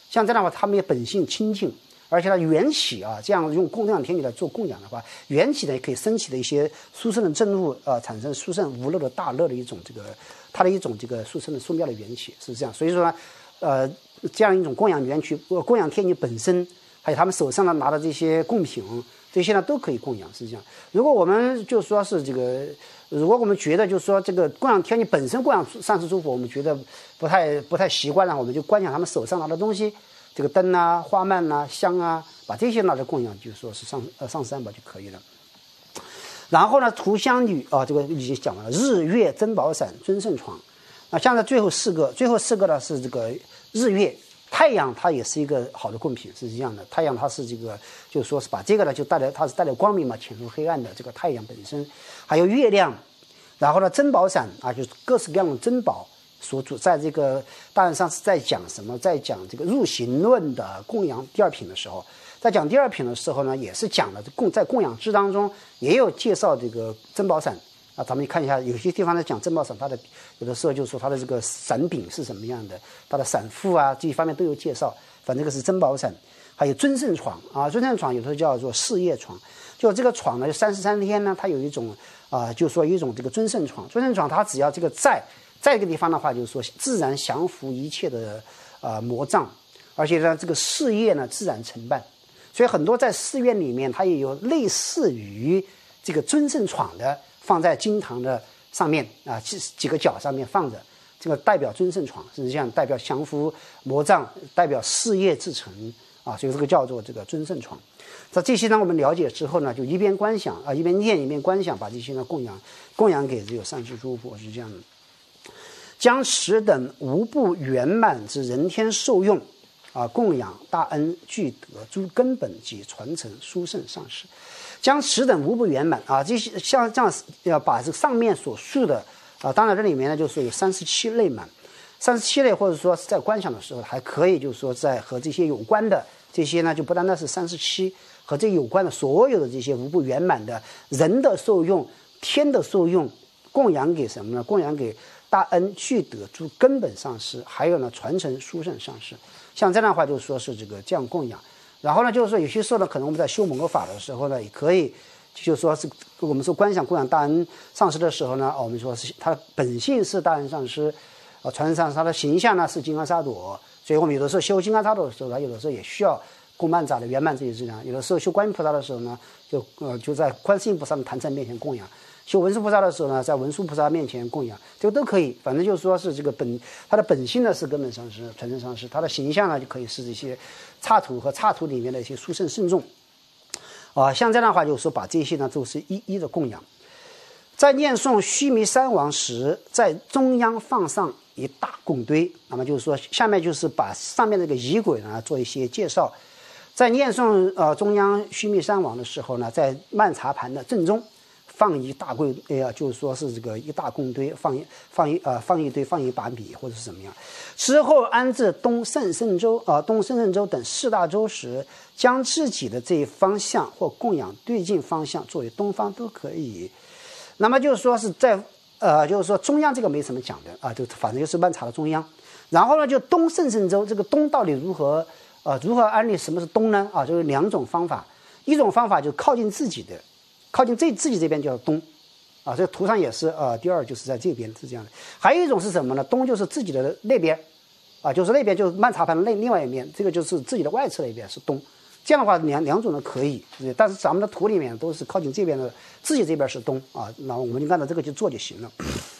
像这样的话，他们也本性清净，而且它缘起啊，这样用供养天女来做供养的话，缘起呢也可以升起的一些殊胜的正物啊、呃，产生殊胜无漏的大乐的一种这个它的一种这个殊胜的殊妙的缘起是这样。所以说呢，呃，这样一种供养缘起，供养天女本身，还有他们手上呢拿的这些贡品，这些呢都可以供养，是这样。如果我们就说是这个。如果我们觉得就是说这个供养天女本身供养上师诸佛，我们觉得不太不太习惯了，我们就观想他们手上拿的东西，这个灯啊、花蔓啊、香啊，把这些拿来供养，就说是上呃上师三宝就可以了。然后呢，涂香女啊，这个已经讲完了，日月珍宝伞、尊胜床。那像在最后四个，最后四个呢是这个日月。太阳它也是一个好的贡品，是一样的。太阳它是这个，就说是把这个呢，就带来它是带来光明嘛，潜入黑暗的这个太阳本身，还有月亮，然后呢，珍宝伞啊，就是各式各样的珍宝所主。在这个当然上是在讲什么，在讲这个入行论的供养第二品的时候，在讲第二品的时候呢，也是讲了供在供养制当中也有介绍这个珍宝伞。啊，咱们看一下，有些地方呢讲珍宝伞，它的有的时候就说它的这个伞柄是什么样的，它的伞腹啊这一方面都有介绍。反正这个是珍宝伞，还有尊胜床啊，尊胜床有时候叫做事业床，就这个床呢，三十三天呢，它有一种啊，就说一种这个尊胜床，尊胜床它只要这个在在这个地方的话，就是说自然降服一切的啊魔障，而且呢这个事业呢自然承办，所以很多在寺院里面，它也有类似于这个尊胜床的。放在经堂的上面啊，几几个角上面放着，这个代表尊胜床，实际上代表降服魔障，代表事业至成啊，所以这个叫做这个尊胜床。那这些呢，我们了解之后呢，就一边观想啊，一边念一边观想，把这些呢供养供养给这个上师诸佛，是这样的。将此等无不圆满之人天受用啊，供养大恩具德诸根本及传承殊胜上师。将此等无不圆满啊，这些像这样要把这上面所述的啊，当然这里面呢就是有三十七类满，三十七类或者说是在观想的时候还可以，就是说在和这些有关的这些呢，就不单单是三十七和这有关的所有的这些无不圆满的人的受用、天的受用，供养给什么呢？供养给大恩具德诸根本上师，还有呢传承殊胜上师。像这样的话，就是说是这个这样供养。然后呢，就是说有些时候呢，可能我们在修某个法的时候呢，也可以，就是说是我们说观想供养大恩上师的时候呢，我们说是他本性是大恩上师，啊，传承上师他的形象呢是金刚萨埵，所以我们有的时候修金刚萨埵的时候呢，有的时候也需要供曼扎的圆满这些质量；有的时候修观音菩萨的时候呢，就呃就在观世音菩萨的坛城面前供养；修文殊菩萨的时候呢，在文殊菩萨面前供养，这个都可以。反正就是说是这个本他的本性呢是根本上师、传承上师，他的形象呢就可以是这些刹土和刹土里面的一些殊胜圣众，啊，像这样的话就是说把这些呢都是一一的供养。在念诵须弥山王时，在中央放上一大供堆，那么就是说下面就是把上面这个仪轨呢做一些介绍。在念诵呃中央须弥山王的时候呢，在曼茶盘的正中放一大柜，哎呀，就是说是这个一大供堆，放一放一呃放一堆放一把米或者是怎么样。之后安置东胜圣州啊、呃、东胜圣州等四大洲时，将自己的这一方向或供养对境方向作为东方都可以。那么就是说是在呃就是说中央这个没什么讲的啊，就反正就是曼茶的中央。然后呢，就东胜圣州这个东到底如何呃如何安立什么是东呢？啊，就是两种方法，一种方法就是靠近自己的。靠近这自己这边叫东，啊，这个图上也是呃，第二就是在这边是这样的。还有一种是什么呢？东就是自己的那边，啊，就是那边就是曼茶盘的另另外一面，这个就是自己的外侧那边是东。这样的话，两两种都可以，但是咱们的图里面都是靠近这边的，自己这边是东啊，那我们就按照这个去做就行了。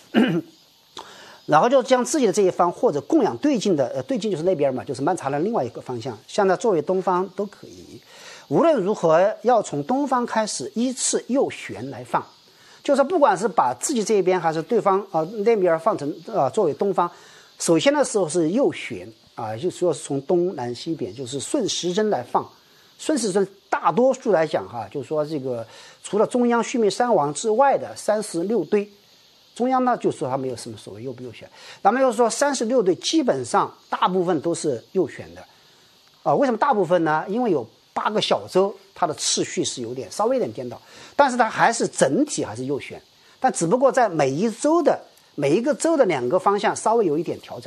然后就将自己的这一方或者供养对境的，呃，对境就是那边嘛，就是曼茶的另外一个方向，像它作为东方都可以。无论如何，要从东方开始依次右旋来放，就是不管是把自己这一边还是对方啊、呃、那边放成啊、呃、作为东方，首先的时候是右旋啊，就说是从东南西北，就是顺时针来放。顺时针大多数来讲哈，就是说这个除了中央须弥山王之外的三十六堆，中央呢就说它没有什么所谓右不右旋，咱们又说三十六堆基本上大部分都是右旋的啊。为什么大部分呢？因为有八个小州，它的次序是有点稍微有点颠倒，但是它还是整体还是右旋，但只不过在每一州的每一个州的两个方向稍微有一点调整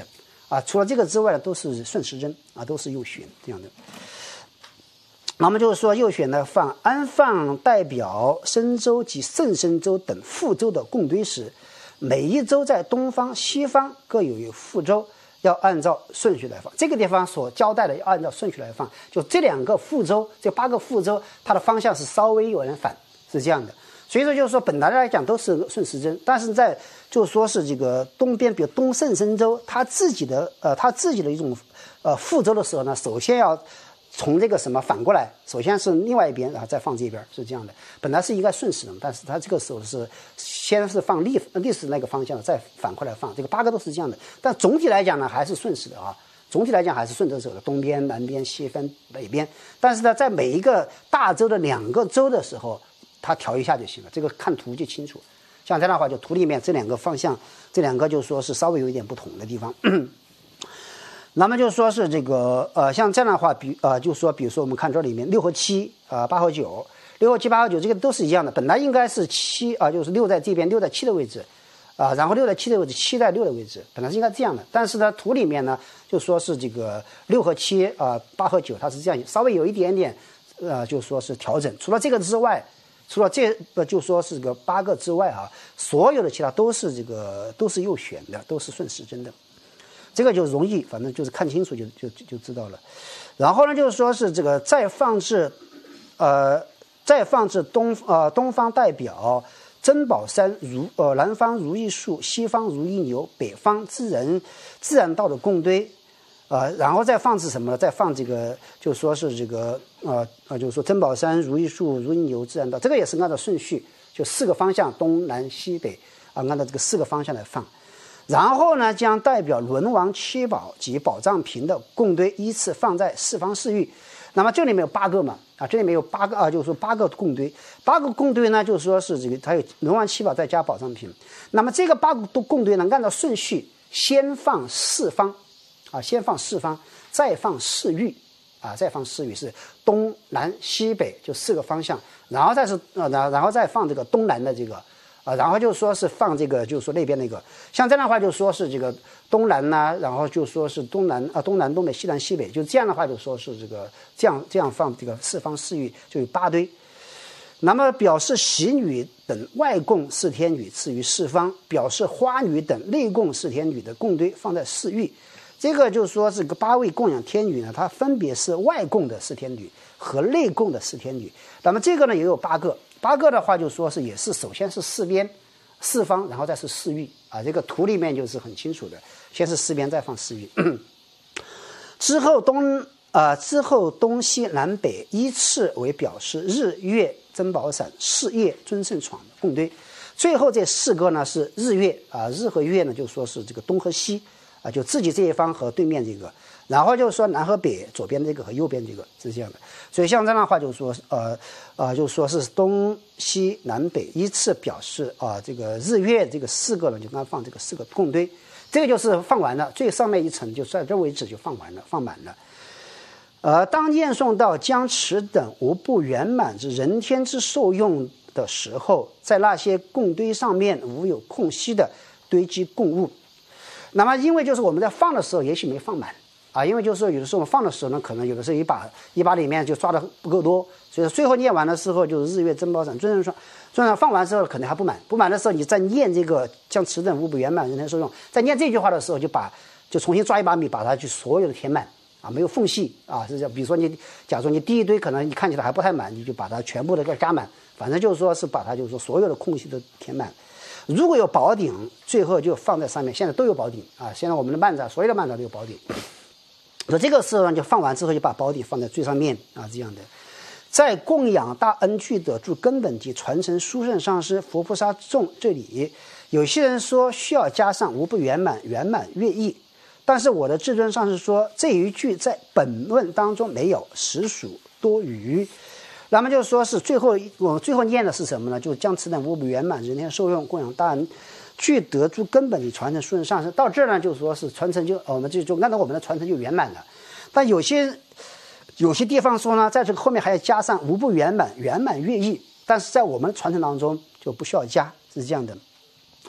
啊，除了这个之外呢，都是顺时针啊，都是右旋这样的。那么就是说，右旋呢放安放代表申州及圣申州等副州的贡堆时，每一州在东方、西方各有一副州，要按照顺序来放。这个地方所交代的要按照顺序来放，就这两个副州，这八个副州，它的方向是稍微有点反，是这样的。所以说就是说，本来来讲都是顺时针，但是在就说是这个东边，比如东圣申州，它自己的呃，它自己的一种呃副州的时候呢，首先要从这个什么反过来，首先是另外一边，然后再放这边，是这样的。本来是应该顺时的，但是它这个时候是先是放历历史那个方向的，再反过来放。这个八个都是这样的，但总体来讲呢，还是顺时的啊。总体来讲还是顺着走的，东边、南边、西边、北边。但是呢，在每一个大洲的两个州的时候，它调一下就行了。这个看图就清楚。像这样的话，就图里面这两个方向，这两个就说是稍微有一点不同的地方。那么就说是这个呃，像这样的话，比呃，就说比如说我们看这里面六和七啊，八、呃、和九，六和七、八和九这个都是一样的。本来应该是七啊、呃，就是六在这边，六在七的位置啊、呃，然后六在七的位置，七在六的位置，本来是应该这样的。但是呢，图里面呢就说是这个六和七啊，八、呃、和九，它是这样，稍微有一点点呃，就说是调整。除了这个之外。除了这呃，就说是这个八个之外啊，所有的其他都是这个都是右旋的，都是顺时针的，这个就容易，反正就是看清楚就就就知道了。然后呢，就是说是这个再放置，呃，再放置东呃东方代表珍宝山如呃南方如意树，西方如意牛，北方自然自然道的贡堆。呃，然后再放置什么呢？再放这个，就说是这个，呃呃，就是说珍宝山、如意树、如意牛、自然道，这个也是按照顺序，就四个方向，东南西北啊，按照这个四个方向来放。然后呢，将代表轮王七宝及宝藏瓶的贡堆依次放在四方四域。那么这里面有八个嘛，啊，这里面有八个啊，就是说八个贡堆，八个贡堆呢，就是说是这个，它有轮王七宝再加宝藏瓶。那么这个八个贡堆呢，按照顺序先放四方。啊，先放四方，再放四域，啊，再放四域是东南西北，就四个方向，然后再是呃，然然后再放这个东南的这个，啊，然后就说是放这个，就是说那边那个，像这样的话就说是这个东南呐、啊，然后就说是东南啊，东南东北西南西北，就这样的话就说是这个这样这样放这个四方四域就有八堆。那么表示喜女等外供四天女次于四方，表示花女等内供四天女的贡堆放在四域。这个就是说，这个八位供养天女呢，它分别是外供的四天女和内供的四天女。那么这个呢也有八个，八个的话就说是也是首先是四边、四方，然后再是四域啊。这个图里面就是很清楚的，先是四边，再放四域。之后东呃之后东西南北依次为表示日月珍宝伞、事业尊胜闯的贡堆。最后这四个呢是日月啊，日和月呢就说是这个东和西。啊，就自己这一方和对面这个，然后就是说南和北，左边这个和右边这个是这样的。所以像这样的话，就是说，呃，呃，就是说是东西南北依次表示啊、呃，这个日月这个四个呢，就刚放这个四个贡堆，这个就是放完了，最上面一层就在这为止就放完了，放满了。呃，当念诵到将此等无不圆满之人天之受用的时候，在那些贡堆上面无有空隙的堆积供物。那么，因为就是我们在放的时候，也许没放满啊，因为就是说有的时候我们放的时候呢，可能有的时候一把一把里面就抓的不够多，所以最后念完的时候，就是日月珍宝伞尊胜爽，尊胜放完之后可能还不满，不满的时候你再念这个将此等无不圆满人天受用，在念这句话的时候，就把就重新抓一把米，把它去所有的填满啊，没有缝隙啊，是这样。比如说你假如说你第一堆可能你看起来还不太满，你就把它全部的给加满，反正就是说是把它就是说所有的空隙都填满。如果有宝顶，最后就放在上面。现在都有宝顶啊！现在我们的曼荼，所有的曼荼都有宝顶。那这个时候呢，就放完之后就把宝顶放在最上面啊，这样的。在供养大恩具的诸根本及传承殊胜上师佛菩萨众这里，有些人说需要加上无不圆满、圆满乐意，但是我的至尊上师说这一句在本论当中没有，实属多余。那么就是说是最后我最后念的是什么呢？就将此等无不圆满人天受用供养大恩具得诸根本的传承殊胜上师。到这儿呢，就是说是传承就我们就就按照我们的传承就圆满了。但有些有些地方说呢，在这个后面还要加上无不圆满、圆满乐意，但是在我们传承当中就不需要加，是这样的。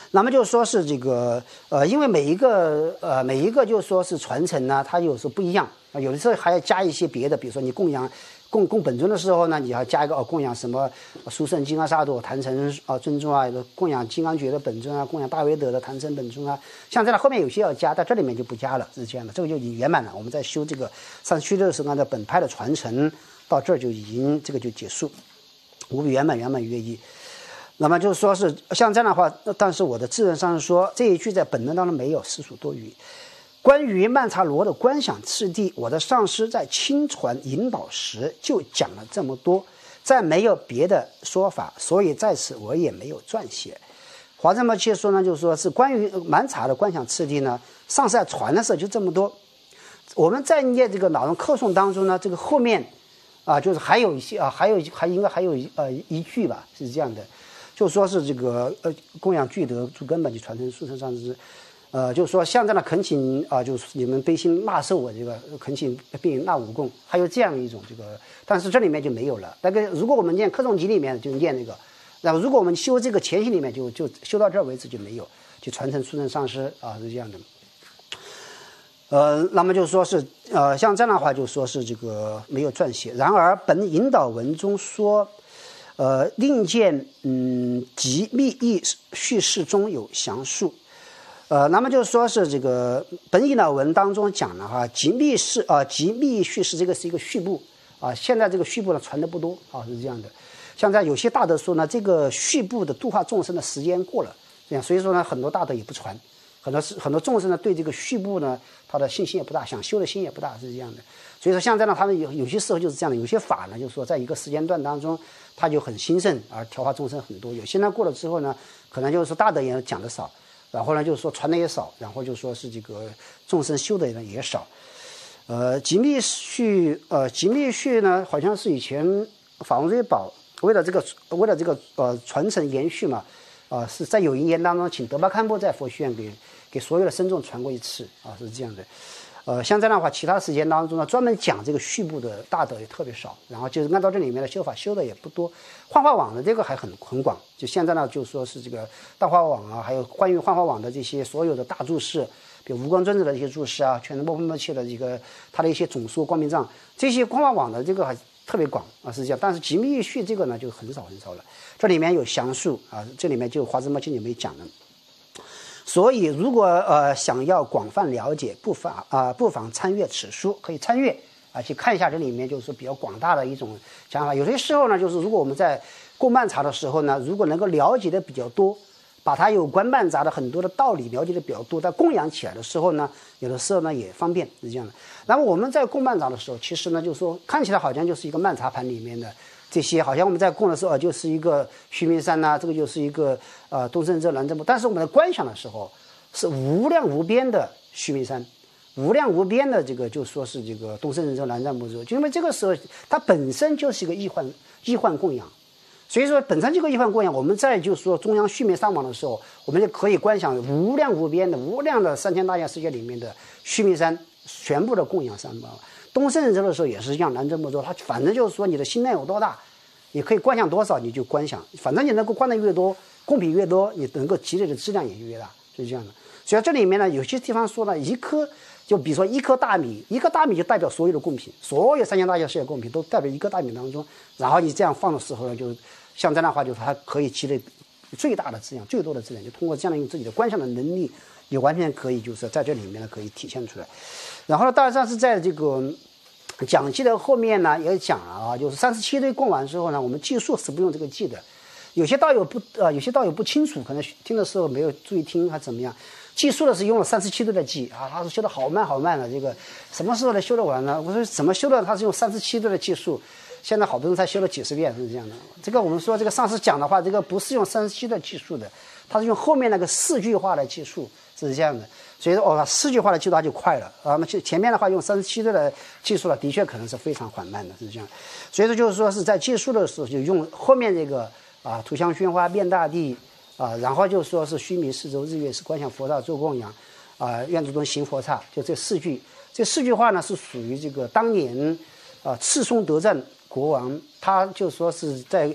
那么就是说是这个呃，因为每一个呃每一个就是说是传承呢，它有时候不一样啊，有的时候还要加一些别的，比如说你供养供供本尊的时候呢，你要加一个哦供养什么殊胜金刚萨埵坛城啊尊重啊，供养金刚觉的本尊啊，供养大威德的坛城本尊啊，像这样后面有些要加，在这里面就不加了，是这样的，这个就已经圆满了。我们在修这个三十七的时候，按照本派的传承到这儿就已经这个就结束，无比圆满，圆满于一。那么就是说是像这样的话，但是我的自认上是说这一句在本论当中没有，实属多余。关于曼荼罗的观想次第，我的上师在亲传引导时就讲了这么多，再没有别的说法，所以在此我也没有撰写。华藏摩切说呢，就是说是关于曼荼的观想次第呢，上师在传的时候就这么多。我们在念这个脑容课诵当中呢，这个后面啊，就是还有一些啊，还有还应该还有呃一句吧，是这样的。就说是这个呃供养具德诸根本及传承殊胜上师，呃就是说像这样的恳请啊、呃，就是你们悲心纳受我这个恳请并纳五供，还有这样一种这个，但是这里面就没有了。那个如果我们念课诵集里面就念那个，然后如果我们修这个前行里面就就修到这儿为止就没有，就传承殊胜上师啊是这样的。呃，那么就是说是呃像这样的话就说是这个没有撰写。然而本引导文中说。呃，另见嗯集密义叙事中有详述，呃，那么就是说是这个本引导文当中讲的哈，集密事啊，集密叙事这个是一个序部啊，现在这个序部呢传的不多啊，是这样的。像在有些大德说呢，这个序部的度化众生的时间过了，这样，所以说呢，很多大德也不传，很多是很多众生呢对这个序部呢，他的信心也不大，想修的心也不大，是这样的。所以说，像这样他们有有些时候就是这样的，有些法呢，就是说在一个时间段当中，它就很兴盛，而调化众生很多。有些呢过了之后呢，可能就是说大德也讲的少，然后呢就是说传的也少，然后就说是这个众生修的人也少。呃，集密序，呃，集密序呢，好像是以前法王瑞宝为了这个为了这个呃传承延续嘛，啊、呃，是在有一年当中请德巴堪布在佛学院给给所有的僧众传过一次啊，是这样的。呃，像这样的话，其他时间当中呢，专门讲这个序部的大德也特别少，然后就是按照这里面的修法修的也不多。幻化网的这个还很很广，就现在呢，就说是这个大化网啊，还有关于幻化网的这些所有的大注释，比如无光尊者的一些注释啊，全能波波切的一个他的一些总说光明藏，这些幻化网的这个还特别广啊，是这样。但是集密序这个呢，就很少很少了。这里面有详述啊，这里面就华兹摩切里没讲的。所以，如果呃想要广泛了解，不妨啊、呃、不妨参阅此书，可以参阅啊去看一下这里面就是比较广大的一种讲法。有些时候呢，就是如果我们在供曼荼的时候呢，如果能够了解的比较多，把它有关曼荼的很多的道理了解的比较多，在供养起来的时候呢，有的时候呢也方便是这样的。那么我们在供曼荼的时候，其实呢就是说看起来好像就是一个曼荼盘里面的。这些好像我们在供的时候，就是一个须弥山呐、啊，这个就是一个呃东胜遮南瞻部。但是我们在观想的时候，是无量无边的须弥山，无量无边的这个就说是这个东胜遮南瞻部洲，就因为这个时候它本身就是一个易幻易幻供养，所以说本身这个易幻供养，我们在就是说中央须弥山王的时候，我们就可以观想无量无边的无量的三千大千世界里面的须弥山全部的供养三宝。东胜遮的时候也是一样，南瞻部洲，它反正就是说你的心量有多大，你可以观想多少你就观想，反正你能够观的越多，供品越多，你能够积累的质量也越大，是这样的。所以这里面呢，有些地方说呢，一颗就比如说一颗大米，一颗大米就代表所有的供品，所有三千大千世界供品都代表一颗大米当中，然后你这样放的时候呢，就像这样的话，就是它可以积累最大的质量、最多的质量，就通过这样的用自己的观想的能力，也完全可以就是在这里面呢可以体现出来。然后呢，当然是在这个讲记的后面呢也讲了啊，就是三十七堆供完之后呢，我们计数是不用这个记的。有些道友不呃，有些道友不清楚，可能听的时候没有注意听，还怎么样？计数的是用了三十七堆的计啊，他说修的好慢好慢的，这个什么时候能修得完呢？我说怎么修的？他是用三十七堆的计数，现在好多人才修了几十遍，是这样的。这个我们说这个上师讲的话，这个不是用三十七的计数的，他是用后面那个四句话来计数，是这样的。所以说哦，四句话的计数它就快了啊。那么前面的话用三十七堆的计数呢，的确可能是非常缓慢的，是这样。所以说就是说是在计数的时候就用后面这个啊，图像宣化遍大地啊，然后就说是须弥四周日月是观想佛刹做供养啊，愿诸中行佛刹，就这四句。这四句话呢是属于这个当年啊赤松德赞国王，他就说是在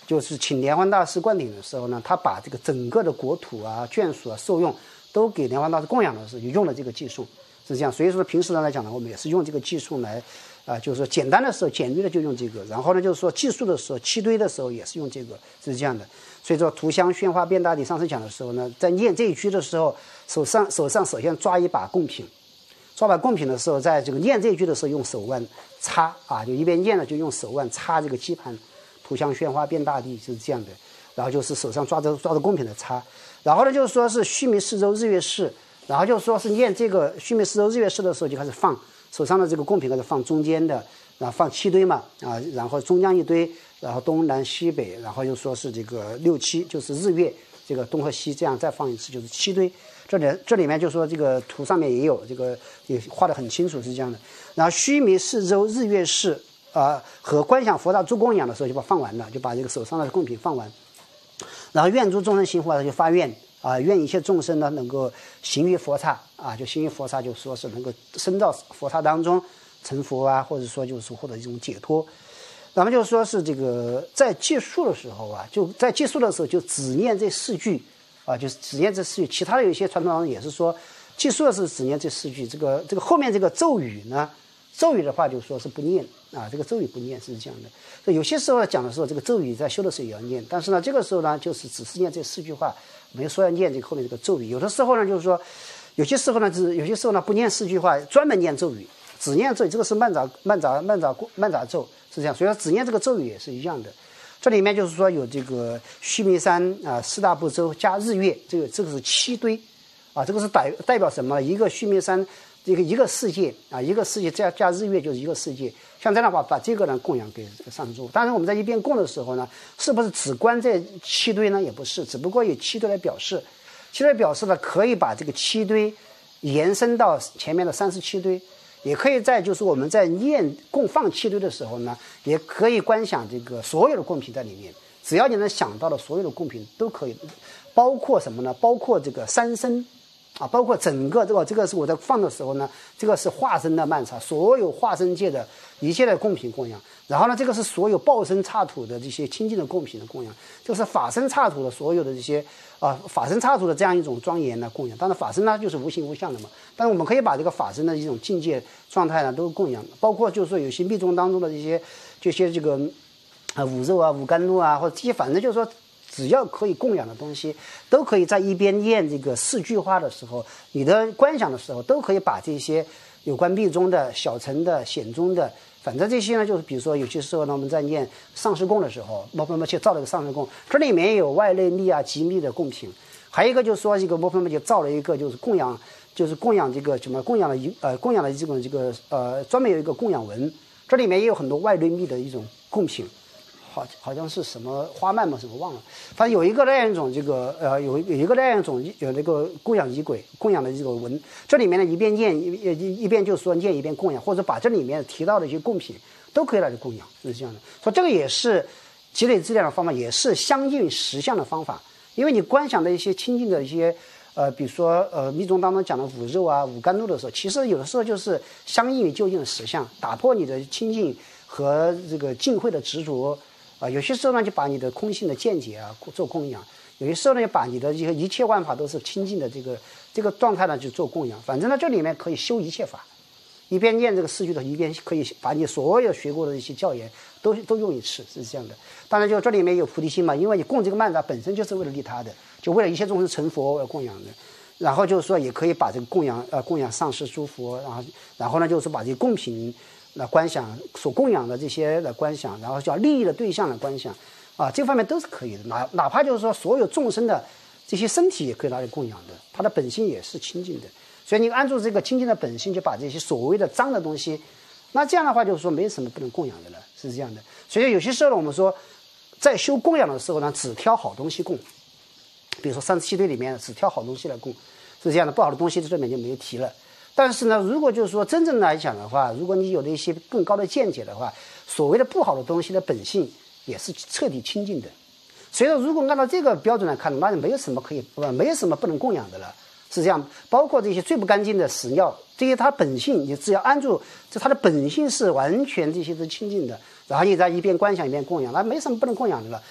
就是请莲花大师灌顶的时候呢，他把这个整个的国土啊、眷属啊、受用都给莲花大师供养的时候，就用了这个计数，是这样。所以说平时来讲呢，我们也是用这个计数来，啊、呃，就是说简单的时候、简略的就用这个，然后呢，就是说计数的时候、七堆的时候也是用这个，是这样的。所以说图香宣化变大地，上次讲的时候呢，在念这一句的时候，手上手上首先抓一把贡品。抓把贡品的时候，在这个念这一句的时候，用手腕擦啊，就一边念了就用手腕擦这个基盘，图香宣化变大地，就是这样的。然后就是手上抓着抓着贡品的擦，然后呢就是说是须弥四周日月式，然后就说是念这个须弥四周日月式的时候就开始放手上的这个贡品开始放中间的，然后放七堆嘛啊，然后中央一堆，然后东南西北，然后又说是这个六七就是日月这个东和西这样再放一次就是七堆。这里这里面就说这个图上面也有这个也画得很清楚是这样的。然后须弥四周日月式啊、呃、和观想佛刹诸供养的时候就把放完了，就把这个手上的贡品放完。然后愿诸众生行佛刹就发愿啊、呃，愿一切众生呢能够行于佛刹啊，就行于佛刹就说是能够升到佛刹当中成佛啊，或者说就是获得一种解脱。咱们就说是这个在计数的时候啊，就在计数的时候就只念这四句。啊，就是只念这四句，其他的有一些传统当中也是说，计数的是只念这四句。这个这个后面这个咒语呢，咒语的话就说是不念啊，这个咒语不念是这样的。所以有些时候讲的时候，这个咒语在修的时候也要念，但是呢，这个时候呢，就是只是念这四句话，没有说要念这个后面这个咒语。有的时候呢，就是说，有些时候呢，是有些时候呢不念四句话，专门念咒语，只念咒语，这个是慢杂慢杂慢杂慢杂咒是这样。所以说只念这个咒语也是一样的。这里面就是说有这个须弥山啊、四大部洲加日月，这个这个是七堆，啊，这个是代代表什么？一个须弥山，一个一个世界啊，一个世界加加日月就是一个世界。像这样的话，把这个呢供养给上座。当然我们在一边供的时候呢，是不是只观这七堆呢？也不是，只不过以七堆来表示，七堆表示呢，可以把这个七堆延伸到前面的三十七堆。也可以在就是我们在念供放七堆的时候呢，也可以观想这个所有的贡品在里面，只要你能想到的所有的贡品都可以，包括什么呢？包括这个三身啊，包括整个这个这个是我在放的时候呢，这个是化身的曼茶，所有化身界的一切的贡品供养。然后呢，这个是所有报身刹土的这些清净的贡品的供养，就是法身刹土的所有的这些啊、呃、法身刹土的这样一种庄严的供养。当然法身呢就是无形无相的嘛，但是我们可以把这个法身的一种境界状态呢都供养，包括就是说有些密宗当中的这些这些这个啊、呃、五肉啊五甘露啊，或者这些反正就是说只要可以供养的东西，都可以在一边念这个四句话的时候，你的观想的时候，都可以把这些有关密宗的小乘的显宗的。反正这些呢，就是比如说有些时候呢，我们在念上师供的时候，摩诃摩切造了一个上师供，这里面有外内密啊极密的供品，还有一个就是说这个摩诃摩切造了一个就是供养，就是供养这个什么供养的一呃供养的这种这个呃专门有一个供养文，这里面也有很多外内密的一种供品。好，好像是什么花蔓嘛，什么忘了。反正有一个那样一种这个呃，有有一个那样一种有那个供养仪轨供养的这个文，这里面呢一边念一一一边就是说念一边供养，或者把这里面提到的一些贡品都可以来供养，是这样的。所以这个也是积累资料的方法，也是相应实相的方法。因为你观想的一些清净的一些呃，比如说呃密宗当中讲的五肉啊、五甘露的时候，其实有的时候就是相应于究竟的实相，打破你的清净和这个净慧的执着。啊，有些时候呢，就把你的空性的见解啊做供养；有些时候呢，就把你的一些一切万法都是清净的这个这个状态呢，就做供养。反正呢，这里面可以修一切法，一边念这个四句的，一边可以把你所有学过的一些教研都都用一次，是这样的。当然，就这里面有菩提心嘛，因为你供这个曼茶本身就是为了利他的，就为了一切众生成佛而供养的。然后就是说，也可以把这个供养呃供养上师诸佛，然后然后呢，就是把这些贡品。来观想所供养的这些的观想，然后叫利益的对象的观想，啊，这方面都是可以的。哪哪怕就是说所有众生的这些身体也可以拿来供养的，它的本性也是清净的。所以你按住这个清净的本性，就把这些所谓的脏的东西，那这样的话就是说没什么不能供养的了，是这样的。所以有些时候呢，我们说在修供养的时候呢，只挑好东西供，比如说三十七堆里面只挑好东西来供，是这样的，不好的东西这里面就没有提了。但是呢，如果就是说真正来讲的话，如果你有了一些更高的见解的话，所谓的不好的东西的本性也是彻底清净的。所以说，如果按照这个标准来看，那就没有什么可以呃，没有什么不能供养的了，是这样。包括这些最不干净的屎尿，这些它本性，你只要安住，这它的本性是完全这些是清净的。然后你在一边观想一边供养，那没什么不能供养的了。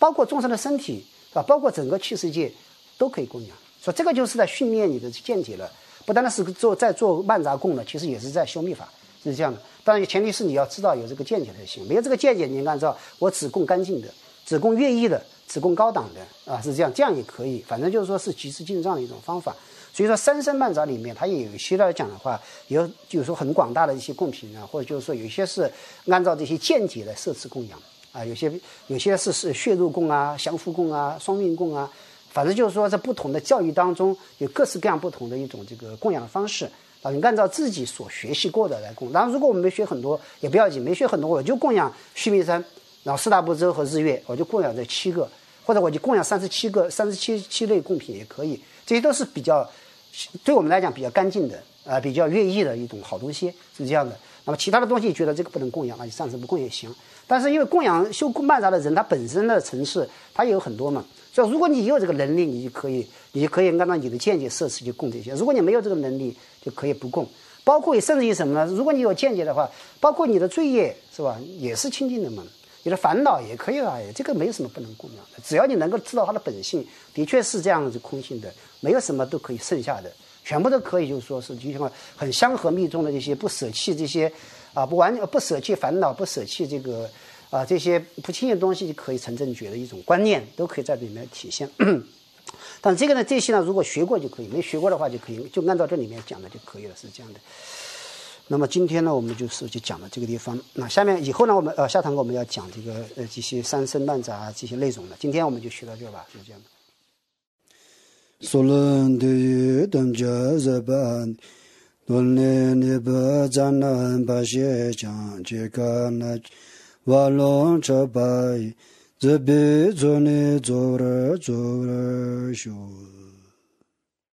包括众生的身体啊，包括整个器世界都可以供养。所以这个就是在训练你的见解了，不单单是做在做曼杂供了，其实也是在修密法，是这样的。当然前提是你要知道有这个见解才行，没有这个见解，你按照我只供干净的，只供乐意的，只供高档的啊，是这样，这样也可以。反正就是说是及时进账的一种方法。所以说三生曼杂里面，它也有一些来讲的话，有就是说很广大的一些贡品啊，或者就是说有一些是按照这些见解来设置供养啊，有些有些是是血肉供啊、降伏供啊、双运供啊，反正就是说在不同的教育当中有各式各样不同的一种这个供养的方式啊，你按照自己所学习过的来供。当然，如果我们没学很多也不要紧，没学很多我就供养须弥山，然后四大部洲和日月，我就供养这七个，或者我就供养三十七个、三十七七类贡品也可以，这些都是比较对我们来讲比较干净的啊、呃，比较乐意的一种好东西，是这样的。那么其他的东西觉得这个不能供养，那就暂时不供也行。但是因为供养修曼杂的人，他本身的层次他也有很多嘛，所以如果你有这个能力，你就可以，你就可以按照你的见解设施去供这些；如果你没有这个能力，就可以不供。包括甚至于什么呢？如果你有见解的话，包括你的罪业是吧，也是清净的嘛。你的烦恼也可以啊，这个没有什么不能供养的，只要你能够知道它的本性，的确是这样子空性的，没有什么都可以剩下的，全部都可以，就是说是就像很相合密宗的这些不舍弃这些啊，不完不舍弃烦恼，不舍弃这个啊这些不清净的东西，就可以成正觉的一种观念，都可以在这里面体现。但这个呢，这些呢，如果学过就可以，没学过的话就可以，就按照这里面讲的就可以了，是这样的。那么今天呢，我们就是就讲到这个地方。那下面以后呢，我们呃下堂课我们要讲这个呃这些三生曼杂这些内容了。今天我们就学到这吧，是这样的。 索伦的于等家日本，伦理尼不咱南巴些讲这个那瓦隆这白，这比做呢做了做了修。